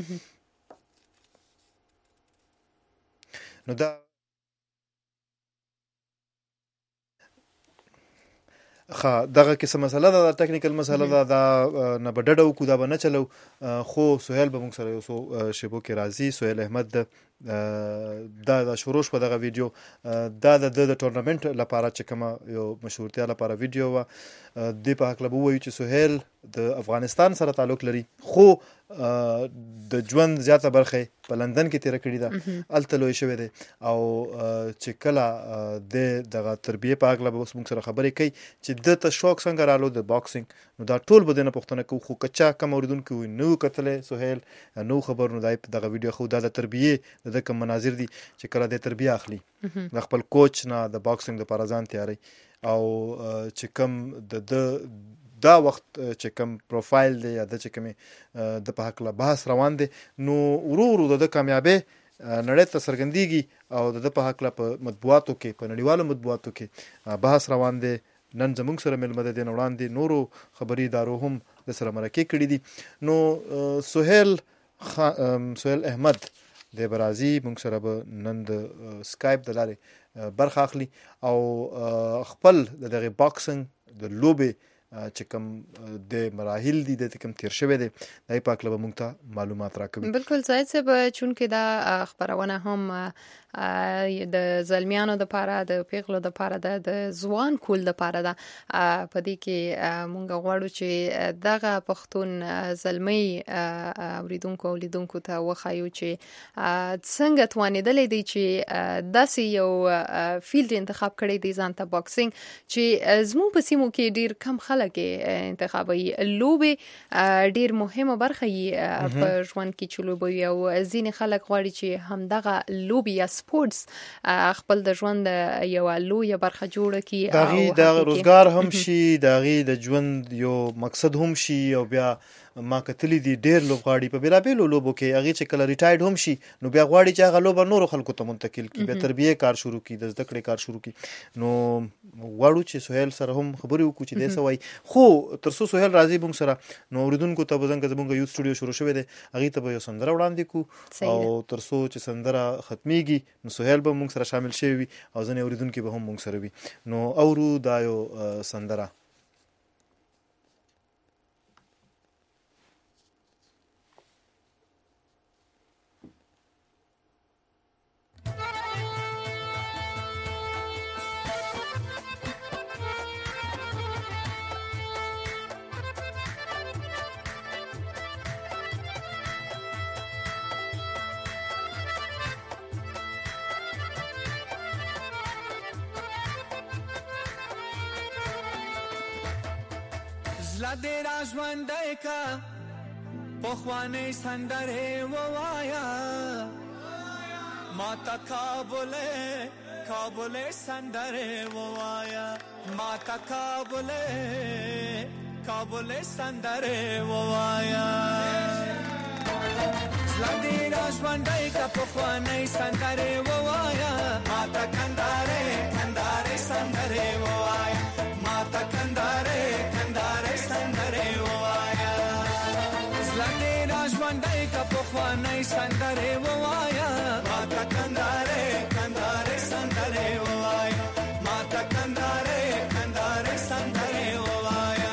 نو دا دغه کیسه مسله ده، ټیکنیکل مسله ده، دا نه بډډه وکړو، دا به نه چلو، خو سهیل به موږ سره یو څو شیبو کې راځي. سهیل احمد دا شروع شو دغه ویډیو، دا د ټورنمنت لپاره چې کومه یو مشهورتیا لپاره ویډیو و، د په حق لبو وایي چې سهیل د افغانستان سره تعلق لري، خو د ژوند زیاته برخه په لندن کې تیر کړی ده، الته لوی شوی دی او چې کله د دغه تربیه په حق لبو موږ سره خبرې کوي چې د ته شوق څنګه رالو د باکسینګ. نو دا ټول به نه پښتنه کوو، خو کچا کم اوریدونکو نو کتلې سهیل نو خبر نو دای دغه ویډیو خو د تربیه د کوم مناظر دي چې کله د تربیه اخلي د خپل کوچ نه د باکسینګ لپاره ځان تیاری او چې کوم د دا وخت چې کوم پروفایل دی یا د چې کوم د په حق له بحث روان دی، نو ورو د کامیابی نړۍ ته څرګندېږي او د په حق له په مطبوعاتو کې په نړیوالو مطبوعاتو کې بحث روان دی. نن زموږ سره ملمه ده، د وړاندې نورو خبري ادارو هم د سره مرکې کړي دي. نو سهیل احمد د برازي موږ سره به نن د سکایپ د لارې برخه اخلي او خپل دغه باکسینګ د لوبې چې کوم د مراحل دي د کوم تیر شوی دی دای په اړه به موږ ته معلومات راکوي. بالکل زاید صاحب، چونکه دا خبرونه هم د زلمیانو د پاره د پیغلو د پاره د ځوان کول د پاره ده. په دې کې مونږ غواړو چې دغه پښتون زلمی اوریدونکو لیدونکو ته وخایو چې څنګه توانیدلې دي چې داسې یو فیلډ انتخاب کړی دی ځان ته باکسینګ چې زموږ په سیمو کې ډیر کم خلک انتخابوي. لوبې ډیر مهمه برخه یې په ژوند کې چې لوبوي او ځینې خلک غواړي چې همدغه لوبې یا سپورتس خپل د ژوند یو لویه برخه جوړه کړي، دغه د روزګار هم شي، دغه د ژوند یو مقصد هم شي. او بیا ما کتلې دي ډیر لوبغاړي په بیلابیلو لوبو کې هغه چې کله ریټایرډ هم شي نو بیا غواړي چې هغه لوبه نورو خلکو ته منتقل کړي، بیا تربیه کار شروع کړي، د زده کړې کار شروع کړي. نو غواړو چې سهیل سره هم خبرې وکړو چې د سوي خو ترڅو سهیل راځي موږ سره نو اوریدونکو ته بزنګ زموږ یو سټوډیو شروع شوی دی هغه ته یو سندره وړاندې کو او ترڅو چې سندره ختميږي نو سهیل به موږ سره شامل شي او ځنې اوریدونکو به هم موږ سره وي. نو اورو دا یو سندره زلا دې را ژوندی کا پخوانۍ سندرې ووایا ماته کابلې سندرې ووایا ماته کابلې سندرې ووایا زلا دې را ژوندی کا پخوانۍ سندرې ووایا ماته کندارې سندرې ووایا ماته کندارې سندرې ووایا زلا دې را ژوندی کا پخوانۍ سندرې ووایا ماته کندارې سندرې ووایا ماته کندارې سندرې ووایا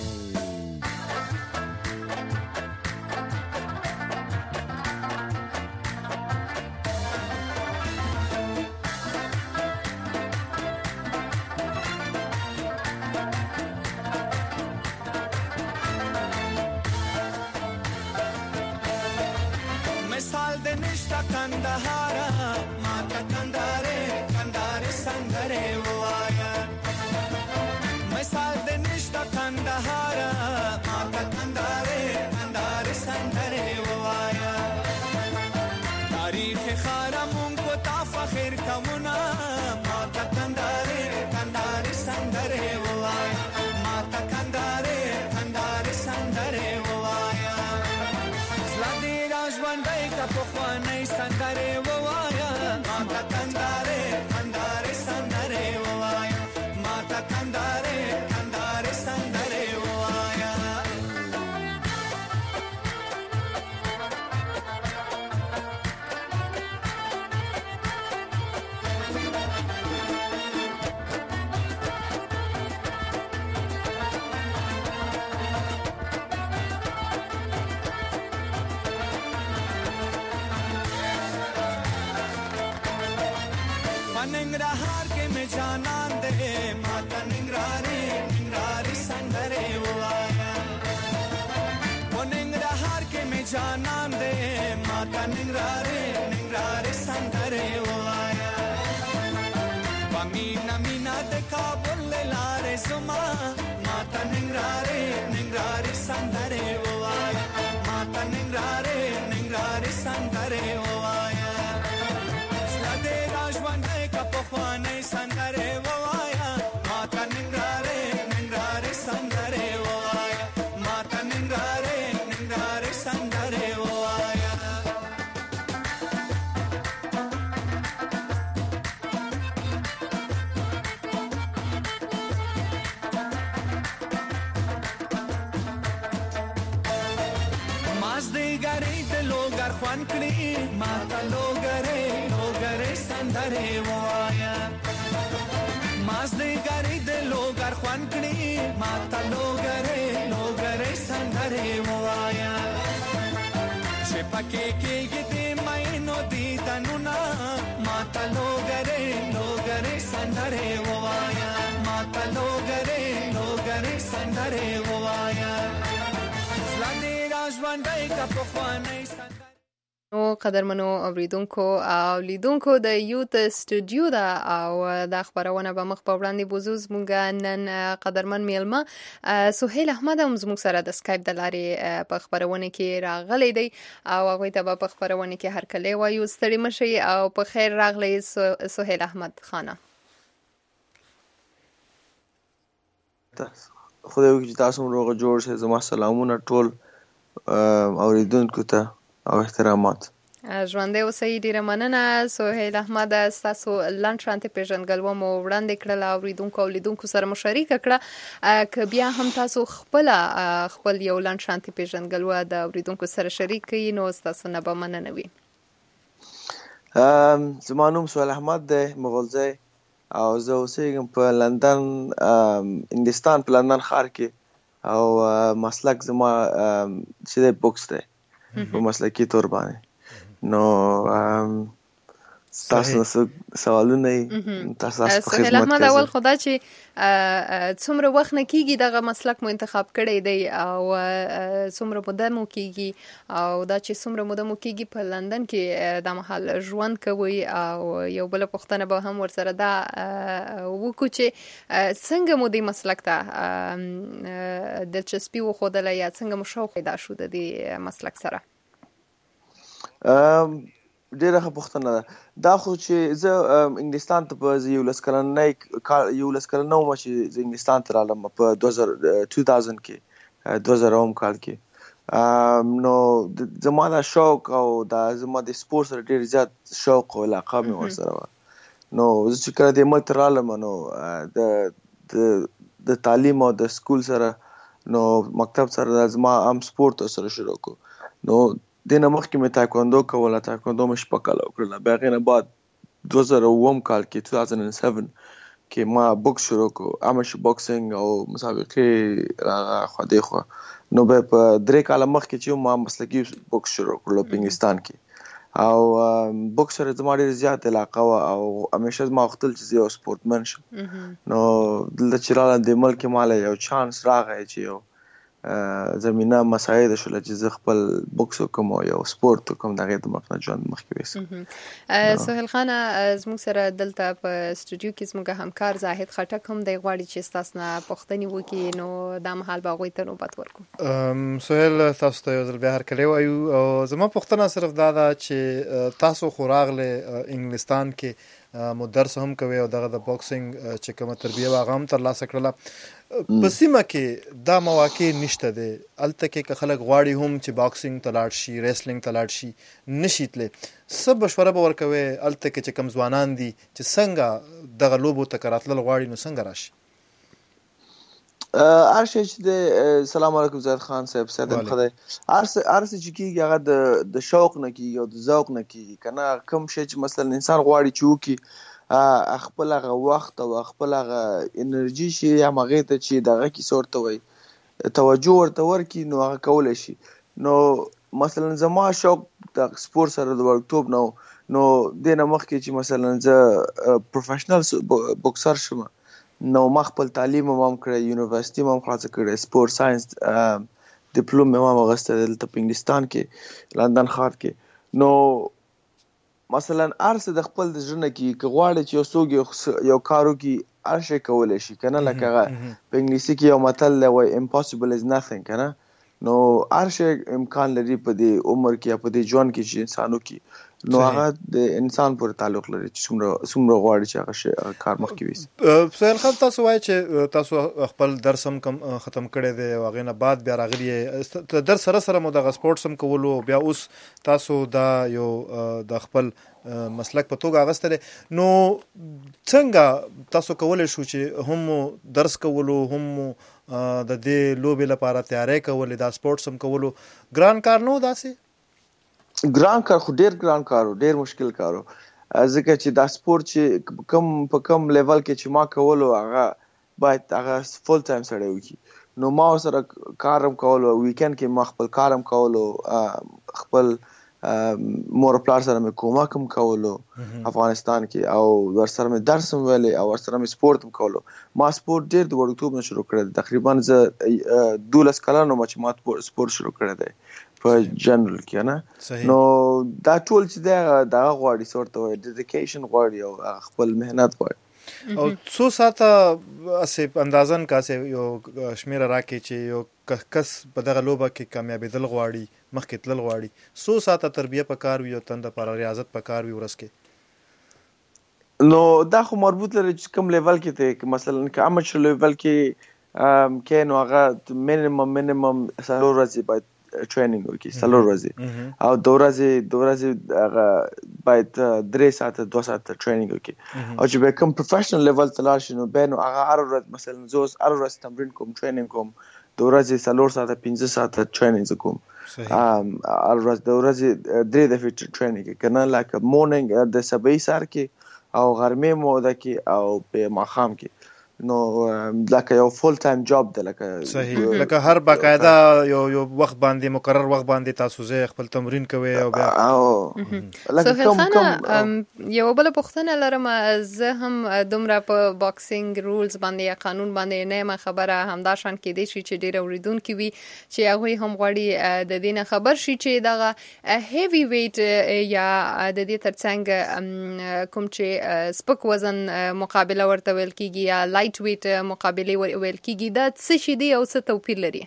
کندهارا ماته کندارې سندرې ووایا مثال د نشته کندهارا ماته کندارې سندرې ووایا تاریخ خارا مونږ کو تا فخر کونا ماته کندارې سندرې ووایا ماته کندارې سندرې ووایا زلا دې را ژوندی کا پخوانۍ سندرې ووایا ماته کندارې سندرې ووایا ماته کندارې سندرې ووایا नंगरहार के में जानन दे माता निंगरारी संदरे ववाया वो नंगरहार के में जानन दे माता निंगरारी संदरे ववाया पमीना मीना दे काबुल लारे सुमा माता निंगरारी संदरे ववाया माता निंगरारी संदरे ववाया पखवानै सन्दरे ववाया माता निंगरारे सन्दरे ववाया माता निंगरारे सन्दरे ववाया माजदे गरे de logar khwan kli mata logare sandare waya mazde gare de logar khwan kli mata logare sandare waya che pake ke gite mai no di tanuna ژوندۍ کا پخوانی نو قدرمنو اوریدونکو او لیدونکو د یوت سټوډیو دا او د خبرونه به مخ په وړاندې بوزوز مونږ نن قدرمن میلمه سهیل احمد هم زموږ سره د سکایپ د لارې په خبرونه کې راغلی دی او هغه ته په خبرونه کې هر کله وایو ستړي مشي او په خیر راغلی سهیل احمد خانه. خدای وکړي چې تاسو روغ جوړ شئ. زما سلامونه ټول اوریدونکو ته او احترامات. ژوندۍ اوسئ. ډیره مننه سهیل احمد. ستاسو لنډ شانتې پیژندګلوه مو وړاندې کړله او اوریدونکو او لیدونکو سره مو شریکه کړه. که بیا هم تاسو خپل یو لنډ شانتې پیژندګلوه د اوریدونکو سره شریک کړئ نو ستاسو نه به مننه وي. زما نوم سهیل احمد دی مغولزی او زه اوسېږم په لندن انګلستان په لندن ښار کې او مسلک زما چې دی بوکس دی په مسلکي تور باندې. نو تاسو سوالونه تاسو په خدمت سهیل احمد اول خدا چې څومره وخت نه کیږي دغه مسلک مو انتخاب کړی دی او څومره موده مو کیږي او دا چې څومره موده مو کیږي په لندن کې د محل ژوند کوي او یو بل پوښتنه به هم ورسره دا وکړو چې څنګه مو دې مسلک ته دلچسپي وښودله یا څنګه مو شوق پیدا شو د دې مسلک سره؟ ډیره ښه پوښتنه ده. دا خو چې زه انګلستان ته په 11 کلنه وم چې زه انګلستان ته رالم په 2000 کې 2000 کال کې. نو زما دا شوق او دا زما د سپورت سره ډیر زیات شوق او علاقه مې ورسره وه. نو زه چې کله دې ملک ته رالم نو د تعلیم او د سکول سره نو مکتب سره زما هم سپورت سره شروع کو. نو دینه مخکې مې تایکواندو کوله. تایکواندو مې شپږ کاله وکړله. بیا هغې نه بعد 2007 کال کې 2007 کې ما بوکس شروع کو. امشي بوکسینګ او مسابقې راغه خوا دې خوا. نو بیا په 3 کاله مخکې چې ما مسلکي بوکس شروع کړلو په انګلستان کې او بوکس سره زما ډېر زیات علاقه وه او همیشه زما غوښتل چې زه یو سپورټمن شم. نو دلته چې راغلم دې ملک کې ماله یو چانس راغی چې یو زمینه مساعده شوله چې زه خپل بوکس وکړم او یو سپورت وکړم د هغې د مخ نه ژوند مخکې یوسم. سهیل خانه زموږ سره دلته په سټوډیو کې زموږ همکار زاهد خټک هم دی غواړي چې ستاسو نه پوښتنې وکړي نو دا مهال به هغوی ته نوبت ورکړو. سهیل تاسو ته یو ځل بیا هرکلی وایو او زما پوښتنه صرف دا ده چې تاسو خو راغلی انګلستان کې مو درس هم کوي او دغه د بوکسینګ چې کومه تربیه وه هغه هم ترلاسه کړله. په سیمه کې دا مواقع نشته دی. هلته کې که خلک غواړي هم چې بوکسینګ ته لاړ شي ریسلینګ ته لاړ شي نشي تللی څه مشوره به ورکوې هلته کې چې کوم ځوانان دي چې څنګه دغه لوبو ته که راتلل غواړي نو څنګه راشي؟ هر شی چې دی سلام علیکم زید خان صاحب سیدم خدای هر څه چې کېږي هغه د شوق نه کېږي او د ذوق نه کېږي که نه کوم شی چې مثلا انسان غواړي چې وکړي خپل هغه وخت او خپل هغه انرژي شي یا هغې ته چې دغه کیسه ورته وایي توجه ورته ورکړي نو هغه کولی شي. نو مثلا زما شوق د سپورت سره د وړکتوب نه نو دې نه مخکې چې مثلا زه پروفیشنل بوکسر شم نو ما خپل تعلیم هم کړی یونیورسټي هم خلاصه کړی سپورت ساینس ډیپلوم مې هم اخیستی دلته په انګلستان کې لندن ښار کې. نو مثلا هر څه د خپل د زړه نه کېږي که غواړي چې یو څوک یو کار وکړي هر شی کولی شي که نه لکه هغه په انګلیسي کې یو متل دی وایي impossible is nothing که نه. نو هر شی امکان لري په دې عمر کې یا په دې ژوند کې چې انسان وکړي نو هغه د انسان پورې تعلق لري چې څومره غواړي چې هغه کار مخکې ویسي. سهیل خان تاسو وایي چې تاسو خپل درس هم ختم کړی دی او هغې نه بعد بیا راغلي یې درس سره سره مو دغه سپورټس هم کولو بیا اوس تاسو دا یو د خپل مسلک په توګه اغوستی دی. نو څنګه تاسو کولی شو چې هم درس کولو هم د دې لوبې لپاره تیاری کولې دا سپورټس هم کولو ګران کار نه و داسې؟ ګران کار خو ډیر ګران کار و ډیر مشکل کار و ځکه چې دا سپورت چې په کم لیول کې چې ما کولو هغه باید هغه فول ټایم سړی وکړي. نو ما ورسره کار هم کولو ویکند کې ما خپل کار هم کولو خپل مور پلار سره مې کومک هم کولو افغانستان کې او ورسره مې درس هم ویلی او ورسره مې سپورت هم کولو. ما سپورت ډېر د وړکتوب نه شروع کړی دی. تقریبا زه 12 کلن وم چې ما سپورت شروع کړی دی په جنرال کې نه. نو دا ټول چې دی دغه غواړي څه ورته وایي ډیډیکیشن غواړي او خپل محنت غواړي. او څو ساعته اسې اندازن کاسې یو شمیره راکې چې یو کس په دغه لوبه کې کامیابېدل غواړي مخکې تلل غواړي څو ساعته تربیه پکار وي او تنده لپاره ریاضت پکار وي ورځ کې؟ نو دا خو مربوط لري چې کوم لیول کې دی. مثلا که امچر لیول کې نو هغه مینیمم 4 ورځې باید ټریننګ وکړي 4 ورځې او 2 ورځې هغه باید 3 ساعته 2 ساعته ټریننګ وکړي. او چې به کوم پروفیشنل لیول ته لاړ شي نو به نو هغه هر ورځ مثلا زه اوس هر ورځ تمرین کوم ټریننګ کوم 2 ورځې 4 ساعته 15 ساعته ټریننګ کوم هر ورځ 2 ورځې 3 دفعې ټریننګ کنه لکه مورنینګ د سبا سار کې او غرمې موده کې او په ماښام کې. نو لکه یو فول ټایم جاب ده لکه صحیح لکه هر باقاعده یو وخت باندې مقرر وخت باندې تاسو زه خپل تمرین کوي او بیا لکه کوم یو بل پوښتنه لرم. زه هم دومره په باکسینګ رولز باندې یا قانون باندې نه خبره همدا شان کې دي چې ډیر اوریدونکو وي چې هغه هم غواړي د دینه خبر شي چې دغه هیوی ویټ یا د دې ترڅنګ کوم چې سپک وزن مقابله ورته ویل کیږي یا لایټ ویټ مقابله ویل کیږي دا څه شي دی او څه توپیر لري؟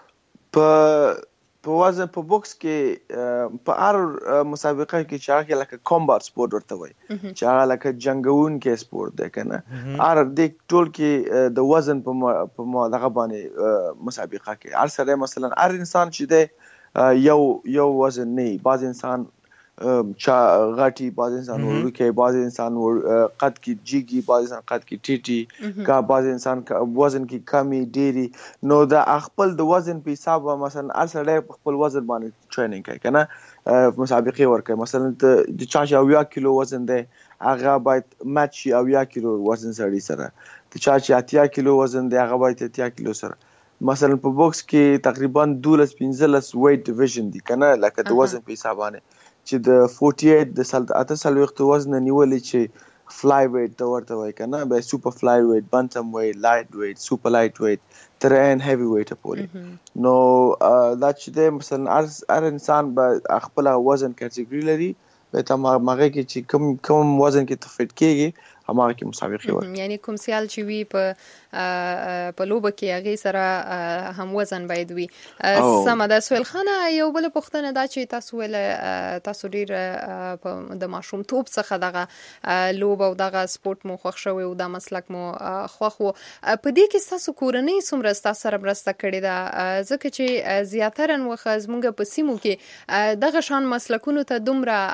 په وزن په بوکس کې په هر مسابقه کې چې هغه لکه کمبات سپورت ورته وایي چې هغه لکه جنگون کې سپورت دی کنه هر د ټول کې د وزن په دغه باندې مسابقه کې هر سره مثلا هر انسان چې دی یو وزن نه بعض انسان چا غاټي بعض انسان ورکه بعض انسان قد کی جیگی بعض انسان قد کی ټیټي کا بعض انسان وزن کی کمی ډيري. نو دا خپل د وزن په حساب مثلا هر سړی خپل وزن باندې ټریننګ کوي کنه مسابقه ورکه مثلا د چا 10 کیلو وزن دی هغه باید میچ 10 کیلو وزن سره د چا 80 کیلو وزن دی هغه باید 80 کیلو سره. مثلا په بوکس کې تقریبا 12-15 ویټ ډیویژن دي کنه لکه د وزن په حساب باندې چې د 48 د 48 وزن نیولې چې فلای ویټ ته ورته وایي کنه به سوپر فلای ویټ بنټم ویټ لایټ ویټ سوپر لایټ ویټ تر ان هیوی ویټ پورې. نو دا چې د مثلا هر انسان به خپل وزن کټګوري لري به ته ماغه کې چې کوم وزن کې تفیټ کېږي هماغه کې مسابقه ورکړي. یعنی کوم سیال چې وی په لوبه کې هغه سره هم وزن باید وي. سم ده. سویل خانه یو بل پوښتنه دا چې تاسو ډیر د ماشوم توپ څخه دغه لوبه او دغه سپورت مو خوښ شوی او د مسلک مو خوښ وو. په دې کې تاسو کورنۍ څومره تاسو سره مرسته کړې ده ځکه چې زیاتره وخت زموږ په سیمو کې دغه شان مسلکونو ته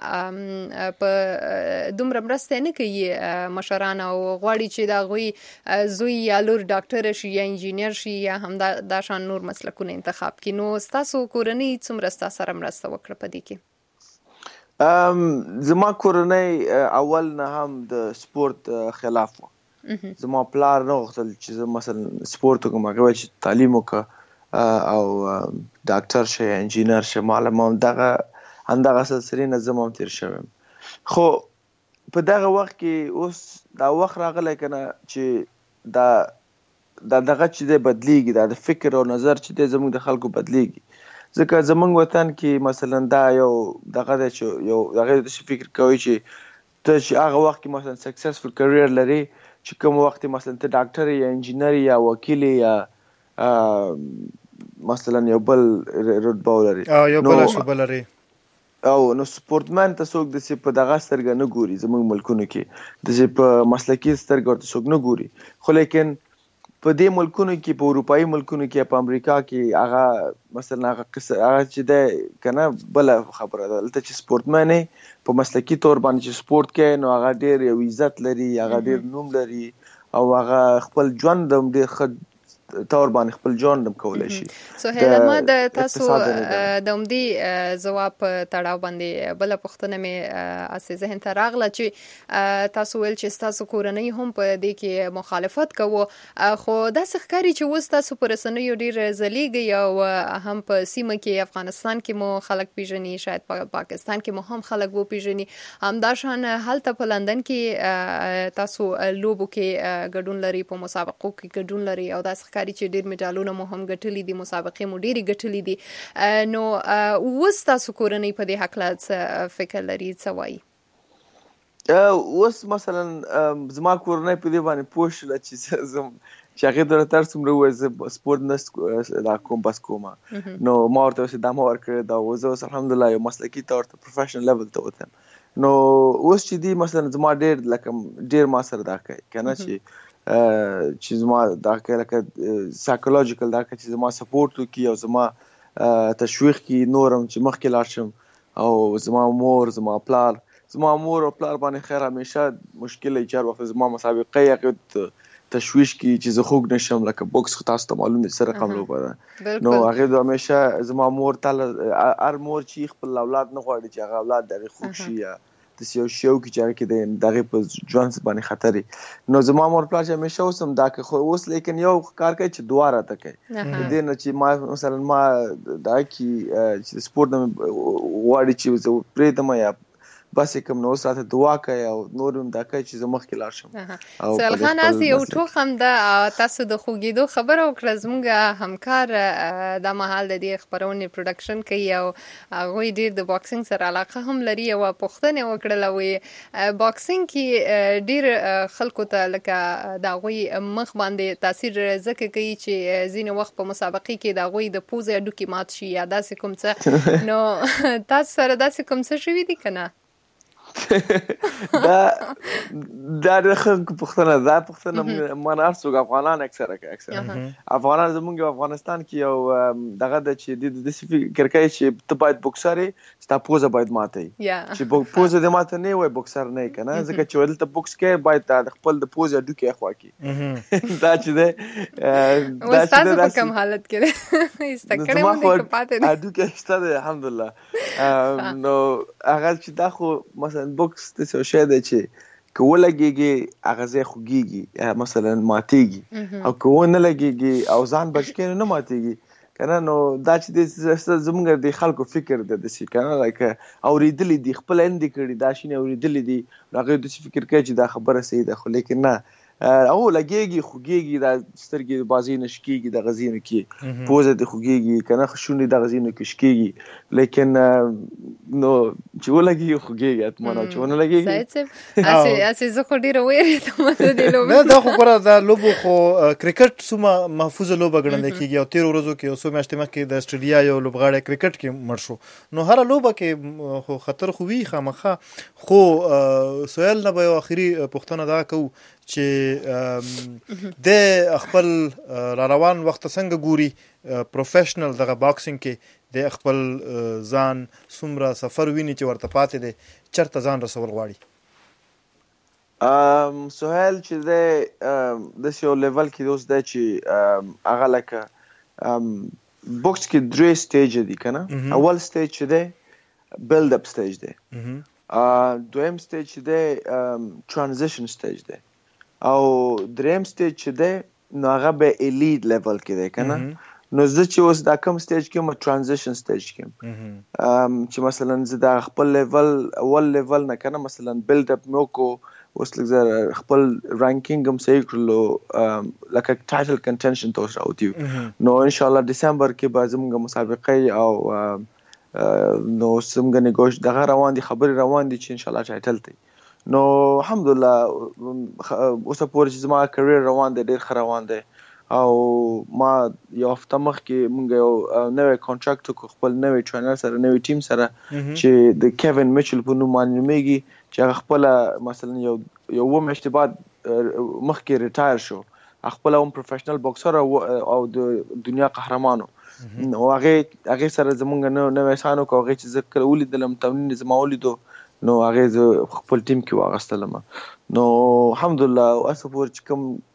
دومره مرسته نه کوي مشران او غواړي چې دا غوي زوی یا لور ډاکټر شي یا انجینیر شي یا هم دا شان نور مسلکونه انتخاب کړي. نو تاسو کورنۍ څومره تاسو سره مرسته وکړه په دې کې؟ زما کورنۍ اول نه هم د سپورت خلاف و. زما پلار نه غوښتل چې زه مثلا سپورت وکړم هغه چې تعلیم وکړه او ډاکټر شي انجینیر شي معلم همدغه سلسله نه زما تیر شوم. خو په دغه وخت کې اوس دا وخت راغلی کنه چې دا دغه چې د بدلیږي دا د فکر او نظر چې د زموږ د خلکو بدلیږي ځکه زموږ وطن کې مثلا دا یو دغه چې یو دغه د فکر کوي چې ته چې هغه وخت کې مثلا سکسسفل کرییر لري چې کوم وخت مثلا ته ډاکټر یا انجینیر یا وکیل یا مثلا یو بل رتبه لري یو بل شوبه لري او نو سپورتمن ته څوک د په دغه سترګه نه ګوري زموږ ملکونو کې د په مسلکي سترګه ورته څوک نه ګوري. خو لیکن په دې ملکونو کې په اروپایي ملکونو کې په امریکا کې هغه مثلا هغه چې د کنه بل خبره ده دلته چې سپورتمن په مسلکي تور باندې چې سپورت کوي نو هغه ډیر یو عزت لري هغه ډیر نوم لري او هغه خپل ژوند د ډیر تور باندې خپل جون دم کولای شي. سهیل ما د تاسو د عمدي ځواب تړاو باندې بل پوښتنه مې اسې ذهن ته راغله چې تاسو ول چې تاسو کورنۍ هم په دې کې مخالفت کوو، خو دا ښکاري چې اوس تاسو پر رسنیو ډیر ځلیږي او هم په سیمه کې افغانستان کې مو خلک پیژني، شاید په پاکستان کې مو هم خلک وو پیژني، همدا شان هلته په لندن کې تاسو لوبو کې ګډون لري، په مسابقو کې ګډون لري او دا ښکاري چې ډیر مډالونه مو هم ګټلي دي، مسابقې مو ډیرې ګټلې دي. نو اوس تاسو کورنۍ په دې حق فکر لري څه وایي؟ اوس مثلا زما کورنۍ په دې باندې پوه شوله چې هغې ته تر څومره وویل زه سپورت نه دا کوم بس کومه، نو ما ورته ویل چې دا ما ورکړې ده او زه اوس الحمدلله یو مسلکي طور ته پروفیشنل لیول ته وتم. نو اوس چې دی مثلا زما ډیر ما سره دا کوي که نه چې زما دا کوي لکه سایکولوژیکل دا کوي چې زما سپورټ وکړي او زما تشویق کړي نورم چې مخکې لاړ شم. او زما مور او پلار باندې خیر همیشه مشکل چار وخت زما مسابقه هغې تشویش کړي چې زه خوږ نشم، لکه بوکس خو تاسو ته معلوم دي څه رقم لوبه ده. نو هغې همیشه زما مور تل هر مور چې خپل اولاد نه غواړي چې هغه اولاد د هغې خوږ شي یا داسې یو شی وکړي چې هغه کې د هغې په ژوند باندې خطر وي. نو زما مور پلار چې همیشه اوس هم دا کوي، خو اوس لیکن یو کار کوي چې دعا راته کوي د دې نه چې ما مثلا ما دا کړي چې سپورټ نه غواړي چې زه پرېږدم یا بس کوم نو ساته دعا کوي او نور هم دا کوي چې زه مخکې لاړ شم. سهیل خان اسې یو ټوخ هم ده تاسو د خوږېدو خبره وکړه، زموږ همکار دا مهال د دې خپرونې پروډکشن کوي او هغوی ډېر د باکسینګ سره علاقه هم لري. یوه پوښتنه وکړله وایي باکسینګ کې ډېر خلکو ته لکه د هغوی مخ باندې تاثیر ځکه کوي چې ځینې وخت په مسابقې کې د هغوی د پوزې هډوکي مات شي یا داسې کوم څه. نو تاسو سره داسې کوم څه شوي دي که نه؟ دا ډېره ښه پوښتنه ده. دا پوښتنه ما نه هر څوک افغانان اکثره افغانان زموږ افغانستان کې یو دغه ده چې د داسې فکر کوي چې ته باید بوکسر یې، ستا پوزه باید ماته وي، چې پوزه دې ماته نه وي بوکسر نه یې که نه، ځکه چې دلته بوکس کوي باید د خپل د پوزې هډوکي اخوا کړي. دا چې دی اوس تاسو په کوم حالت کې دی؟ ایسته کړی مو دی که پاتې دی؟ هډوکي شته دی الحمدلله. نو هغه چې دا خو مثلا بوکس داسې یو شی دی چې که ولګېږي هغه ځای خوږېږي مثلا ماتېږي، او که ونه لګېږي او ځان بچ کړي نو نه ماتېږي که نه. نو دا چې دی زموږ د خلکو فکر دی داسې که نه، لکه اورېدلي دي خپل اندې کړي دا شینې اورېدلي دي، نو هغوی داسې فکر کوي چې دا خبره صحیح ده، خو لیکن نه او لګېږي خوږېږي، دا سترګې بازۍ نه شکېږي دغه ځینو کې، پوزه دې خوږېږي که نه، شونډې دغه ځینو کې شکېږي، لیکن نو چې ولګېږي خوږېږي حتما، او چې ونه لګېږي سعید صاحب اسې زه خو ډېره ویرېدم د دې لوبې نه. دا خو ګوره دا لوبو خو کرکټ څومره محفوظه لوبه ګڼل کېږي او تېرو ورځو کې یو څو میاشتې مخکې د اسټرالیا یو لوبغاړی کرکټ کې مړ شو. نو هره لوبه کې خو خطر خو وي خامخا. خو سهیل نه به یو اخري پوښتنه دا کوو چې د خپل را روان وخت څنګه ګوري پروفیشنل دغه باکسینګ کې د خپل ځان څومره سفر ویني چې ورته پاتې دی، چېرته ځان رسول غواړي؟ سهیل چې دی داسې یو لیول کې اوس دی چې هغه لکه بوکس کې 3 سټیجه دي که نه. اول سټیج چې دی بلډ اپ سټیج دی، دویم سټیج چې دی ترانزیشن سټیج دی، او دریم سټیج چې دی نو هغه به ایلیډ لیول کې دی که نه. نو زه چې اوس دا کوم سټیج کې یم ترانزیشن سټیج کې یم چې مثلا زه دا خپل لیول اول لیول نه که نه مثلا بلډ اپ مې وکړو، اوس لږ زه خپل رانکینګ هم صحیح کړلو، لکه ټایټل کنټینشن ته اوس راوتي یو. نو انشاءالله ډسمبر کې به زموږ مسابقه او نو زموږ نیګوش دغه روان دي، خبرې روان دي چې انشاءالله ټایټل ته. نو الحمدلله اوسه پورې چې زما کریر روان دی ډېر ښه روان دی، او ما یو هفته مخکې مونږ یو نوی کانټراکټ وکړو خپل نوی ټرینر سره، نوی ټیم سره چې د کیوین میچل په نوم باندې نومیږي، چې هغه خپله مثلا یو اووه میاشتې بعد مخکې ریټایر شو، خپله هم پروفیشنل باکسر او د دنیا قهرمانو. نو هغې سره زمونږ نوی سان وکړو، هغې چې زه کله ولیدلم تمرین یې زما ولیدو، نو هغې زه خپل ټیم کې واغستلم. نو الحمدلله اوسه پورې چې کوم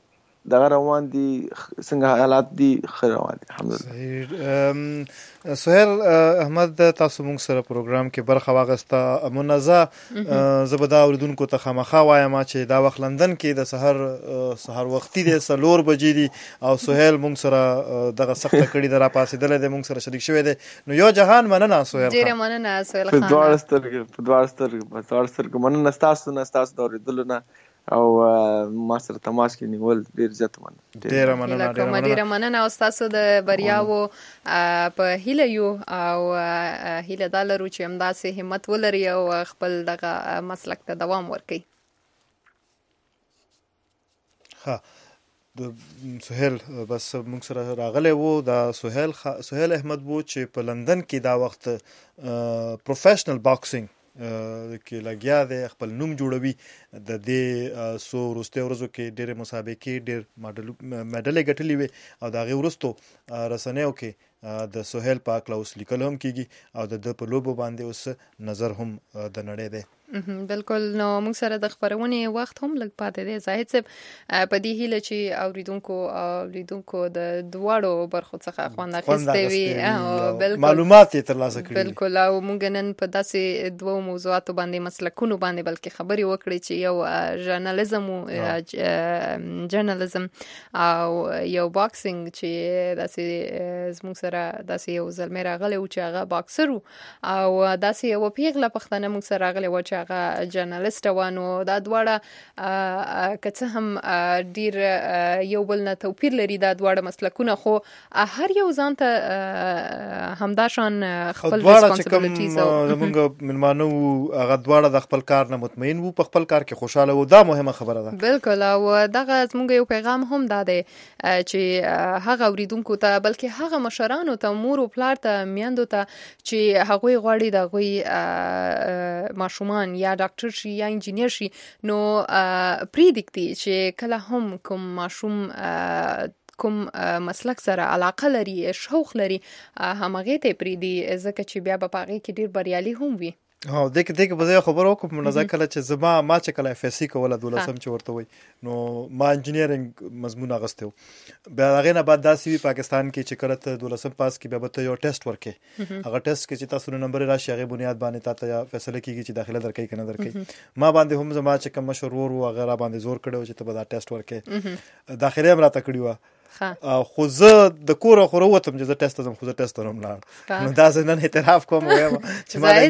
دغه روان دي څنګه حالات دي ښه روان دي الحمدلله. سهیل احمد تاسو موږ سره پروګرام کې برخه واغسته منزه زه به دا اوریدونکو ته خامخا وایم چې دا وخت لندن کې د سحر وختي دی 4 بجې دي او سهیل موږ سره دغه سخته کړي د را پاسېدلی دی موږ سره شریک شوی دی نو یو جهان مننه سهیل خان. ډېره مننه سهیل خان. په دواړو سترګو مننه ستاسو د اورېدلو نه او ما سره تماس کې نیول ډېر زیات مننه. ډېره مننه او ستاسو د بریاوو په هیله یو او هیله دا لرو چې همداسې همت ولري او خپل دغه مسلک ته دوام ورکړي. ها د سهیل بس موږ سره راغلی وو دا سهیل احمد وو چې په لندن کې دا وخت پروفیشنل باکسینګ کې لګیا دی خپل نوم جوړوي د دې سو وروستیو ورځو کې ډېرې مسابقې ډېر میډلې ګټلې وي او د هغې وروستو رسنیو کې د سهیل په هکله اوس لیکل هم کېږي او د ده په لوبو باندې اوس نظر هم د نړۍ دی. بالکل. نو موږ سره د خپرونې وخت هم لږ پاتې دی زاهد صاحب په دې هیله چې اوریدونکو د دواړو برخو څخه خوند اخیستی وي معلومات یې ترلاسه کړي. بالکل. او موږ نن په داسې دوو موضوعاتو باندې مسلکونو باندې بلکې خبرې وکړې چې یو ژورنالیزم او یو باکسینګ چې داسې زموږ سره داسې یو زلمی راغلی و چې هغه باکسر و او داسې یوه پیغله پښتنه موږ سره راغلی و چې هغه جرنالسټه وه نو دا دواړه که څه هم ډېر یو بل نه توپیر لري دا دواړه مسلکونه خو هر یو ځان ته همدا شان خپل ریسپانسبلیټیز او زمونږ مېلمانه وو هغه دواړه د خپل کار نه مطمئن وو په خپل کار کې خوشحاله وو دا مهمه خبره ده. بالکل. او دغه زموږ یو پیغام هم دا دی چې هغه اوریدونکو ته بلکې هغه مشرانو ته مور او پلار ته میندو ته چې هغوی غواړي د هغوی ماشومان یا ډاکټر شي یا انجینیر شي نو پریږدي چې کله هم کوم ماشوم کوم مسلک سره علاقه لري شوق لري همغې ته پریږدي ځکه چې بیا به په هغې کې ډېر بریالي هم وي. دې کې به زه خبر وکړم منظر کله چې ما چې کله FSC کوله 12 چې ورته وي نو ما انجینیرینګ مضمون اغسته بیا هغه نه بعد داسې وی پاکستان کې چې کړه ته 12 پاس کې بیا به یو ټیسټ ورکې هغه ټیسټ کې چې تاسو نمبر راشي هغه بنیاد باندې تاسو فیصله کیږي چې داخله درکې کنه درکې ما باندې هم زما چې کوم مشرور و هغه را باندې زور کړو چې ته به دا ټیسټ ورکې داخله هم راته کړی و خو زه د کور خو وروتم چې زه ټیسټ ته خو زه ټیسټ ته لاړم نو دا زه نن اعتراف کوم وایم چې ما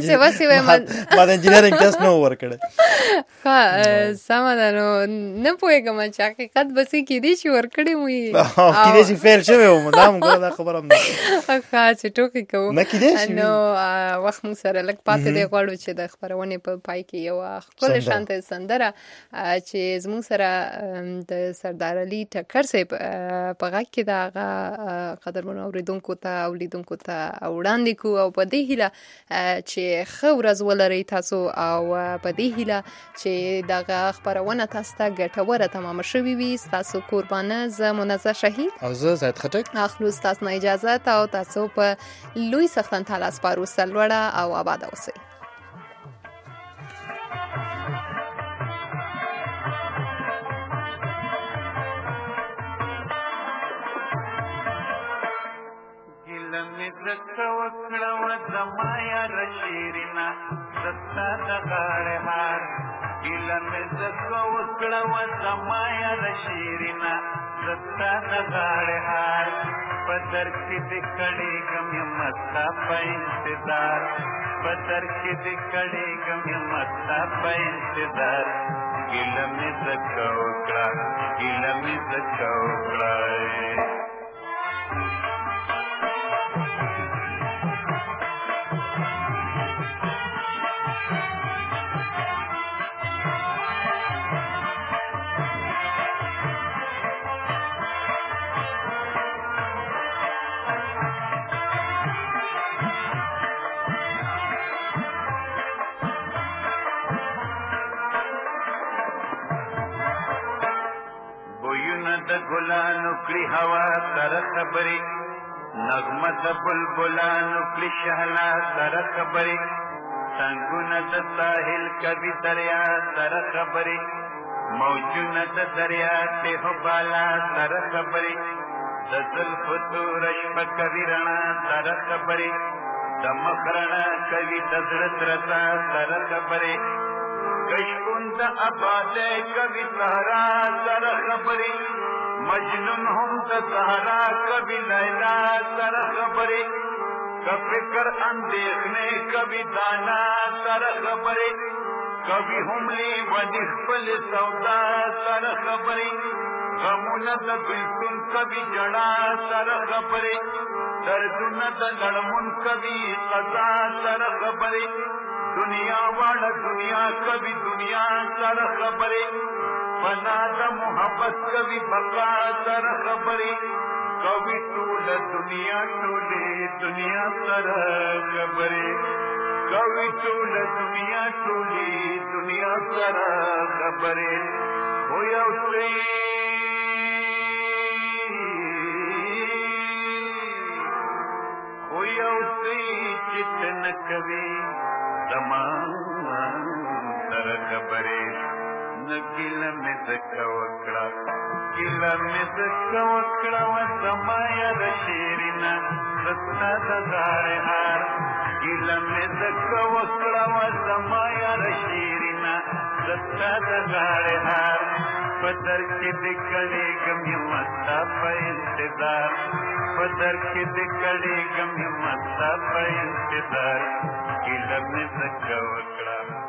د انجینیرینګ ټیسټ نه ورکړی. ها سم ده. نو نه پوهېږم چې حقیقت به څه کېدای شي ورکړی وي کېدای شي فیل شوی وم دا موږ دا خبره هم نه ښه چې ټوکې کوو نه کېدای شي نو وخت موږ سره لږ پاتې دی غواړو چې د خپرونې په پای کې یوه ښکلې شانته سندره چې زموږ سره د سردار علي ټکر صاحب په غږ کې د هغه قدرمنو اورېدونکو ته او لیدونکو ته وړاندې کړو او په دې هیله چې ښه ورځ ولرئ تاسو او په دې هیله چې دغه خپرونه تاسو ته ګټوره تمامه شوې وي. ستاسو قربانه زه منزه شهید او زه زاهد خټک اخلو ستاسو نه اجازه او تاسو په لوی سختن تعالی سپارو. سلوړه او آباد اوسئ. زکه وکړه و زما یاره شیرینا زستا د غاړې هار ګیله مې زکه وکړه و زما یاره شیرینا زستا د غاړې هار په در کې دې کړېږم یم ستا په انتظار په در کې دې کړېږم یم ستا په انتظار ګیله مې زکه وکړه ګیله مې زکه وکړه ګلانو کړي هوا سره خبرې نغمه د بلبلانو کړي شهلا سره خبرې څنګهونه د ساحل کوي دریا سره خبرې موجونه د دریا ته بالا سره خبرې د زلفو توره شپه کوي رڼا سره خبرې د مخ رڼا کوي د زړه ترتا سره خبرې کشکون د آبادۍ کوي صحرا سره خبرې مجنون هم د صحرا کوي لیلا سره خبرې که فکر اندېښنې کوي دانا سره خبرې کبھی هم لیونی خپل سودا سره خبرې غمونه د بلسون کبھی جڑا سره خبرې دردونه د لړمون کبھی قضا سره خبرې دنیا واړه دنیا کبھی دنیا سره خبرې فنا د محبت کبھی بقا سره خبرې کبھی ټول دنیا ټولې دنیا سره خبرې کبھی ټول دنیا ټولې دنیا سره خبرې هو یو چت نه کوي زمان سره خبرې نه ګیله مې ځکه وکړه ګیله مې ځکه وکړه و زما یاره شیرینه ستا د زاړې هار ګیله مې ځکه وکړه و زما یاره شیرینه ستا د زاړې هار په در کې دې کړېږم یم ستا په انتظار په در کې دې کړېږم یم ستا په انتظار ګیله مې ځکه وکړه